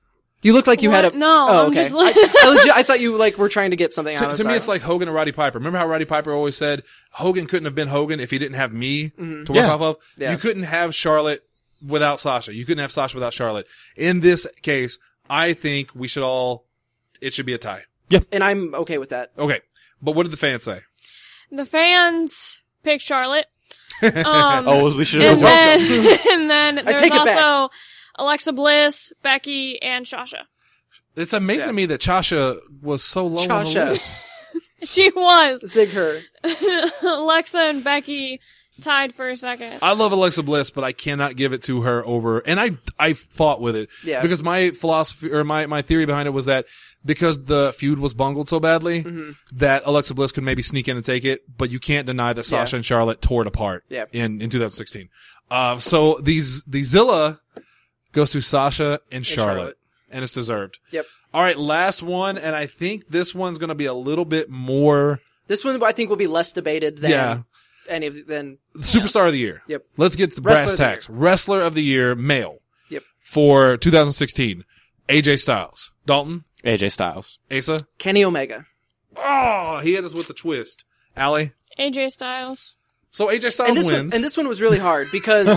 [SPEAKER 2] You look like you had a...
[SPEAKER 3] No,
[SPEAKER 2] oh,
[SPEAKER 3] I'm
[SPEAKER 2] okay.
[SPEAKER 3] just like...
[SPEAKER 2] I thought you were trying to get something out.
[SPEAKER 1] To me, it's like Hogan and Roddy Piper. Remember how Roddy Piper always said Hogan couldn't have been Hogan if he didn't have me to work off of?
[SPEAKER 2] Yeah.
[SPEAKER 1] You couldn't have Charlotte without Sasha. You couldn't have Sasha without Charlotte. In this case, I think it should be a tie.
[SPEAKER 2] And I'm okay with that.
[SPEAKER 1] Okay. But what did the fans say?
[SPEAKER 3] The fans picked Charlotte.
[SPEAKER 4] We should have
[SPEAKER 3] And then there's
[SPEAKER 2] take it back.
[SPEAKER 3] also Alexa Bliss, Becky, and Sasha.
[SPEAKER 1] It's amazing to me that Chasha was so low on the
[SPEAKER 2] Chasha.
[SPEAKER 1] list.
[SPEAKER 3] She was.
[SPEAKER 2] Zig her.
[SPEAKER 3] Alexa and Becky tied for a second.
[SPEAKER 1] I love Alexa Bliss, but I cannot give it to her over. And I fought with it.
[SPEAKER 2] Yeah.
[SPEAKER 1] Because my philosophy, or my theory behind it was that because the feud was bungled so badly, that Alexa Bliss could maybe sneak in and take it, but you can't deny that Sasha and Charlotte tore it apart in 2016. So the Zilla goes to Sasha and Charlotte. And it's deserved.
[SPEAKER 2] Yep.
[SPEAKER 1] All right, last one, and I think this one's going to be a little bit more...
[SPEAKER 2] This one I think will be less debated than any of than
[SPEAKER 1] Superstar of the Year.
[SPEAKER 2] Yep.
[SPEAKER 1] Let's get to brass tacks. Wrestler of the Year, male.
[SPEAKER 2] Yep.
[SPEAKER 1] For 2016, AJ Styles. Dalton?
[SPEAKER 4] AJ Styles.
[SPEAKER 1] Asa?
[SPEAKER 2] Kenny Omega.
[SPEAKER 1] Oh, he hit us with the twist. Allie?
[SPEAKER 3] AJ Styles.
[SPEAKER 1] So AJ Styles wins.
[SPEAKER 2] And this one was really hard because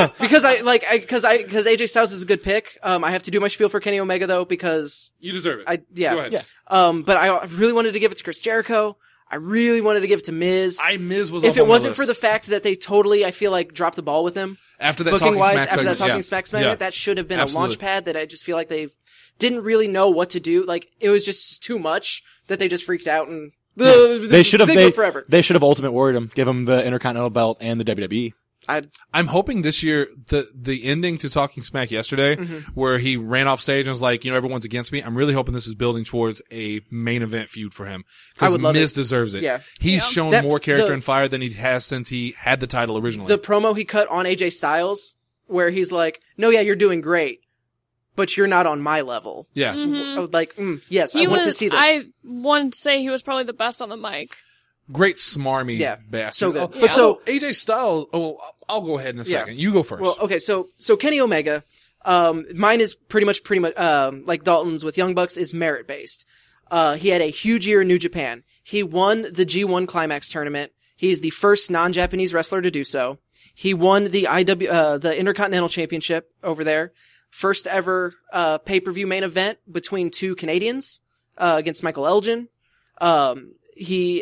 [SPEAKER 2] AJ Styles is a good pick. I have to do my spiel for Kenny Omega though because
[SPEAKER 1] You deserve it.
[SPEAKER 2] Go
[SPEAKER 1] ahead.
[SPEAKER 4] Yeah.
[SPEAKER 2] But I really wanted to give it to Chris Jericho. I really wanted to give it to Miz.
[SPEAKER 1] Miz was
[SPEAKER 2] if
[SPEAKER 1] up
[SPEAKER 2] it
[SPEAKER 1] on my
[SPEAKER 2] wasn't
[SPEAKER 1] list.
[SPEAKER 2] for the fact that they totally, I feel like, dropped the ball with him.
[SPEAKER 1] After that
[SPEAKER 2] Booking
[SPEAKER 1] Talking
[SPEAKER 2] wise,
[SPEAKER 1] Smack
[SPEAKER 2] after
[SPEAKER 1] segment,
[SPEAKER 2] that Talking
[SPEAKER 1] yeah.
[SPEAKER 2] Smack segment,
[SPEAKER 1] Yeah.
[SPEAKER 2] that should have been
[SPEAKER 1] Absolutely.
[SPEAKER 2] a launch pad that I just feel like they didn't really know what to do. Like, it was just too much that they just freaked out and
[SPEAKER 4] They should have
[SPEAKER 2] Ziggler forever.
[SPEAKER 4] They should have Ultimate Warrior him, give him the Intercontinental belt and the WWE.
[SPEAKER 1] I'm hoping this year the ending to Talking Smack yesterday, where he ran off stage and was like, everyone's against me. I'm really hoping this is building towards a main event feud for him
[SPEAKER 2] I
[SPEAKER 1] because
[SPEAKER 2] would love
[SPEAKER 1] Miz
[SPEAKER 2] it.
[SPEAKER 1] deserves it.
[SPEAKER 2] Yeah.
[SPEAKER 1] He's shown
[SPEAKER 2] That-
[SPEAKER 1] more character
[SPEAKER 2] the-
[SPEAKER 1] and fire than he has since he had the title originally.
[SPEAKER 2] The promo he cut on AJ Styles, where he's like, "No, yeah, you're doing great, but you're not on my level."
[SPEAKER 1] yeah.
[SPEAKER 2] I was like, yes,
[SPEAKER 3] He
[SPEAKER 2] I want
[SPEAKER 3] was,
[SPEAKER 2] to see this.
[SPEAKER 3] I wanted to say he was probably the best on the mic.
[SPEAKER 1] Great smarmy bastard.
[SPEAKER 2] so good.
[SPEAKER 1] Oh,
[SPEAKER 2] But so-
[SPEAKER 1] AJ Styles, I'll go ahead in a second. You go first.
[SPEAKER 2] Well, okay, so Kenny Omega, mine is pretty much like Dalton's with Young Bucks is merit based. He had a huge year in New Japan. He won the G1 Climax tournament. He's the first non-Japanese wrestler to do so. He won the the Intercontinental Championship over there. First ever pay-per-view main event between two Canadians against Michael Elgin. He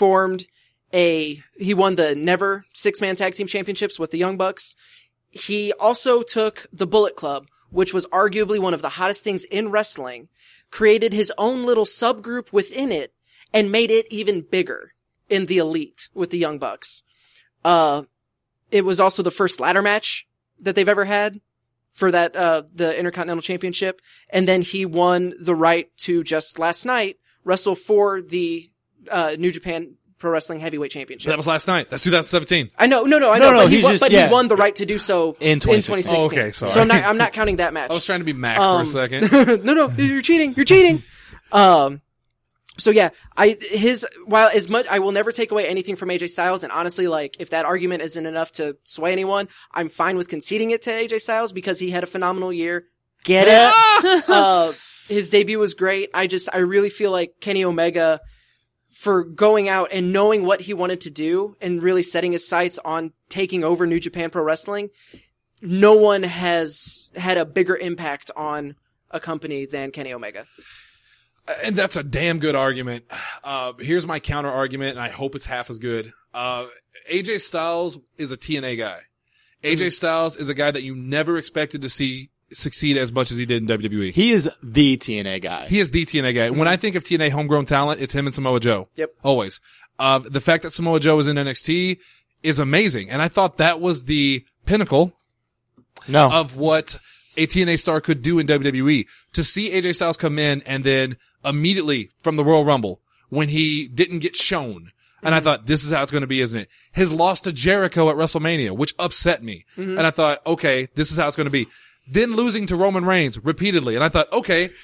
[SPEAKER 2] won the Never 6-man tag team championships with the Young Bucks. He also took the Bullet Club, which was arguably one of the hottest things in wrestling, created his own little subgroup within it, and made it even bigger in the Elite with the Young Bucks. It was also the first ladder match that they've ever had for that, the Intercontinental Championship. And then he won the right to just last night wrestle for the, New Japan Pro Wrestling Heavyweight Championship.
[SPEAKER 1] that was last night. That's 2017.
[SPEAKER 2] I know.
[SPEAKER 4] No,
[SPEAKER 2] But, he,
[SPEAKER 4] he's
[SPEAKER 2] won,
[SPEAKER 4] just-
[SPEAKER 2] but
[SPEAKER 4] yeah.
[SPEAKER 2] he won the right to do so
[SPEAKER 4] In 2016.
[SPEAKER 1] Oh, okay, sorry.
[SPEAKER 2] So I'm not counting that match.
[SPEAKER 1] I was trying to be Mac for a second.
[SPEAKER 2] No, you're cheating. You're cheating. So yeah, while as much, I will never take away anything from AJ Styles, and honestly, like, if that argument isn't enough to sway anyone, I'm fine with conceding it to AJ Styles because he had a phenomenal year. Get it? His debut was great. I really feel like Kenny Omega, for going out and knowing what he wanted to do and really setting his sights on taking over New Japan Pro Wrestling, no one has had a bigger impact on a company than Kenny Omega.
[SPEAKER 1] And that's a damn good argument. Here's my counter argument, and I hope it's half as good. AJ Styles is a TNA guy. AJ Styles is a guy that you never expected to see succeed as much as he did in WWE.
[SPEAKER 4] He is the TNA guy.
[SPEAKER 1] He is the TNA guy. When I think of TNA homegrown talent, it's him and Samoa Joe.
[SPEAKER 2] Yep.
[SPEAKER 1] Always. The fact that Samoa Joe is in NXT is amazing. And I thought that was the pinnacle
[SPEAKER 4] No.
[SPEAKER 1] of what a TNA star could do in WWE. To see AJ Styles come in and then immediately from the Royal Rumble, when he didn't get shown, and I thought, this is how it's going to be, isn't it? His loss to Jericho at WrestleMania, which upset me. And I thought, okay, this is how it's going to be. Then losing to Roman Reigns repeatedly. And I thought, okay,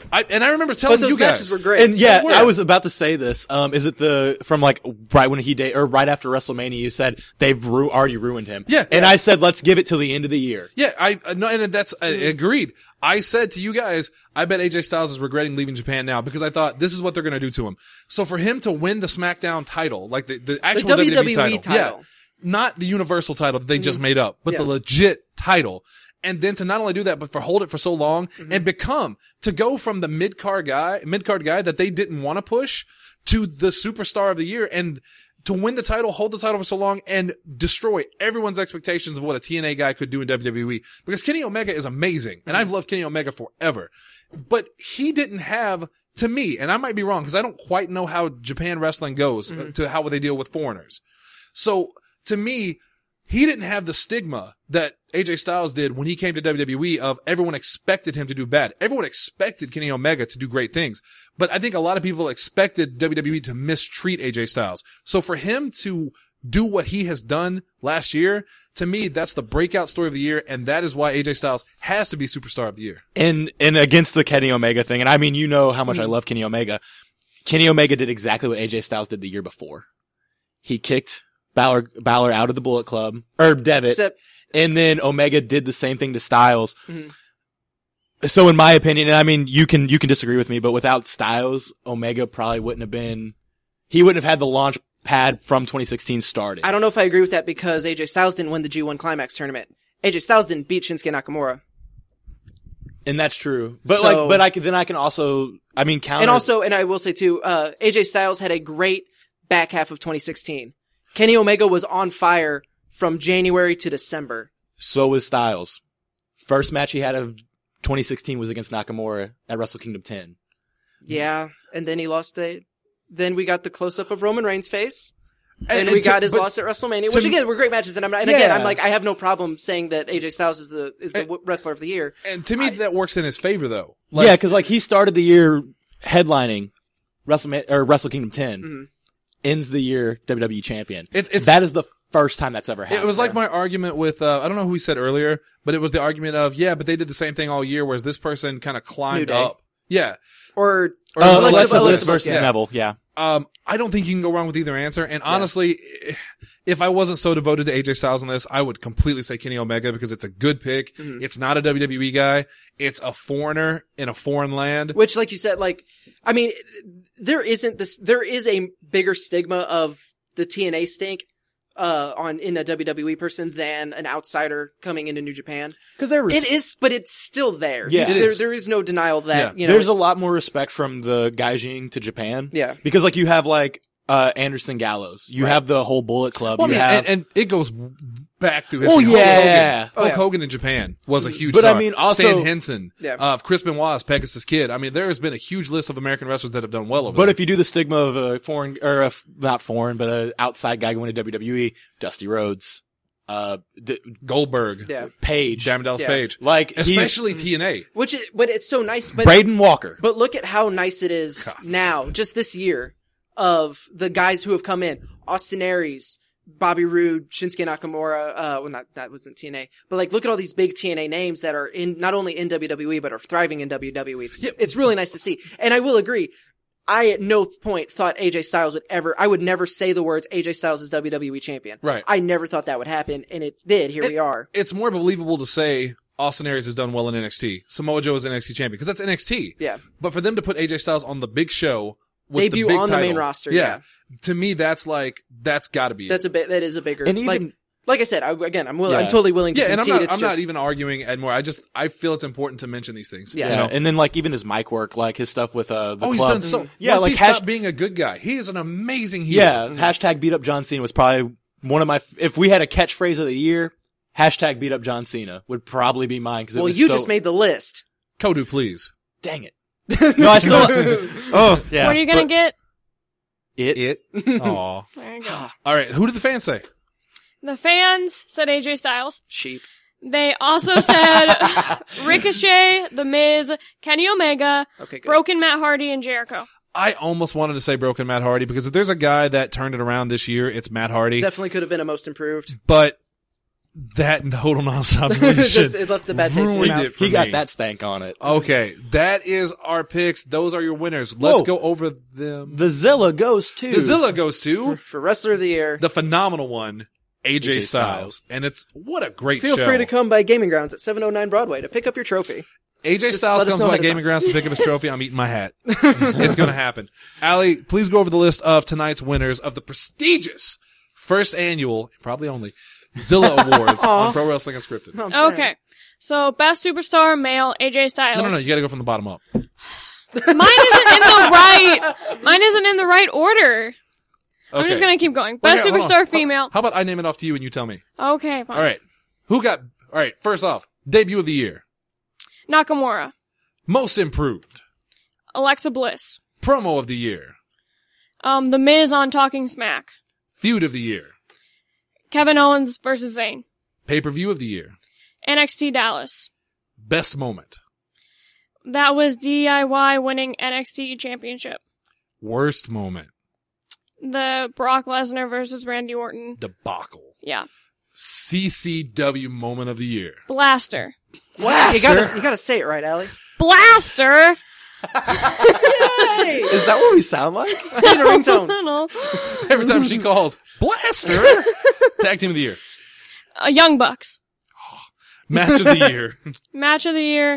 [SPEAKER 1] I remember telling
[SPEAKER 2] But those
[SPEAKER 1] you guys.
[SPEAKER 2] matches were great.
[SPEAKER 4] And yeah,
[SPEAKER 1] They were.
[SPEAKER 4] I was about to say this. Is it from like right when or right after WrestleMania? You said they've already ruined him.
[SPEAKER 1] Yeah.
[SPEAKER 4] and I said let's give it till the end of the year.
[SPEAKER 1] Yeah, I agreed. I said to you guys, I bet AJ Styles is regretting leaving Japan now because I thought this is what they're going to do to him. So for him to win the SmackDown title, like the actual WWE title, yeah, not the Universal title that they just made up, but the legit title. And then to not only do that, but hold it for so long and to go from the mid-card guy that they didn't want to push to the superstar of the year and to win the title, hold the title for so long and destroy everyone's expectations of what a TNA guy could do in WWE. Because Kenny Omega is amazing and I've loved Kenny Omega forever, but he didn't have, to me, and I might be wrong because I don't quite know how Japan wrestling goes to how they deal with foreigners. So to me, he didn't have the stigma that AJ Styles did when he came to WWE of everyone expected him to do bad. Everyone expected Kenny Omega to do great things. But I think a lot of people expected WWE to mistreat AJ Styles. So for him to do what he has done last year, to me, that's the breakout story of the year. And that is why AJ Styles has to be superstar of the year.
[SPEAKER 4] And against the Kenny Omega thing, and I mean, you know how much I love Kenny Omega. Kenny Omega did exactly what AJ Styles did the year before. He kicked Balor out of the Bullet Club, or Devitt, and then Omega did the same thing to Styles. So in my opinion, and I mean, you can disagree with me, but without Styles, Omega probably wouldn't have had the launch pad from 2016 started.
[SPEAKER 2] I don't know if I agree with that because AJ Styles didn't win the G1 Climax tournament. AJ Styles didn't beat Shinsuke Nakamura.
[SPEAKER 4] And that's true. But
[SPEAKER 2] So-
[SPEAKER 4] I can also, I mean, counter.
[SPEAKER 2] And also, and I will say too, AJ Styles had a great back half of 2016. Kenny Omega was on fire from January to December.
[SPEAKER 4] So was Styles. First match he had of 2016 was against Nakamura at Wrestle Kingdom 10.
[SPEAKER 2] Yeah, and then he lost then we got the close-up of Roman Reigns' face.
[SPEAKER 1] And
[SPEAKER 2] And we got his loss at WrestleMania, which again were great matches. And again,
[SPEAKER 4] Yeah.
[SPEAKER 2] I'm like, I have no problem saying that AJ Styles is the wrestler of the year.
[SPEAKER 1] And to me, that works in his favor though.
[SPEAKER 4] Yeah, cause he started the year headlining Wrestle Kingdom 10. Ends the year WWE champion. That is the first time that's ever happened.
[SPEAKER 1] It was like my argument with, I don't know who we said earlier, but it was the argument of, yeah, but they did the same thing all year, whereas this person kind of climbed
[SPEAKER 2] New Day.
[SPEAKER 1] up. Yeah.
[SPEAKER 2] Or
[SPEAKER 1] Alexa
[SPEAKER 4] Bliss
[SPEAKER 1] Bliss,
[SPEAKER 4] versus
[SPEAKER 1] yeah.
[SPEAKER 4] Neville. Yeah.
[SPEAKER 1] I don't think you can go wrong with either answer. And honestly, if I wasn't so devoted to AJ Styles on this, I would completely say Kenny Omega because it's a good pick. It's not a WWE guy. It's a foreigner in a foreign land.
[SPEAKER 2] Which, like you said, I mean, there is a bigger stigma of the TNA stink, in a WWE person than an outsider coming into New Japan.
[SPEAKER 4] Cause
[SPEAKER 2] It is, but it's still there.
[SPEAKER 4] Yeah.
[SPEAKER 2] There is no denial of that,
[SPEAKER 1] Yeah.
[SPEAKER 4] there's a lot more respect from the Gaijin to Japan.
[SPEAKER 2] Yeah.
[SPEAKER 4] Because you have Anderson Gallows. You have the whole Bullet Club.
[SPEAKER 1] Well,
[SPEAKER 4] you
[SPEAKER 1] I mean,
[SPEAKER 4] have,
[SPEAKER 1] and it goes back through
[SPEAKER 4] Oh,
[SPEAKER 1] history.
[SPEAKER 4] yeah.
[SPEAKER 1] Hulk Hogan in Japan was a huge
[SPEAKER 4] But
[SPEAKER 1] star.
[SPEAKER 4] I mean, also-
[SPEAKER 1] Stan Henson,
[SPEAKER 2] Yeah.
[SPEAKER 1] Chris Benoit, Pegasus Kid. I mean, there has been a huge list of American wrestlers that have done well over
[SPEAKER 4] but
[SPEAKER 1] there.
[SPEAKER 4] if you do the stigma of a foreign, or not foreign, but an outside guy going to WWE, Dusty Rhodes,
[SPEAKER 1] Goldberg,
[SPEAKER 2] Yeah.
[SPEAKER 4] Page,
[SPEAKER 1] Diamond Dallas
[SPEAKER 2] Yeah.
[SPEAKER 1] Page,
[SPEAKER 4] he's
[SPEAKER 1] especially TNA.
[SPEAKER 2] but it's so nice, but
[SPEAKER 4] Braden Walker.
[SPEAKER 2] But look at how nice it is
[SPEAKER 1] God.
[SPEAKER 2] now, just this year, of the guys who have come in. Austin Aries, Bobby Roode, Shinsuke Nakamura, that wasn't TNA. But look at all these big TNA names that are not only in WWE, but are thriving in WWE. It's really nice to see. And I will agree, I at no point thought AJ Styles I would never say the words AJ Styles is WWE champion.
[SPEAKER 1] Right.
[SPEAKER 2] I never thought that would happen, and it did. Here we are.
[SPEAKER 1] It's more believable to say Austin Aries has done well in NXT. Samoa Joe is NXT champion because that's NXT.
[SPEAKER 2] Yeah.
[SPEAKER 1] But for them to put AJ Styles on the big show with
[SPEAKER 2] Debut
[SPEAKER 1] the big
[SPEAKER 2] on the
[SPEAKER 1] title,
[SPEAKER 2] main roster, yeah.
[SPEAKER 1] To me, that's gotta be it.
[SPEAKER 2] That is a bigger,
[SPEAKER 4] And even-
[SPEAKER 2] like I said, I'm
[SPEAKER 4] Yeah.
[SPEAKER 2] totally willing to
[SPEAKER 1] Yeah, and
[SPEAKER 2] concede.
[SPEAKER 1] I'm
[SPEAKER 2] it's
[SPEAKER 1] not
[SPEAKER 2] just,
[SPEAKER 1] even arguing Edmore. I feel it's important to mention these things.
[SPEAKER 2] Yeah.
[SPEAKER 1] You know?
[SPEAKER 4] And then even his mic work, his stuff with the
[SPEAKER 1] Oh, he's
[SPEAKER 4] club.
[SPEAKER 1] done so.
[SPEAKER 4] Yeah,
[SPEAKER 1] Once he
[SPEAKER 4] hash-
[SPEAKER 1] stopped being a good guy, he is an amazing heel.
[SPEAKER 4] Yeah, hashtag beat up John Cena was probably one of my. If we had a catchphrase of the year, hashtag beat up John Cena would probably be mine. Cause
[SPEAKER 2] well, you just made the list.
[SPEAKER 1] Kodu, please.
[SPEAKER 4] Dang it. No, I still. Oh yeah.
[SPEAKER 3] What are you gonna
[SPEAKER 4] but
[SPEAKER 3] get?
[SPEAKER 1] It. Aw.
[SPEAKER 3] There you go.
[SPEAKER 1] All right. Who did the fans say?
[SPEAKER 3] The fans said AJ Styles.
[SPEAKER 2] Sheep.
[SPEAKER 3] They also said Ricochet, The Miz, Kenny Omega,
[SPEAKER 2] Okay, good.
[SPEAKER 3] Broken Matt Hardy, and Jericho.
[SPEAKER 1] I almost wanted to say Broken Matt Hardy because if there's a guy that turned it around this year, it's Matt Hardy.
[SPEAKER 2] Definitely could have been a most improved.
[SPEAKER 1] But that total nonstop deletion
[SPEAKER 2] It left the bad taste in your
[SPEAKER 1] ruined
[SPEAKER 2] mouth.
[SPEAKER 1] it for
[SPEAKER 4] He got
[SPEAKER 1] me.
[SPEAKER 4] that stank on it.
[SPEAKER 1] Okay, that is our picks. Those are your winners. Let's
[SPEAKER 4] Whoa.
[SPEAKER 1] go over them.
[SPEAKER 4] The Zilla goes to
[SPEAKER 1] The Zilla goes to
[SPEAKER 2] For Wrestler of the Year.
[SPEAKER 1] the phenomenal one, AJ
[SPEAKER 4] AJ
[SPEAKER 1] Styles. And it's, what a great
[SPEAKER 2] Feel
[SPEAKER 1] show.
[SPEAKER 2] free to come by Gaming Grounds at 709 Broadway to pick up your trophy.
[SPEAKER 1] AJ Styles
[SPEAKER 2] let us
[SPEAKER 1] comes
[SPEAKER 2] know
[SPEAKER 1] by
[SPEAKER 2] ahead of
[SPEAKER 1] Gaming
[SPEAKER 2] time.
[SPEAKER 1] Grounds to pick up his trophy. I'm eating my hat. It's going to happen. Allie, please go over the list of tonight's winners of the prestigious first annual, probably only, Zilla Awards on Pro Wrestling Unscripted.
[SPEAKER 2] No, I'm saying.
[SPEAKER 3] Okay. So, best superstar male, AJ Styles.
[SPEAKER 1] No, you got to go from the bottom up.
[SPEAKER 3] Mine isn't in the right order. I'm just gonna keep going. Best
[SPEAKER 1] Okay, hold
[SPEAKER 3] superstar
[SPEAKER 1] on.
[SPEAKER 3] female.
[SPEAKER 1] How about I name it off to you and you tell me?
[SPEAKER 3] Okay, fine.
[SPEAKER 1] All right. All right. First off, debut of the year.
[SPEAKER 3] Nakamura.
[SPEAKER 1] Most improved.
[SPEAKER 3] Alexa Bliss.
[SPEAKER 1] Promo of the year.
[SPEAKER 3] The Miz on Talking Smack.
[SPEAKER 1] Feud of the year.
[SPEAKER 3] Kevin Owens versus Zayn.
[SPEAKER 1] Pay-per-view of the year.
[SPEAKER 3] NXT Dallas.
[SPEAKER 1] Best moment.
[SPEAKER 3] That was DIY winning NXT Championship.
[SPEAKER 1] Worst moment.
[SPEAKER 3] The Brock Lesnar versus Randy Orton.
[SPEAKER 1] Debacle.
[SPEAKER 3] Yeah.
[SPEAKER 1] CCW moment of the year.
[SPEAKER 3] Blaster.
[SPEAKER 2] You gotta say it right, Allie.
[SPEAKER 3] Blaster!
[SPEAKER 4] Is that what we sound like?
[SPEAKER 2] Need a ringtone.
[SPEAKER 3] No.
[SPEAKER 1] Every time she calls, Blaster! Tag team of the year.
[SPEAKER 3] Young Bucks.
[SPEAKER 1] Match of the year.
[SPEAKER 3] Match of the year.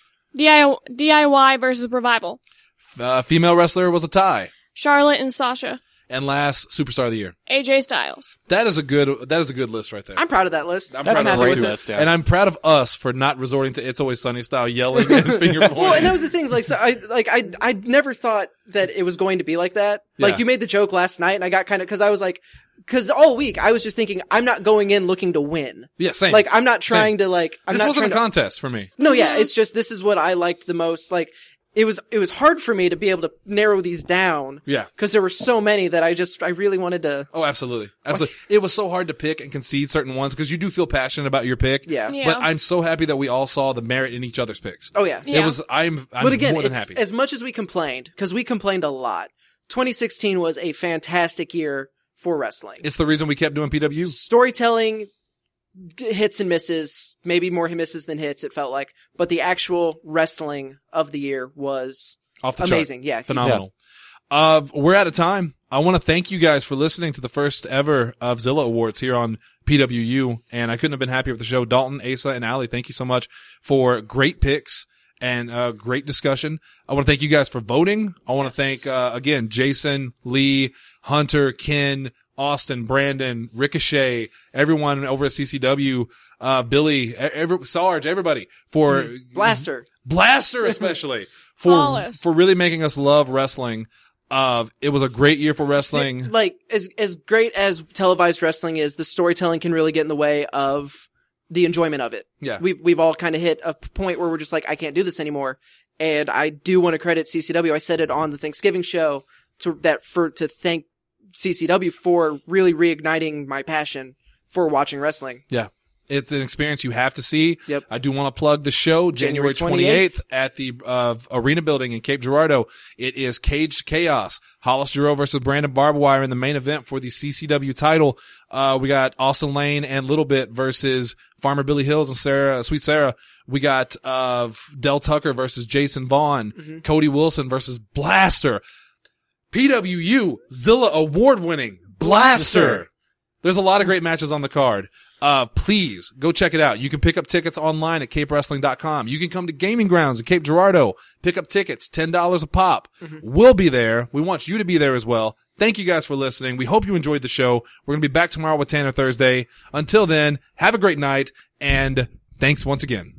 [SPEAKER 3] DIY versus Revival.
[SPEAKER 1] Female wrestler was a tie.
[SPEAKER 3] Charlotte and Sasha.
[SPEAKER 1] And last, superstar of the year.
[SPEAKER 3] AJ Styles.
[SPEAKER 1] That is a good list right there.
[SPEAKER 2] I'm proud of that list.
[SPEAKER 1] I'm
[SPEAKER 4] That's
[SPEAKER 1] proud
[SPEAKER 4] a
[SPEAKER 1] of
[SPEAKER 2] happy
[SPEAKER 4] great
[SPEAKER 2] with it.
[SPEAKER 4] list, yeah.
[SPEAKER 1] And I'm proud of us for not resorting to It's Always Sunny style yelling and finger pointing.
[SPEAKER 2] Well, and that was the thing. Like, so I never thought that it was going to be like that. Like,
[SPEAKER 1] Yeah.
[SPEAKER 2] you made the joke last night, and I got kind of because I was like, because all week I was just thinking I'm not going in looking to win.
[SPEAKER 1] Yeah, same.
[SPEAKER 2] Like, I'm not trying
[SPEAKER 1] Same.
[SPEAKER 2] to like. I'm
[SPEAKER 1] This
[SPEAKER 2] not
[SPEAKER 1] wasn't a
[SPEAKER 2] trying to-
[SPEAKER 1] contest for me.
[SPEAKER 2] No, yeah, it's just this is what I liked the most. Like, it was hard for me to be able to narrow these down.
[SPEAKER 1] Yeah.
[SPEAKER 2] Because there were so many that I really wanted to.
[SPEAKER 1] Oh, absolutely. Absolutely. It was so hard to pick and concede certain ones because you do feel passionate about your pick.
[SPEAKER 2] Yeah.
[SPEAKER 3] Yeah.
[SPEAKER 1] But I'm so happy that we all saw the merit in each other's picks.
[SPEAKER 2] Oh yeah.
[SPEAKER 3] Yeah.
[SPEAKER 1] It was, I'm
[SPEAKER 2] But again,
[SPEAKER 1] more than
[SPEAKER 2] it's,
[SPEAKER 1] happy.
[SPEAKER 2] as much as we complained, because we complained a lot, 2016 was a fantastic year for wrestling.
[SPEAKER 1] It's the reason we kept doing PW.
[SPEAKER 2] Storytelling, hits and misses, maybe more misses than hits, it felt like. But the actual wrestling of the year was
[SPEAKER 1] Off the chart.
[SPEAKER 2] amazing. Yeah.
[SPEAKER 1] Phenomenal. We're out of time. I want to thank you guys for listening to the first ever of Zilla Awards here on PWU. And I couldn't have been happier with the show. Dalton, Asa, and Allie, thank you so much for great picks and great discussion. I want to thank you guys for voting. I want to thank, again, Jason, Lee, Hunter, Ken, Austin, Brandon, Ricochet, everyone over at CCW, Billy, Sarge, everybody for
[SPEAKER 2] Blaster.
[SPEAKER 1] Blaster especially
[SPEAKER 3] Flawless.
[SPEAKER 1] for really making us love wrestling. It was a great year for wrestling.
[SPEAKER 2] Like, as great as televised wrestling is, the storytelling can really get in the way of the enjoyment of it.
[SPEAKER 1] Yeah.
[SPEAKER 2] We've all kind of hit a point where we're just like, I can't do this anymore. And I do want to credit CCW. I said it on the Thanksgiving show to thank CCW for really reigniting my passion for watching wrestling.
[SPEAKER 1] Yeah. It's an experience you have to see.
[SPEAKER 2] Yep.
[SPEAKER 1] I do want to plug the show January 28th at the Arena Building in Cape Girardeau. It is Caged Chaos. Hollis Giroux versus Brandon Barbwire in the main event for the CCW title. We got Austin Lane and Little Bit versus Farmer Billy Hills and Sweet Sarah. We got Del Tucker versus Jason Vaughn. Cody Wilson versus Blaster. PWU Zilla award winning Blaster. There's a lot of great matches on the card. Please go check it out. You can pick up tickets online at capewrestling.com. You can come to Gaming Grounds at Cape Girardeau. Pick up tickets, $10 a pop. We'll be there. We want you to be there as well. Thank you guys for listening. We hope you enjoyed the show. We're going to be back tomorrow with Tanner Thursday. Until then, have a great night and thanks once again.